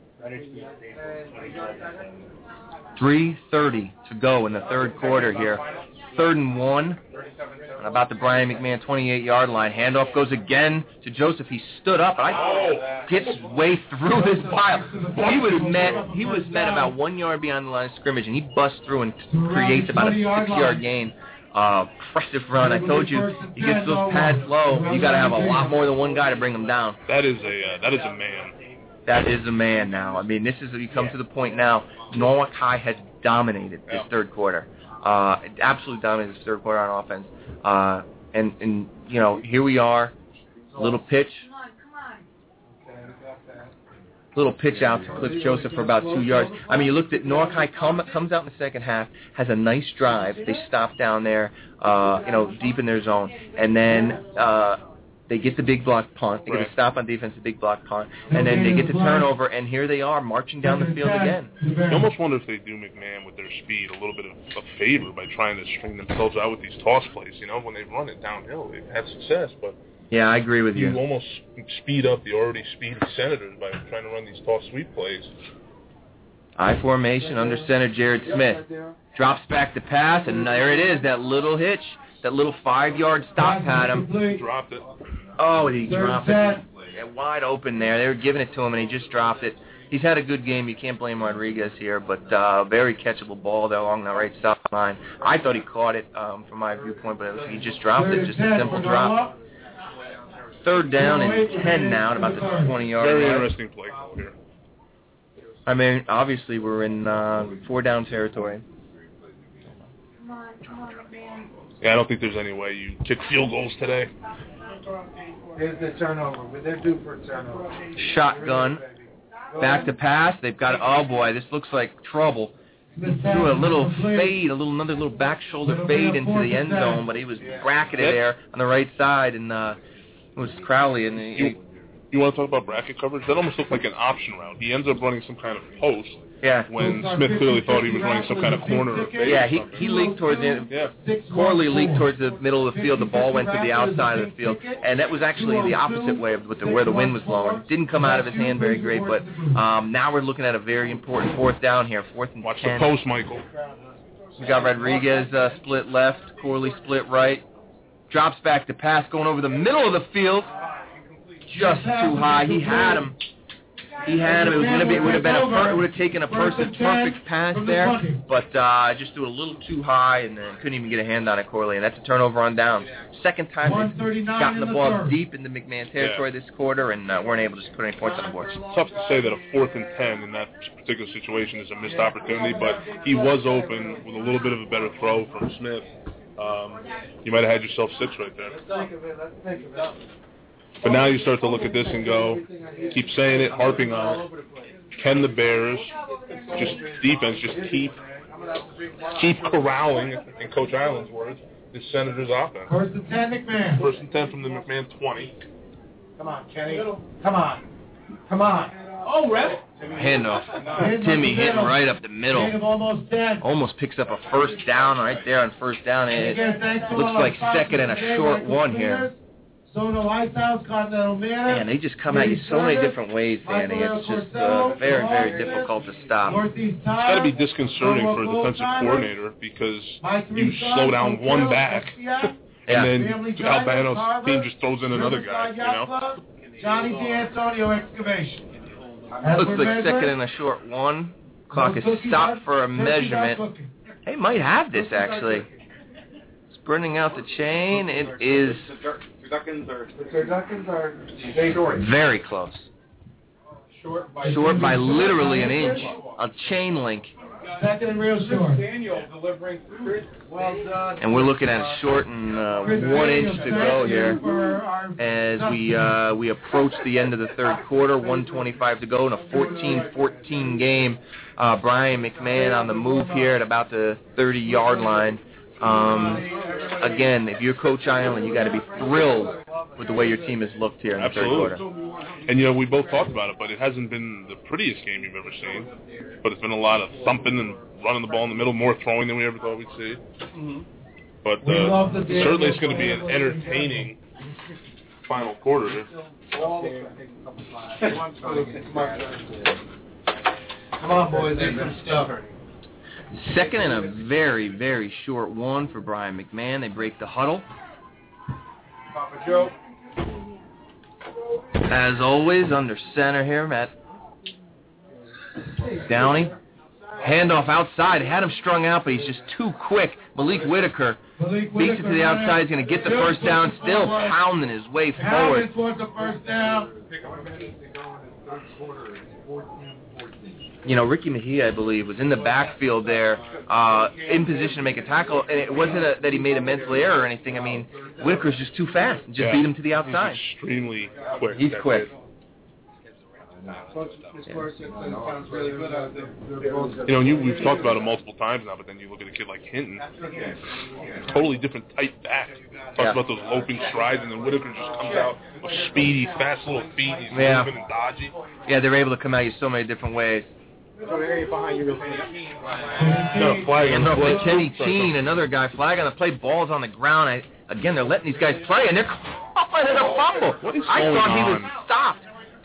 three thirty to go in the third quarter here. Third and one. About the Brian McMahon twenty-eight-yard line. Handoff goes again to Joseph. He stood up, and I gets way through this pile. He was met. He was met about one yard beyond the line of scrimmage, and he busts through and creates about a six-yard gain. Uh, impressive run. I told you, he gets those pads low. You got to have a lot more than one guy to bring him down. That is a uh, that is a man. That is a man now. I mean, this is you come to the point now. Norwalk High has dominated this Yeah. third quarter. Uh, absolutely dominated this third quarter on offense. Uh, and and you know, here we are, little pitch. Little pitch out to Cliff Joseph for about two yards. I mean, you looked at Norwalk High come, comes out in the second half, has a nice drive. They stop down there, uh, you know, deep in their zone, and then uh, they get the big block punt. They get a stop on defense, the big block punt, and then they get the turnover, and here they are marching down the field again. You almost wonder if they do McMahon with their speed a little bit of a favor by trying to string themselves out with these toss plays. You know, when they run it downhill, they've had success, but Yeah, I agree with you. you almost speed up the already speedy Senators by trying to run these toss sweep plays. I formation under center Jared Smith. Drops back to pass, and there it is, that little hitch, that little five-yard stop had him. Dropped it. Oh, he dropped it. Yeah, wide open there. They were giving it to him, and he just dropped it. He's had a good game. You can't blame Rodriguez here, but uh, very catchable ball there along the right sideline. I thought he caught it um, from my viewpoint, but it was, he just dropped it, just a simple drop. Third down and ten now at about the twenty-yard line. Very interesting play call here. I mean, obviously we're in uh, four-down territory. Yeah, I don't think there's any way you kick field goals today. Here's the turnover. But they're due for a turnover. Shotgun. Back to pass. They've got, oh boy, this looks like trouble. Threw a little fade, a little another little back shoulder fade into the end zone, but he was bracketed there on the right side, and uh, it was Crowley. And he, You, you want to talk about bracket coverage? That almost looked like an option route. He ends up running some kind of post yeah, when Smith clearly thought he was running some kind of corner or fade. yeah, he he leaked towards the Yeah. Corley leaked towards the middle of the field. The ball went to the outside of the field, and that was actually the opposite way of with the, where the wind was blowing. Didn't come out of his hand very great, but um, now we're looking at a very important fourth down here, fourth and Watch ten. the post, Michael. We got Rodriguez uh, split left, Corley split right. Drops back to pass, going over the middle of the field. Just too high. He had him. He had him. It was going to be. It would have been a. Per, it would have taken a perfect, perfect pass there, but uh, just threw a little too high and then couldn't even get a hand on it, Corley. And that's a turnover on down. Second time they've gotten the ball deep into McMahon territory this quarter, and uh, weren't able to put any points on the board. Tough to say that a fourth and ten in that particular situation is a missed opportunity, but he was open with a little bit of a better throw from Smith. Um, you might have had yourself six right there. Let's think of it. Let's think of it. But now you start to look at this and go, keep saying it, harping on it. Can the Bears, just defense, just keep keep corralling, in Coach Allen's words, the Senators' offense? First and ten, McMahon. First and ten from the McMahon twenty. Come on, Kenny. Come on. Come on. Oh, Red. Handoff. Timmy hitting right up the middle. Almost dead. Almost picks up a first down right there on first down. And it looks like second and a short one here. Soto Lighthouse, Continental Manor. Man, they just come at you so many different ways, Danny. It's just uh, very, very difficult to stop. It's got to be disconcerting for a defensive coordinator because you slow down one back, and then Albano's team just throws in another guy, you know? Johnny D'Antonio excavation. Looks like second and a short one. Clock is stopped for a measurement. They might have this, actually. It's burning out the chain. It is very close. Short by, short by literally an inch. A chain link. Second and real short. Well done. And we're looking at a short and uh, one inch to go here as we uh, we approach the end of the third quarter. one twenty-five to go in a fourteen fourteen game. Uh, Brian McMahon on the move here at about the thirty-yard line. Um, again, if you're Coach Island, you got to be thrilled with the way your team has looked here in the Absolutely. third quarter. And, you know, we both talked about it, but it hasn't been the prettiest game you've ever seen. But it's been a lot of thumping and running the ball in the middle, more throwing than we ever thought we'd see. Mm-hmm. But uh, certainly it's going to be an entertaining final quarter here. Come on, boys. There's some stuff. Second and a very, very short one for Brian McMahon. They break the huddle. Papa Joe. As always, under center here, Matt Downey. Handoff outside. Had him strung out, but he's just too quick. Malik Whitaker Malik fakes it to the outside. He's going to get the first down, still pounding his way forward. Pounding towards the first down. You know, Ricky Mejia, I believe, was in the backfield there, uh, in position to make a tackle, and it wasn't a, that he made a mental error or anything. I mean, Whitaker's just too fast and just yeah. beat him to the outside. He's extremely quick. He's quick. You know, you, we've talked about it multiple times now, but then you look at a kid like Hinton, totally different type back. Talked Yeah. about those loping strides, and then Whitaker just comes out with speedy, fast little feet. He's Yeah. moving and dodgy. Yeah, they're able to come at you so many different ways. So the area behind you is No, flag on And the up play. with Kenny Keene, another guy, flag on the play, ball's on the ground. I, again, they're letting these guys play, and they're calling it a fumble. What is I going thought he was on? stopped.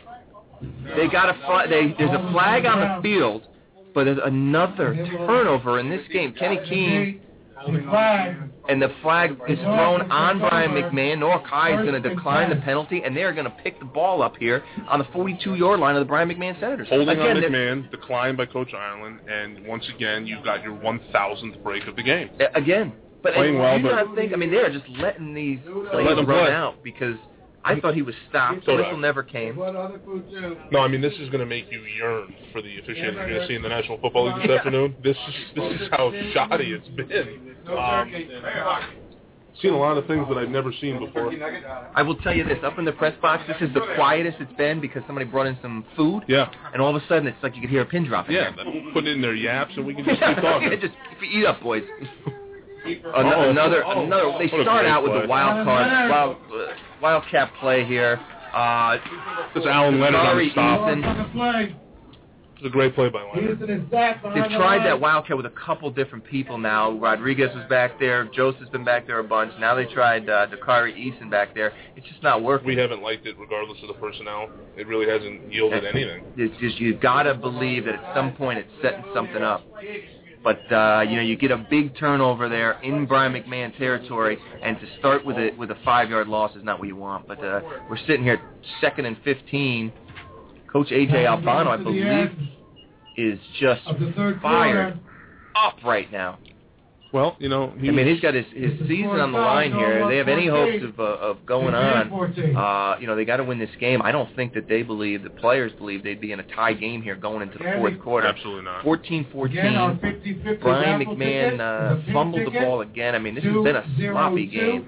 They got a flag. They, there's a flag on the field, but there's another turnover in this game. Kenny Keene, and the flag is thrown on Brian McMahon. Noah Kai is going to decline the penalty, and they're going to pick the ball up here on the forty-two-yard line of the Brian McMahon Senators. Holding again, on they're- McMahon, declined by Coach Ireland, and once again, you've got your one thousandth break of the game. Uh, Again, but Playing well, you but- not think? I mean, they're just letting these plays Let them run play. out because I thought he was stopped. So The did whistle I. never came. What other food too? No, I mean, this is going to make you yearn for the officiating you're going to see in the National Football League this afternoon. This is this is how shoddy it's been. Um, seen a lot of things that I've never seen before. I will tell you this: up in the press box, this is the quietest it's been because somebody brought in some food. Yeah. And all of a sudden, it's like you could hear a pin drop. in Yeah, there. put it in their yaps and we can just keep talking. Just eat up, boys. Uh-oh. An- another, Oh, another. They what a start great out with play. the wild card, wild, uh, wildcat play here. Uh, This Alan Leonard on Sorry, the stop. Ethan. It's a great play by Leonard. They've tried that wildcat with a couple different people now. Rodriguez was back there. Joseph's been back there a bunch. Now they tried uh, Dakari Eason back there. It's just not working. We haven't liked it regardless of the personnel. It really hasn't yielded anything. It's just you've got to believe that at some point it's setting something up. But uh, you know, you get a big turnover there in Brian McMahon territory, and to start with a with a five-yard loss is not what you want. But uh, we're sitting here second and fifteen. Coach A J Albano, I believe, is just fired up right now. Well, you know, he I mean, was- he's got his, his season on the line here. If they have any hopes of uh, of going on, uh, you know, they got to win this game. I don't think that they believe, the players believe, they'd be in a tie game here going into the fourth quarter. Absolutely not. fourteen fourteen. Brian McMahon uh, fumbled the ball again. I mean, this has been a sloppy game.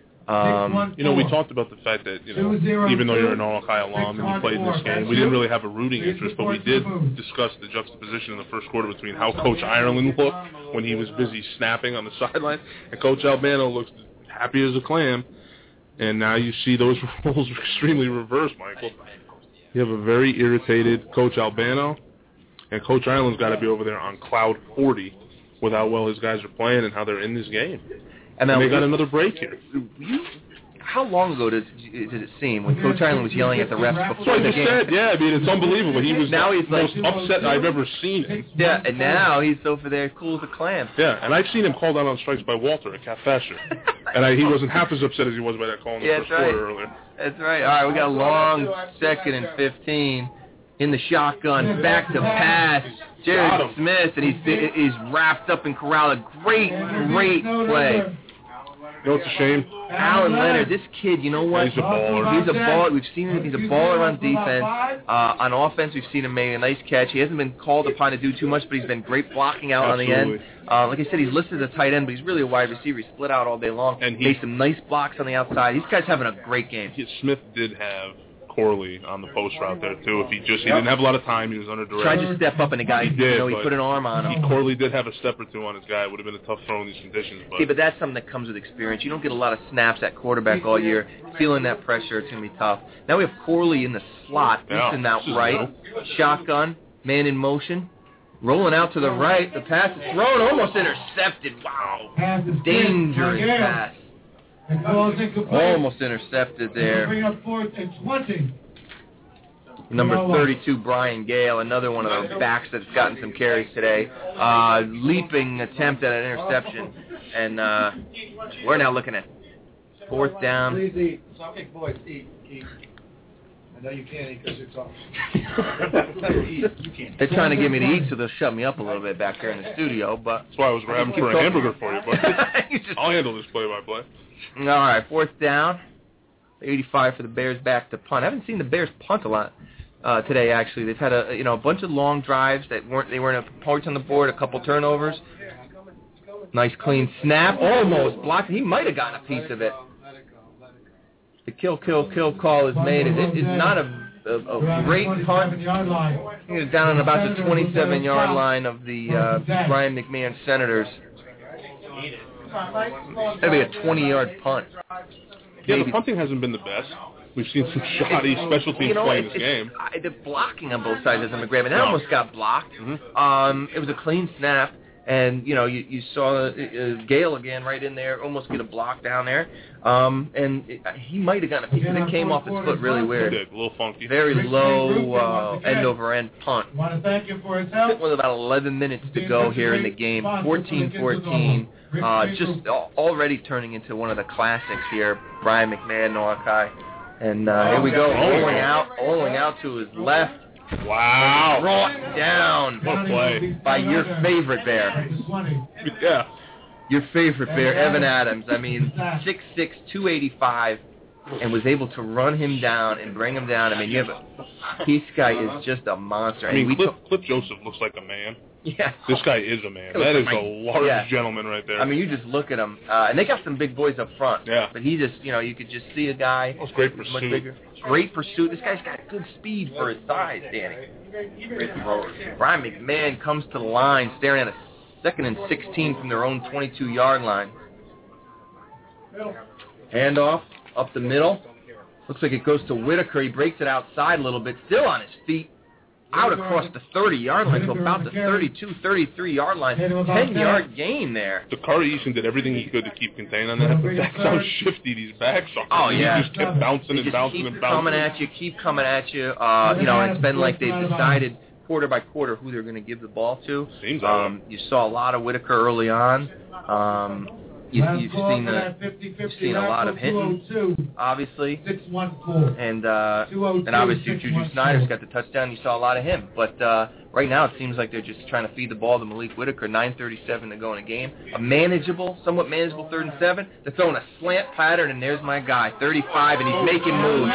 Um, You know, we talked about the fact that, you know, even though you're an Norwalk alum and you played in this game, we didn't really have a rooting interest, but we did discuss the juxtaposition in the first quarter between how Coach Ireland looked when he was busy snapping on the sideline, and Coach Albano looks happy as a clam, and now you see those roles extremely reversed, Michael. You have a very irritated Coach Albano, and Coach Ireland's got to be over there on cloud forty with how well his guys are playing and how they're in this game. and And now they got another break here. you, how long ago does did it seem when Coach Ireland was yelling at the refs That's before what I the just game? said. Yeah, I mean, it's unbelievable. He was Now he's the most like- upset I've ever seen him. Yeah, and now he's over there cool as a clam. Yeah, and I've seen him called out on strikes by Walter at Cat Fasher. And I, he wasn't half as upset as he was by that call in the Yeah, first that's right. quarter earlier. That's right. All right, we got a long second and fifteen in the shotgun, back to pass. Got Jared him. Smith, and he's he's wrapped up in corral. A great, great play. You know, it's a shame. Alan Leonard, this kid, you know what? He's a baller. He's a baller. We've seen him. He's a baller on defense. Uh, on offense, we've seen him make a nice catch. He hasn't been called upon to do too much, but he's been great blocking out on the end. Absolutely. Uh, like I said, he's listed as a tight end, but he's really a wide receiver. He's split out all day long. And he- made some nice blocks on the outside. These guys having a great game. He, Smith did have Corley on the post route there, too. If he just, he didn't have a lot of time. He was under duress. Tried to step up, and the guy, He did, you know, he but put an arm on He, him. Corley did have a step or two on his guy. It would have been a tough throw in these conditions. But, See, but that's something that comes with experience. You don't get a lot of snaps at quarterback all year. Feeling that pressure, it's going to be tough. Now we have Corley in the slot, Yeah, Easton out this is right. Shotgun, man in motion. Rolling out to the right. The pass is thrown, almost intercepted. Wow. Dangerous pass. Almost intercepted there. Bring up fourth and twenty. Number thirty-two, Brian Gale, another one of the backs that's gotten some carries today. Uh, leaping attempt at an interception. And uh, we're now looking at fourth down. Please eat. Boys, eat, eat. know you can't eat because it's all. They're trying to get me to eat, so they'll shut me up a little bit back here in the studio. But that's why I was grabbing for a hamburger for you. But I'll handle this play-by-play. All right, fourth down, eighty-five for the Bears back to punt. I haven't seen the Bears punt a lot uh, today. Actually, they've had a you know a bunch of long drives that weren't they weren't points on the board, a couple turnovers. Nice clean snap, almost blocked. He might have gotten a piece of it. The kill, kill, kill call is made. It is not a, a, a great punt. He was down on about the twenty-seven-yard line of the uh, Brian McMahon Senators. That'd be a twenty-yard punt. Yeah, the punting hasn't been the best. We've seen some shoddy special teams you know, play in this game. I, the blocking on both sides hasn't been great. That no. almost got blocked. Mm-hmm. Um, it was a clean snap. And, you know, you, you saw uh, Gale again right in there, almost get a block down there. Um, and it, he might have gotten a piece of it. Came off his foot really weird. He did, a little funky. Very low uh, end-over-end punt. I want to thank you for his help. With about eleven minutes to go here in the game, fourteen fourteen. Uh, just already turning into one of the classics here, Brian McMahon, Noakai. And uh, here we go, rolling out, rolling out to his left. Wow. Brought down what a play. by your favorite Bear. Yeah. Your favorite Bear, Evan Adams. I mean, six six, two eighty-five, and was able to run him down and bring him down. I mean, you have a, this guy is just a monster. I mean, we Cliff, t- Cliff Joseph looks like a man. Yeah. This guy is a man. That is a large yeah. gentleman right there. I mean, you just look at him. Uh, and they got some big boys up front. Yeah. But he just, you know, you could just see a guy. That was great much pursuit. bigger. Great pursuit. This guy's got good speed for his size, Danny. Brian McMahon comes to the line, staring at a second and sixteen from their own twenty-two-yard line. Handoff up the middle. Looks like it goes to Whitaker. He breaks it outside a little bit, still on his feet. Out across the thirty-yard line to about the thirty-two, thirty-three-yard line. ten-yard gain there. Dakari Eason did everything he could to keep contained on that, but that's how shifty these backs are. Oh, yeah. He just kept bouncing and bouncing and bouncing. coming at you, keep coming at you. Uh, you know, it's been like they've decided quarter by quarter who they're going to give the ball to. Seems um, like You saw a lot of Whitaker early on. Um, you, you've seen a, you've seen a lot of Hinton, obviously, and uh, and obviously Juju Snyder's got the touchdown. You saw a lot of him, but uh, right now it seems like they're just trying to feed the ball to Malik Whitaker. nine thirty-seven to go in a game. A manageable, somewhat manageable third and seven. They're throwing a slant pattern, and there's my guy, thirty-five, and he's making moves.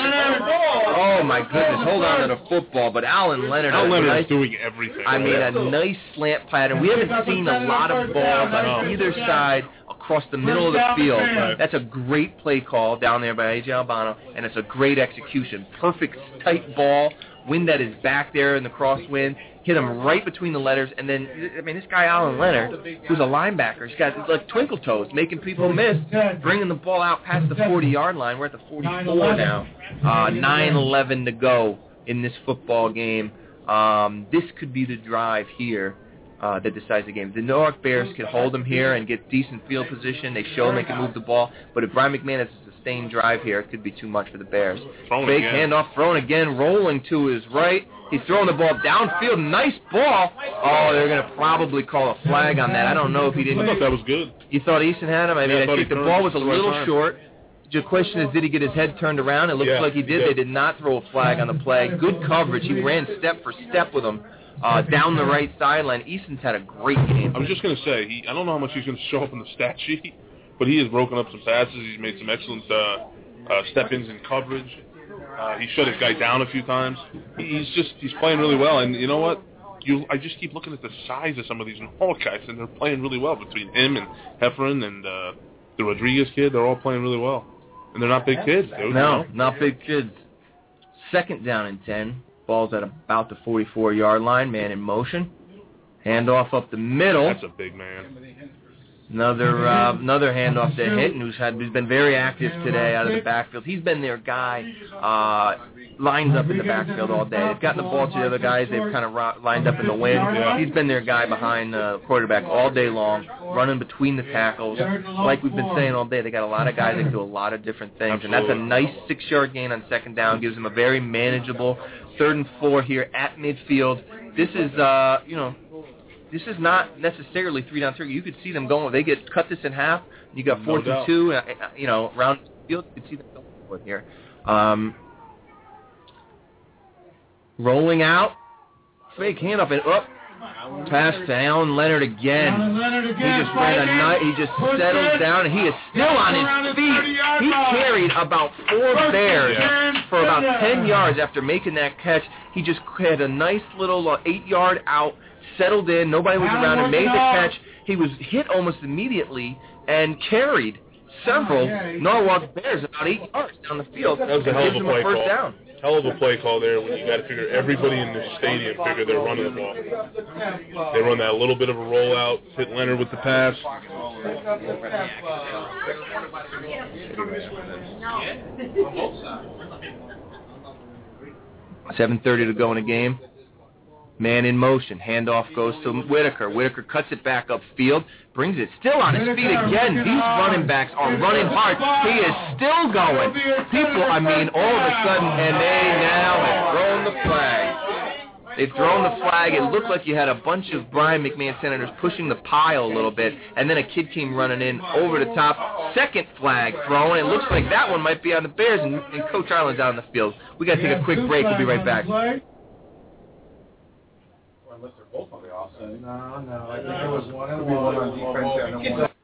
Oh my goodness! Hold on to the football, but Allen Leonard. Allen Leonard nice, is doing everything. I mean, a nice slant pattern. We haven't seen a lot of balls on either side across the middle of the field. That's a great play call down there by A J Albano, and it's a great execution. Perfect tight ball, wind at his back there in the crosswind, hit him right between the letters, and then, I mean, this guy Allen Leonard, who's a linebacker, he's got like twinkle toes, making people miss, bringing the ball out past the forty-yard line. We're at the forty-four now. Uh, nine eleven to go in this football game. Um, this could be the drive here. Uh, that decides the game. The Newark Bears can hold them here and get decent field position. They show them they can move the ball. But if Brian McMahon has a sustained drive here, it could be too much for the Bears. Fake handoff, thrown again, rolling to his right. He's throwing the ball downfield. Nice ball. Oh, they're going to probably call a flag on that. I don't know if he didn't. I thought that was good. You thought Easton had him? I mean, yeah, I, I think the ball was a little right short. The question is, did he get his head turned around? It looks yeah, like he did. he did. They did not throw a flag on the play. Good coverage. He ran step for step with him. Uh, down the right sideline. Easton's had a great game. I was just going to say, he, I don't know how much he's going to show up in the stat sheet, but he has broken up some passes. He's made some excellent uh, uh, step-ins in coverage. Uh, he shut his guy down a few times. He's just he's playing really well. And you know what? You I just keep looking at the size of some of these Norwalk guys, and they're playing really well between him and Heffron and uh, the Rodriguez kid. They're all playing really well. And they're not big kids, dude. No, you know? not big kids. Second down and ten. Ball's at about the forty-four-yard line. Man in motion. Handoff up the middle. That's a big man. Another uh, another handoff to Hinton, who's had who's been very active today out of the backfield. He's been their guy. Uh, lines up in the backfield all day. They've gotten the ball to the other guys. They've kind of ro- lined up in the wind. Yeah. He's been their guy behind the uh, quarterback all day long, running between the tackles. Like we've been saying all day, they got a lot of guys that can do a lot of different things. Absolutely. And that's a nice six-yard gain on second down. Gives them a very manageable third and four here at midfield. This is, uh, you know, this is not necessarily three down three. You could see them going. They get cut this in half. You got fourth no and two. Uh, you know, round field. You could see them going for it here. Um, rolling out, fake handoff, and up. Pass to Alan Leonard again. Alan Leonard again. He just ran a night. He just settled down, and he is still on his feet. He carried about four Bears for about ten yards after making that catch. He just had a nice little uh, eight-yard out, settled in. Nobody was around and made the catch. He was hit almost immediately and carried several Norwalk Bears about eight yards down the field. That was a hell of a play first call. Down. Hell of a play call there when you got to figure everybody in the stadium figure they're running the ball. They run that little bit of a rollout, hit Leonard with the pass. seven thirty to go in the game. Man in motion. Handoff goes to Whitaker. Whitaker cuts it back upfield, brings it still on his feet again. These running backs are running hard. He is still going. People, I mean, all of a sudden, and they now have thrown the flag. They've thrown the flag. It looked like you had a bunch of Brian McMahon Senators pushing the pile a little bit, and then a kid came running in over the top. Second flag thrown. It looks like that one might be on the Bears, and, and Coach Ireland's out on the field. We got to take a quick break. We'll be right back. Unless they're both on the offside. No, no. I think there was one and one on defense and one.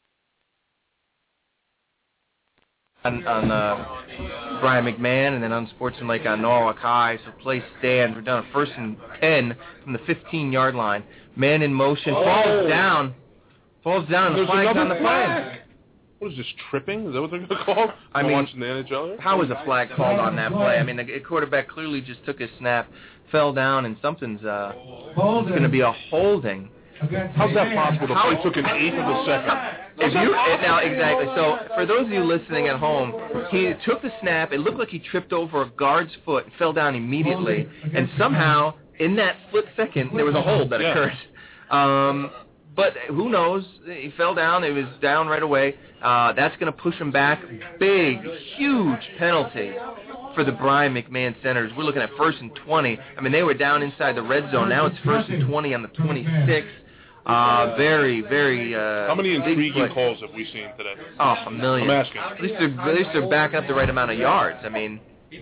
On, on uh, Brian McMahon, and then unsportsmanlike on Norwalk High. So play stands. We're down at first and ten from the fifteen-yard line. Man in motion, oh. falls down, falls down, and the flag's on the flag. What is this, tripping? Is that what they're going to call? I I'm mean, watching the N H L here? How was a flag called on that play? I mean, the quarterback clearly just took his snap, fell down, and something's uh, going to be a holding. How's that possible? The play took an eighth of a second. If you now exactly. So for those of you listening at home, he took the snap. It looked like he tripped over a guard's foot and fell down immediately. And somehow, in that split second, there was a hold that yeah. occurred. Um, but who knows? He fell down. It was down right away. Uh, that's going to push him back. Big, huge penalty for the Brian McMahon Senators. We're looking at first and twenty. I mean, they were down inside the red zone. Now it's first and twenty on the twenty-six. Uh, very, very. Uh, How many intriguing calls have we seen today? Oh, a million. I'm asking. At least they're, at least they're backing up the right amount of yards. I mean,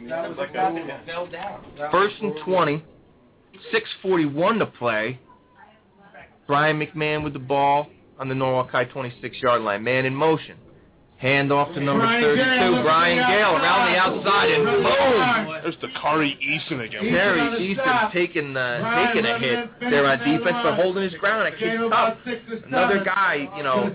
first and twenty, six forty-one to play. Brian McMahon with the ball on the Norwalk High twenty-six-yard line. Man in motion. Hand off to number thirty-two, Brian Gale, around the outside, and boom! There's Dakari Eason again. Terry Easton taking, uh, taking a hit there on defense, but holding his ground. It kid's tough. Another guy, you know,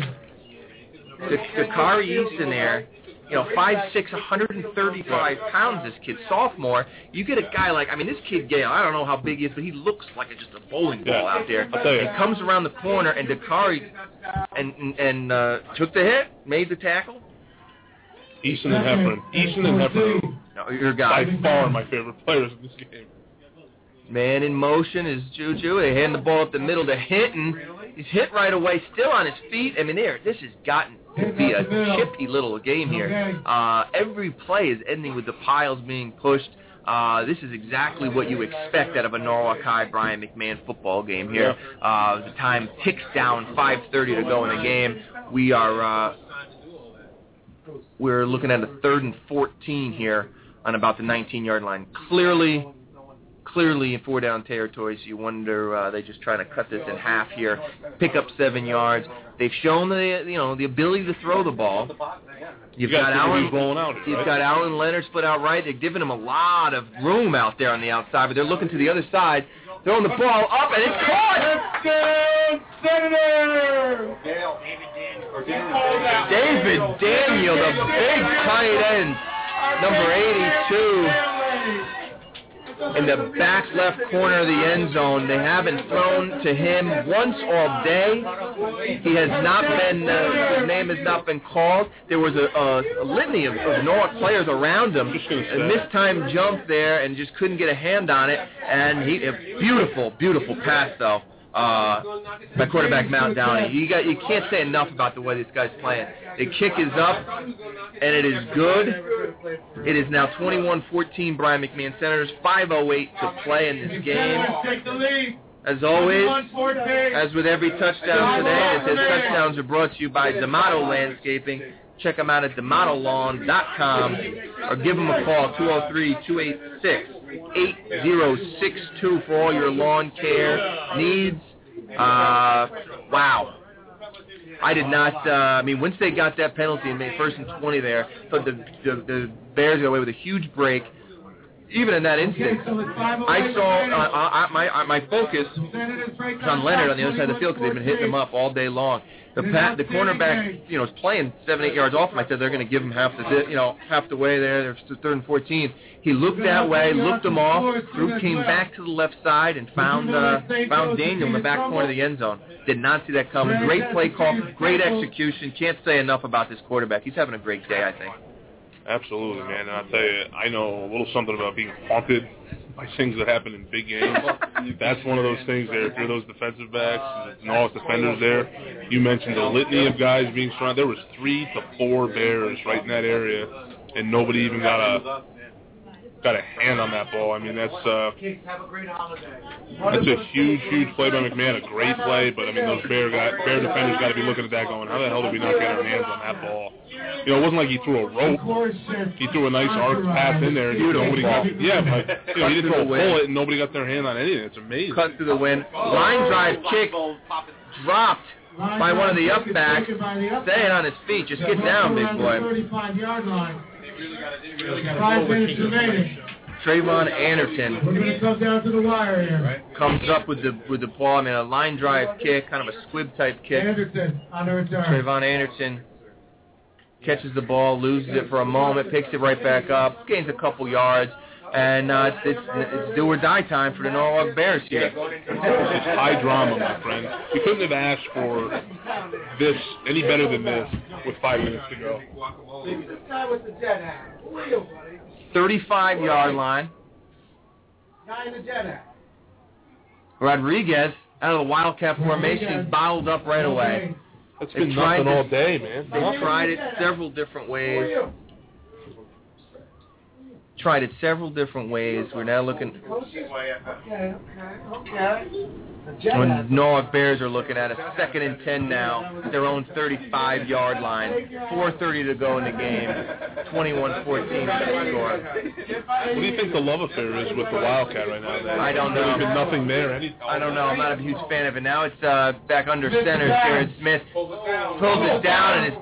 Dakari Easton there, you know, five six, one hundred thirty-five pounds, this kid, sophomore. You get a guy like, I mean, this kid Gale, I don't know how big he is, but he looks like a, just a bowling ball yeah. out there. I'll tell you. He comes around the corner, and Dakari and, and, and uh, took the hit, made the tackle. Eason and Heffron. Eason and Heffron. No, your guy. By far my favorite players in this game. Man in motion is Juju. They hand the ball up the middle to Hinton. He's hit right away, still on his feet. I mean, there, this has gotten to be a chippy little game here. Uh, every play is ending with the piles being pushed. Uh, this is exactly what you expect out of a Norwalk High Brian McMahon football game here. Uh, the time ticks down, five thirty to go in the game. We are uh, we're looking at a third and fourteen here on about the nineteen-yard line. Clearly. Clearly in four-down territory, so you wonder, uh, they just trying to cut this in half here, pick up seven yards. They've shown the, you know, the ability to throw the ball. You've you got Alan, going out, you've right? got Alan Leonard split out right. They're giving him a lot of room out there on the outside, but they're looking to the other side, throwing the ball up, and it's caught. Senator! David Daniel, the big tight end, number eighty-two. In the back left corner of the end zone. They haven't thrown to him once all day. He has not been, uh, his name has not been called. There was a, a, a litany of, of Norwalk players around him, and this time jumped there and just couldn't get a hand on it. And he, a beautiful, beautiful pass, though, uh, by quarterback Mount Downey. You got, you can't say enough about the way this guy's playing. The kick is up, and it is good. It is now twenty-one fourteen Brian McMahon Senators, five oh eight to play in this game. As always, as with every touchdown today, it says touchdowns are brought to you by D'Amato Landscaping. check them out at D'Amato Lawn dot com or give them a call, two oh three, two eight six, eight oh six two for all your lawn care needs. Uh, wow. I did not, uh, I mean, once they got that penalty and made first and twenty there, thought the, the, the Bears got away with a huge break. Even in that instant, I saw uh, uh, my uh, my focus was on Leonard on the other side of the field because they've been hitting him up all day long. The pat, the cornerback, you know, is playing seven, eight yards off him. I said they're going to give him half the, you know, half the way there. They're third and fourteen. He looked that way, looked him off, Drew came back to the left side and found uh, found Daniel in the back corner of the end zone. Did not see that coming. Great play call, great execution. Can't say enough about this quarterback. He's having a great day, I think. Absolutely, man. And I'll tell you, I know a little something about being haunted by things that happen in big games. That's one of those things there. If you're those defensive backs and all the defenders there, you mentioned the litany of guys being surrounded. There was three to four Bears right in that area, and nobody even got a got a hand on that ball. I mean, that's uh, that's a huge, huge play by McMahon. A great play, but I mean, those Bear guy, Bear defenders got to be looking at that going, how the hell did we not get our hands on that ball? You know, it wasn't like he threw a rope. He threw a nice arc pass in there, and nobody got. Yeah, but you know, he didn't throw a bullet, and nobody got their hand on anything. It's amazing. Cut through the wind. Line drive kick dropped by one of the up backs. Staying on his feet. Just get down, big boy. thirty-five-yard line. Five minutes remaining. Trayvon Anderson We're going to come down to the wire here. comes up with the with the ball. I mean, a line drive kick, kind of a squib type kick. Anderson on the return. Trayvon Anderson catches the ball, loses it for a moment, picks it right back up, gains a couple yards, and uh, it's, it's, it's do or die time for the Norwalk Bears here. It's high drama, my friend. You couldn't have asked for this any better than this with five minutes to go. This guy with the jet hat. Who are you, buddy? thirty-five-yard line. Guy in the jet hat. Rodriguez, out of the Wildcat formation, he's bottled up right away. That's They been tried nothing to- all day, man. They Nothing. tried it several different Who are ways. you? Tried it several different ways. We're now looking. Okay, okay, okay. The jet When hat. Norwalk Bears are looking at a second and ten now, their own thirty-five-yard line. four thirty to go in the game. twenty-one fourteen the score. What do you think the love affair is with the Wildcat right now? That I don't know. There's been nothing there. Any, I don't know. I'm not a huge fan of it. Now it's uh, back under center. Jared Smith pulls it down and is.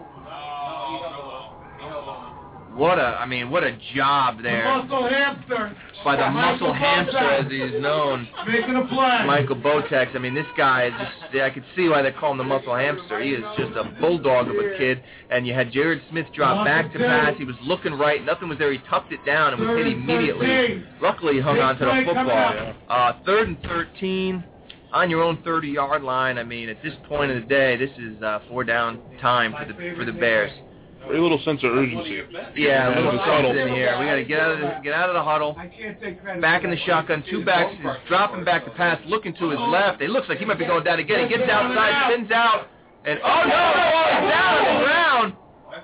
What a, I mean, what a job there Muscle hamster. by the muscle Michael hamster, Botex. as he's known. Making a play. Michael Botex. I mean, this guy is just, I could see why they call him the muscle hamster. He is just a bulldog of a kid. And you had Jared Smith drop back to pass. He was looking right. Nothing was there. He tucked it down and was hit immediately. Luckily, he hung on to the football. Uh, third and thirteen on your own thirty-yard line. I mean, at this point of the day, this is uh, four down time for the for the Bears. very little sense of urgency. Yeah, a little Just something huddle. in here. We got to get out of the get out of the huddle. I can't take credit. Back in the shotgun, two backs, he's dropping back to pass, looking to his left. It looks like he might be going down again. He gets outside, spins out, and oh no, the ball is down on the ground.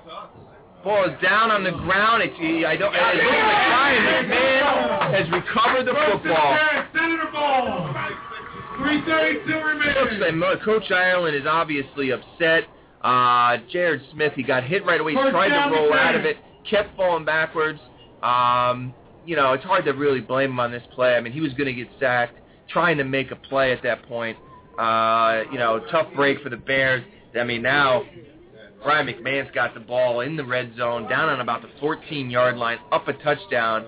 Ball is down on the ground. It's, he, I don't. It looks like Ryan McMahon has recovered the football. Senator Ball. three thirty-two Looks remaining. like Coach Ireland is obviously upset. Uh, Jared Smith, he got hit right away. He First tried down, to roll McMahon. out of it, kept falling backwards. Um, you know, it's hard to really blame him on this play. I mean, he was going to get sacked, trying to make a play at that point. Uh, you know, tough break for the Bears. I mean, now Brian McMahon's got the ball in the red zone, down on about the fourteen-yard line, up a touchdown.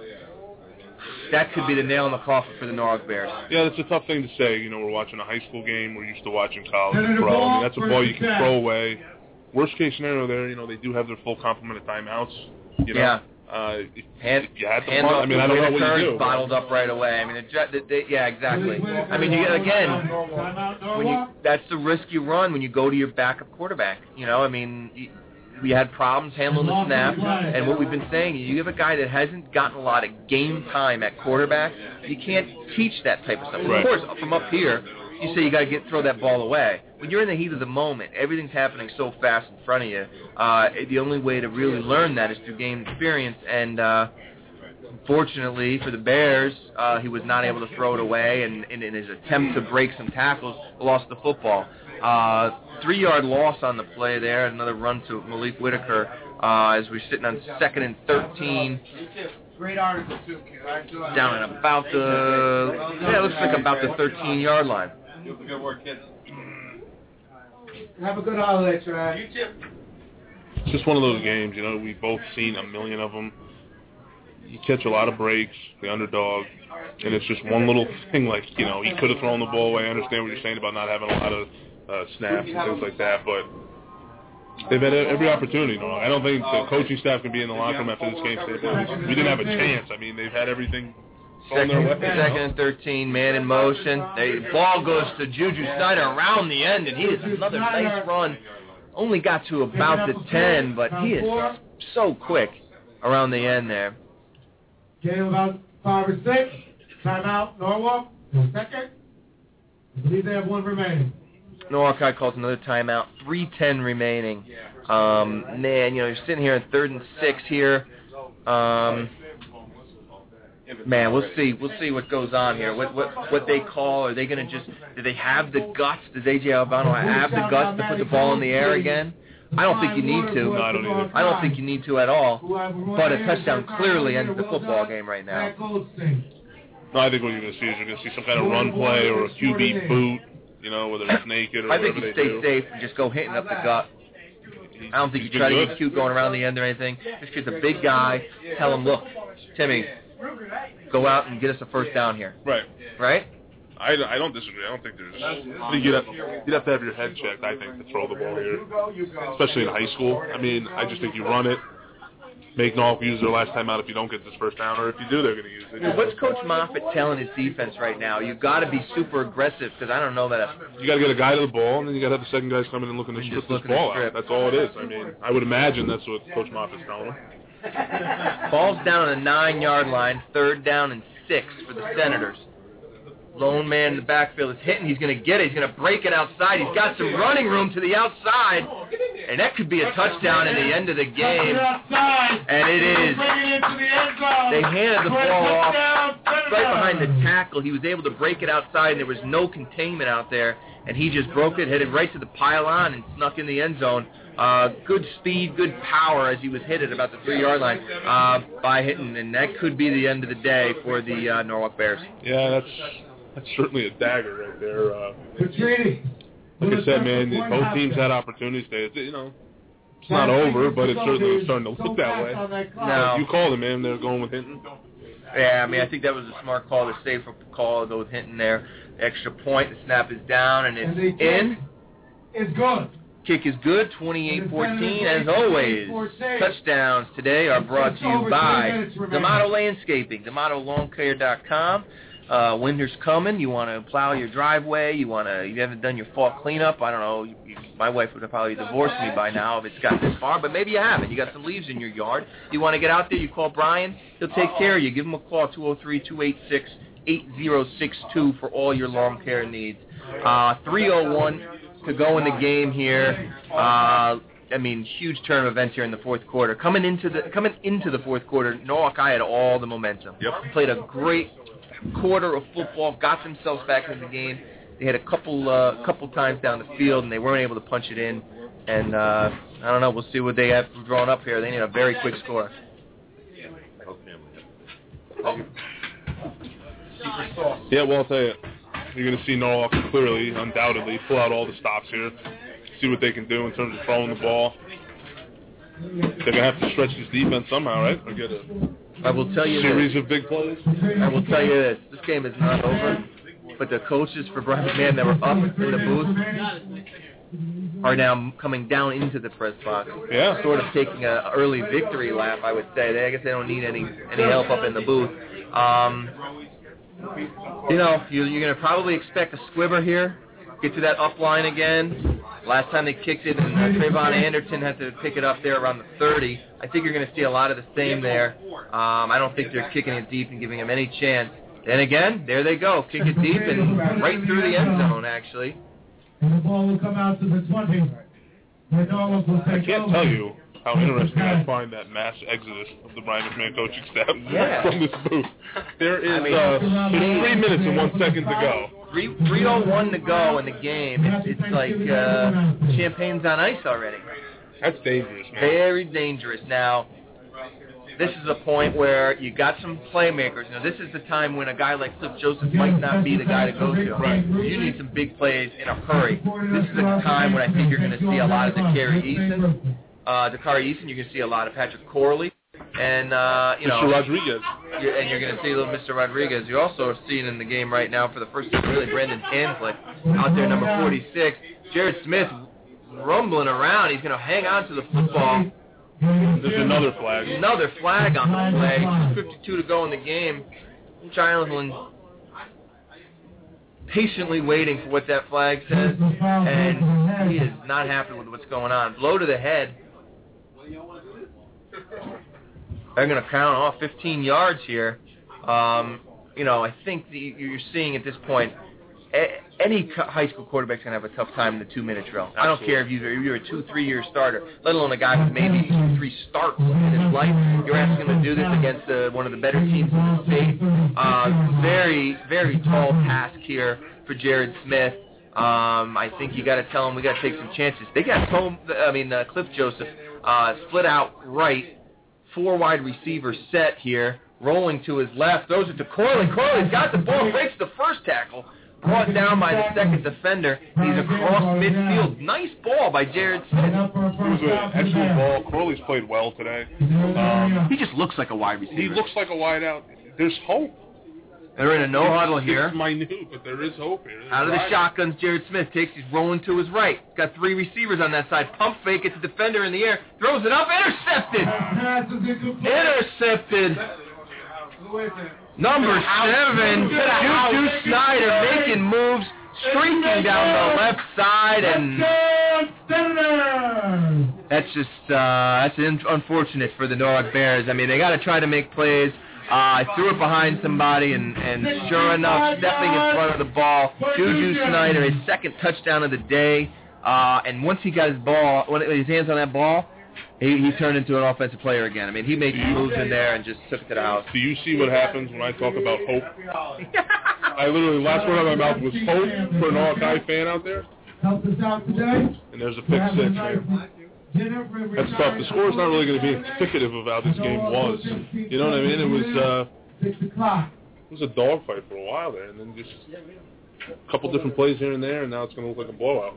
That could be the nail in the coffin for the Norwalk Bears. Yeah, that's a tough thing to say. You know, we're watching a high school game. We're used to watching college Senator and pro. I Ball mean, that's a for ball you can attack. throw away. Worst case scenario there, you know, they do have their full complement of timeouts. You know, Yeah. uh, if, Hand, if you had to hand punt, off I mean, I don't know what Whitaker, you he's do. bottled up right away. I mean, it, ju- they, they, yeah, exactly. I mean, you, again, Timeout, when you, Norwalk. that's the risk you run when you go to your backup quarterback. You know, I mean, you, we had problems handling the snap, and what we've been saying, you have a guy that hasn't gotten a lot of game time at quarterback, you can't teach that type of stuff. Right. Of course, from up here, you say you got to get throw that ball away. When you're in the heat of the moment, everything's happening so fast in front of you. Uh, the only way to really learn that is through game experience, and uh, unfortunately for the Bears, uh, he was not able to throw it away, and, and in his attempt to break some tackles, lost the football. Uh, three-yard loss on the play there, another run to Malik Whitaker. uh, as we're sitting on second and thirteen. Great article, too, kid. Down at about the, yeah, it looks like about the thirteen-yard line. Good work, kids. Have a good holiday, Trey. You too. It's just one of those games, you know, we've both seen a million of them. You catch a lot of breaks, the underdog, and it's just one little thing like, you know, he could have thrown the ball away. I understand what you're saying about not having a lot of uh, snaps and things like that, but they've had every opportunity. You know? I don't think the coaching staff can be in the locker room after this game. We didn't have a chance. I mean, they've had everything thrown their way. Second and thirteen, man in motion. The ball goes to Juju Snyder around the end, and he has another nice run. Only got to about the ten, but he is so quick around the end there. Game about five or six. Timeout, Norwalk. Second. I believe they have one remaining. Norwalk High calls another timeout. three ten remaining. Um, man, you know, you're sitting here in third and six here. Um, man, we'll see. We'll see what goes on here. What what what they call? Are they going to just? Do they have the guts? Does A J Albano have the guts to put the ball in the air again? I don't think you need to. No, I don't either. I don't think you need to at all. But a touchdown clearly ends the football game right now. No, I think what you're going to see is you're going to see some kind of run play or a Q B boot, you know, whether it's naked or I think whatever you they stay do. safe and just go hitting up the gut. I don't think you try to get cute going around the end or anything. Just get the big guy, tell him, look, Timmy, go out and get us a first down here. Right. Right? I, I don't disagree. I don't think there's. I think you'd have, you'd have to have your head checked, I think, to throw the ball here, especially in high school. I mean, I just think you run it, make Norwalk use their last time out if you don't get this first down, or if you do, they're going to use it. What's Coach Moffitt telling his defense right now? You've got to be super aggressive because I don't know that. A, you got to get a guy to the ball, and then you got to have the second guys coming in and looking to strip this ball out. That's all it is. I mean, I would imagine that's what Coach Moffitt's telling them. Ball's down on the nine-yard line, third down and six for the Senators. Lone man in the backfield is hitting. He's going to get it. He's going to break it outside. He's got some running room to the outside, and that could be a touchdown in the end of the game. And it is. They handed the ball off right behind the tackle. He was able to break it outside, and there was no containment out there, and he just broke it, headed right to the pylon, and snuck in the end zone. Uh, good speed, good power as he was hit at about the three-yard line uh, by hitting, and that could be the end of the day for the uh, Norwalk Bears. Yeah, that's that's certainly a dagger right there. Uh, like I said, man, both teams had opportunities today. It's, you know, it's not over, but it's certainly starting to look that way. No. You called it, man. They're going with Hinton. Yeah, I mean, I think that was a smart call, the safer call, go with Hinton there. Extra point, the snap is down, and it's in. It's good. Kick is good, twenty-eight fourteen. As always, touchdowns today are brought to you by D'Amato Landscaping, D'Amato Lawn Care dot com. Uh, winter's coming. You want to plow your driveway. You want to. You haven't done your fall cleanup. I don't know. You, you, my wife would have probably divorced me by now if it's got this far, but maybe you haven't. You got some leaves in your yard. You want to get out there. You call Brian. He'll take care of you. Give him a call, two oh three, two eight six, eight oh six two for all your lawn care needs. Uh, three oh one to go in the game here. Uh, I mean, huge turn of events here in the fourth quarter. Coming into the coming into the fourth quarter, Norwalk High had all the momentum. Yep. Played a great quarter of football, got themselves back in the game. They had a couple uh, couple times down the field, and they weren't able to punch it in. And uh, I don't know. We'll see what they have drawn up here. They need a very quick score. Yeah, well, I'll tell you, you're going to see Norwalk clearly, undoubtedly, pull out all the stops here, see what they can do in terms of throwing the ball. They're going to have to stretch this defense somehow, right? Or get a I will tell you series this. of big plays. I will tell you this. This game is not over, but the coaches for Brian McMahon that were up in the booth are now coming down into the press box. Yeah. Sort of taking an early victory lap, I would say. They, I guess they don't need any any help up in the booth. Um, you know, you, you're going to probably expect a squibber here. Get to that up line again. Last time they kicked it, and uh, Trayvon Anderson had to pick it up there around the thirty. I think you're going to see a lot of the same there. Um, I don't think they're kicking it deep and giving him any chance. And again, there they go. Kick it deep and right through the end zone, actually. And the ball will come out to the twenty. I can't tell you how interesting I find that mass exodus of the Brian McMahon coaching staff Yeah. from this booth. There is I mean, uh, there's three minutes and one second to go. three oh one to go in the game. It's, it's like uh, champagne's on ice already. That's dangerous, man. Very dangerous. Now, this is a point where you got some playmakers. Now, this is the time when a guy like Cliff Joseph might not be the guy to go to. Right. You need some big plays in a hurry. This is the time when I think you're going to see a lot of Dakari Eason. Uh, Dakari Eason, you're going to see a lot of Patrick Corley. And, uh, you know, Mister Rodriguez. You're, and you're going to see a little Mister Rodriguez. You're also seeing in the game right now for the first time, really, Brandon Hanslick out there, number forty-six. Jared Smith rumbling around. He's going to hang on to the football. There's another flag. Another flag on the play. two fifty-two to go in the game. Giles patiently waiting for what that flag says, and he is not happy with what's going on. Blow to the head. They're going to count off fifteen yards here. Um, you know, I think the, you're seeing at this point, a, any high school quarterback's going to have a tough time in the two-minute drill. I don't care if you're, if you're a two, three-year starter, let alone a guy who's maybe two, three starts in his life. You're asking him to do this against uh, one of the better teams in the state. Uh, very, very tall task here for Jared Smith. Um, I think you got to tell him we got to take some chances. They got Tom, I mean uh, Cliff Joseph uh, split out right. Four wide receivers set here, rolling to his left, throws it to Corley. Corley's got the ball, breaks the first tackle, brought down by the second defender. He's across midfield. Nice ball by Jared Smith. It was an excellent ball. Corley's played well today. Um, he just looks like a wide receiver. He looks like a wide out. There's hope. They're in a no huddle here. It's minute, but there is hope here. There's Out of the shotguns, Jared Smith takes. He's rolling to his right. He's got three receivers on that side. Pump fake, gets the defender in the air, throws it up, intercepted. Intercepted. Number seven, Juju Snyder making moves, streaking down the left side, and that's just uh, that's unfortunate for the Norwalk Bears. I mean, they got to try to make plays. Uh, threw it behind somebody, and, and sure enough, stepping in front of the ball, Juju Snyder, his second touchdown of the day. Uh, and once he got his ball, when his hands on that ball, he, he turned into an offensive player again. I mean, he made moves in there and just took it to the house. Do you see what happens when I talk about hope? I literally, last word out of my mouth was hope for an Hawkeye fan out there. And there's a pick six, man. That's tough. The score's not really going to be indicative of how this game was. You know what I mean? It was uh, it was a dogfight for a while there, and then just a couple different plays here and there, and now it's going to look like a blowout.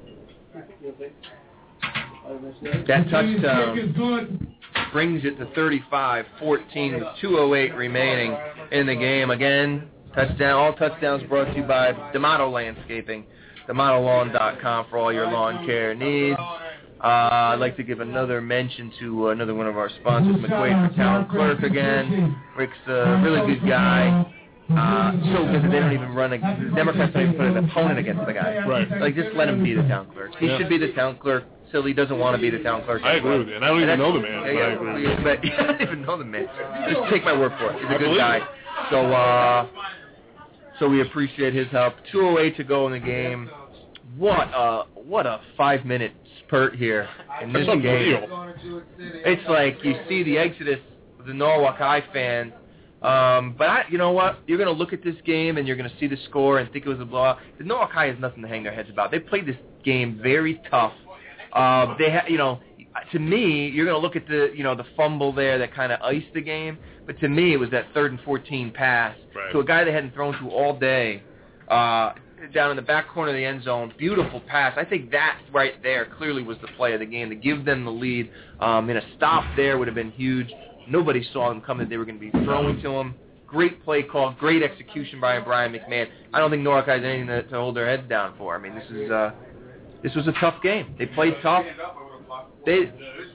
That touchdown brings it to thirty-five fourteen with two oh eight remaining in the game. Again, touchdown. All touchdowns brought to you by D'Amato Landscaping, D'Amato Lawn dot com for all your lawn care needs. Uh, I'd like to give another mention to uh, another one of our sponsors, McQuaid for Town Clerk again. Rick's a really good guy. Uh, so good that they don't even run, a, the Democrats don't even put an opponent against the guy. Right. Like, just let him be the town clerk. He yeah. should be the town clerk. Silly doesn't want to be the town clerk. I agree with you, and I don't even know the man. Yeah, yeah, I agree. Yeah, but I don't even know the man. Just take my word for it. He's a good guy. So, uh, so we appreciate his help. two oh eight to go in the game. What a what a five minute spurt here in this That's game. Unreal. It's like you see the exodus of the Norwalk High fans. Um, but I, you know what? You're going to look at this game and you're going to see the score and think it was a blowout. The Norwalk High has nothing to hang their heads about. They played this game very tough. Uh, they, ha- you know, to me, you're going to look at the, you know, the fumble there that kind of iced the game. But to me, it was that third and fourteen pass right. to a guy they hadn't thrown to all day. Uh, down in the back corner of the end zone, beautiful pass. I think that right there clearly was the play of the game to give them the lead. Um, and a stop there would have been huge. Nobody saw them coming. They were going to be throwing to him. Great play call, great execution by Brian McMahon. I don't think Norwalk has anything to, to hold their heads down for. I mean, this is uh, this was a tough game. They played tough. They,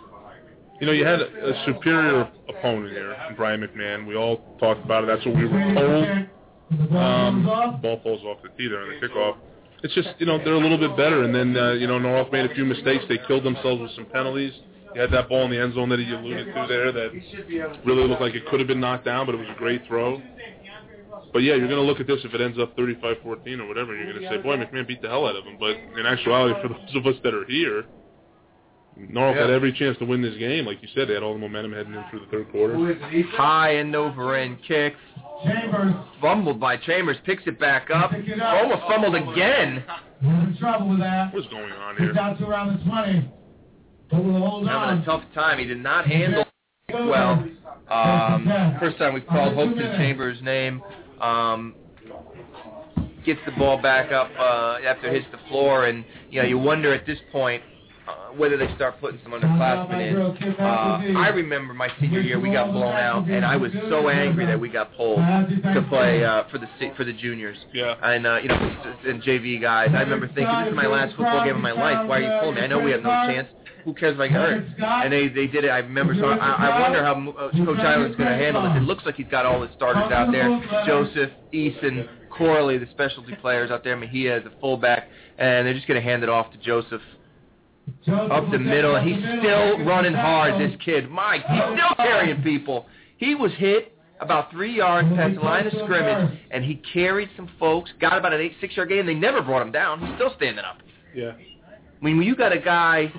you know, you had a, a superior opponent here, Brian McMahon. We all talked about it. That's what we were told. Um, ball falls off the tee there on the kickoff. It's just, you know, they're a little bit better. And then, uh, you know, Norwalk made a few mistakes. They killed themselves with some penalties. You had that ball in the end zone that he alluded to there that really looked like it could have been knocked down, but it was a great throw. But, yeah, you're going to look at this if it ends up thirty-five fourteen or whatever, and you're going to say, boy, McMahon beat the hell out of him. But in actuality, for those of us that are here, Norwalk yeah. had every chance to win this game. Like you said, they had all the momentum heading in through the third quarter. High and over end kicks. Chambers. Fumbled by Chambers. Picks it back up. It up. Almost fumbled again. We're in trouble with that. What's going on here? Down to around the twenty. having a tough time. He did not handle well. Um, first time we called Hopeton Chambers' name. Um, gets the ball back up uh, after it hits the floor, and you know you wonder at this point uh, whether they start putting some underclassmen in. Uh, I remember my senior year we got blown out, and I was so angry that we got pulled to play uh, for the for the juniors. Yeah. And uh, you know, and J V guys. I remember thinking, this is my last football game of my life. Why are you pulling me? I know we have no chance. Who cares if I get hurt? And they, they did it. I remember. So I, I wonder how uh, Coach Island's going to handle this. It looks like he's got all his starters out there. Joseph, Eason, Corley, the specialty players out there. Mejia is the fullback. And they're just going to hand it off to Joseph up the middle. And he's still running hard, this kid. Mike, he's still carrying people. He was hit about three yards past the line of scrimmage, and he carried some folks, got about an eight, six-yard gain. They never brought him down. He's still standing up. Yeah. I mean, when you got a guy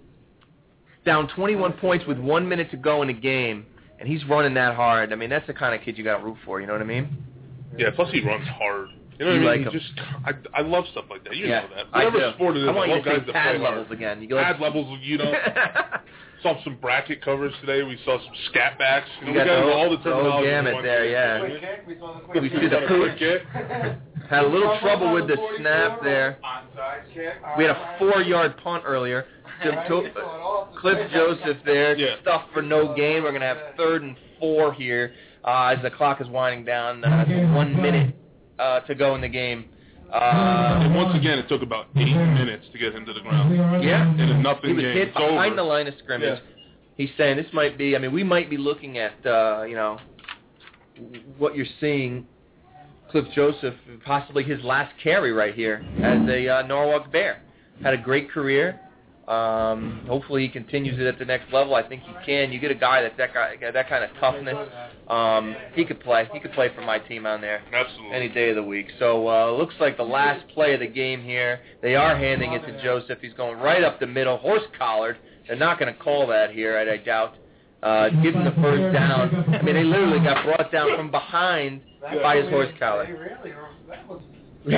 down twenty-one points with one minute to go in the game, and he's running that hard, I mean, that's the kind of kid you got to root for, you know what I mean? Yeah, plus he runs hard. You know what You I like mean? him. He just, I, I love stuff like that. You Yeah, know that. I Whatever do. sport it is, I want I you love to guys say that pad play levels hard. again. You go like, Pad levels, you know. Saw some bracket covers today. We saw some scat backs. You know, You we got got the all the whole- the whole terminology. gamut in one there, game. yeah. Quick kick, we saw the quick We kick. see the quick kick. had a little trouble with the snap there. Onside kick. We had a four-yard punt earlier. To, to, Cliff Joseph there, Yeah. stuffed for no gain. We're going to have third and four here uh, as the clock is winding down. Uh, one minute uh, to go in the game. Uh, And once again, it took about eight minutes to get him to the ground. yeah, In a nothing he was game. hit It's behind over. the line of scrimmage. Yeah. He's saying this might be, I mean, we might be looking at, uh, you know, what you're seeing, Cliff Joseph, possibly his last carry right here as a uh, Norwalk Bear. Had a great career. Um, hopefully he continues it at the next level. I think he can. You get a guy that's that guy, that kind of toughness. Um, he could play. He could play for my team on there Absolutely. any day of the week. So uh, looks like the last play of the game here. They are handing it to Joseph. He's going right up the middle, horse collared. They're not going to call that here, I, I doubt. Uh, give him the first down. I mean, they literally got brought down from behind by his horse collar. They really are- that was-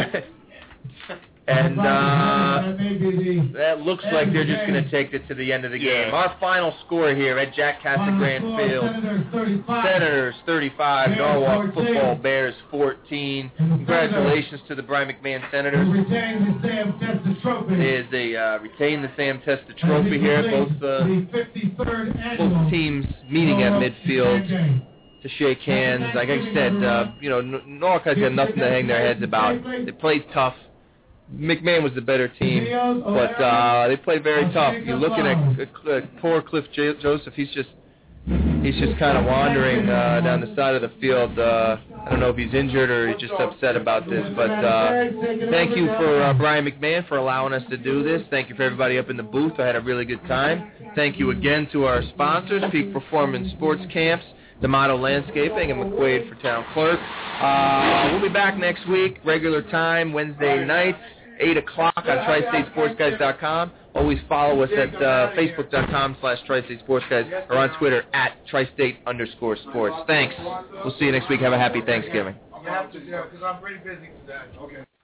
And uh, that looks like they're just going to take it to the end of the game. Yeah. Our final score here at Jack Casagrande Field, Senators thirty-five, Norwalk Football Bears fourteen. Congratulations to the Brian McMahon Senators. Is they uh, retain the Sam Testa Trophy here. Both uh, both teams meeting at midfield to shake hands. Like I said, uh, you know, N- Norwalk has got nothing to hang their heads about. They played tough. McMahon was the better team, but uh, they played very tough. You're looking at uh, uh, poor Cliff J- Joseph. He's just he's just kind of wandering uh, down the side of the field. Uh, I don't know if he's injured or he's just upset about this. But uh, thank you for uh, Brian McMahon for allowing us to do this. Thank you for everybody up in the booth. I had a really good time. Thank you again to our sponsors, Peak Performance Sports Camps, D'Amato Landscaping, and McQuaid for Town Clerk. Uh, we'll be back next week, regular time, Wednesday nights, eight o'clock on tri state sports guys dot com. Always follow us at uh, facebook.com slash tri-state sports guys or on Twitter at tri-state underscore sports. Thanks. We'll see you next week. Have a happy Thanksgiving. You have to, yeah, because I'm pretty busy today. Okay.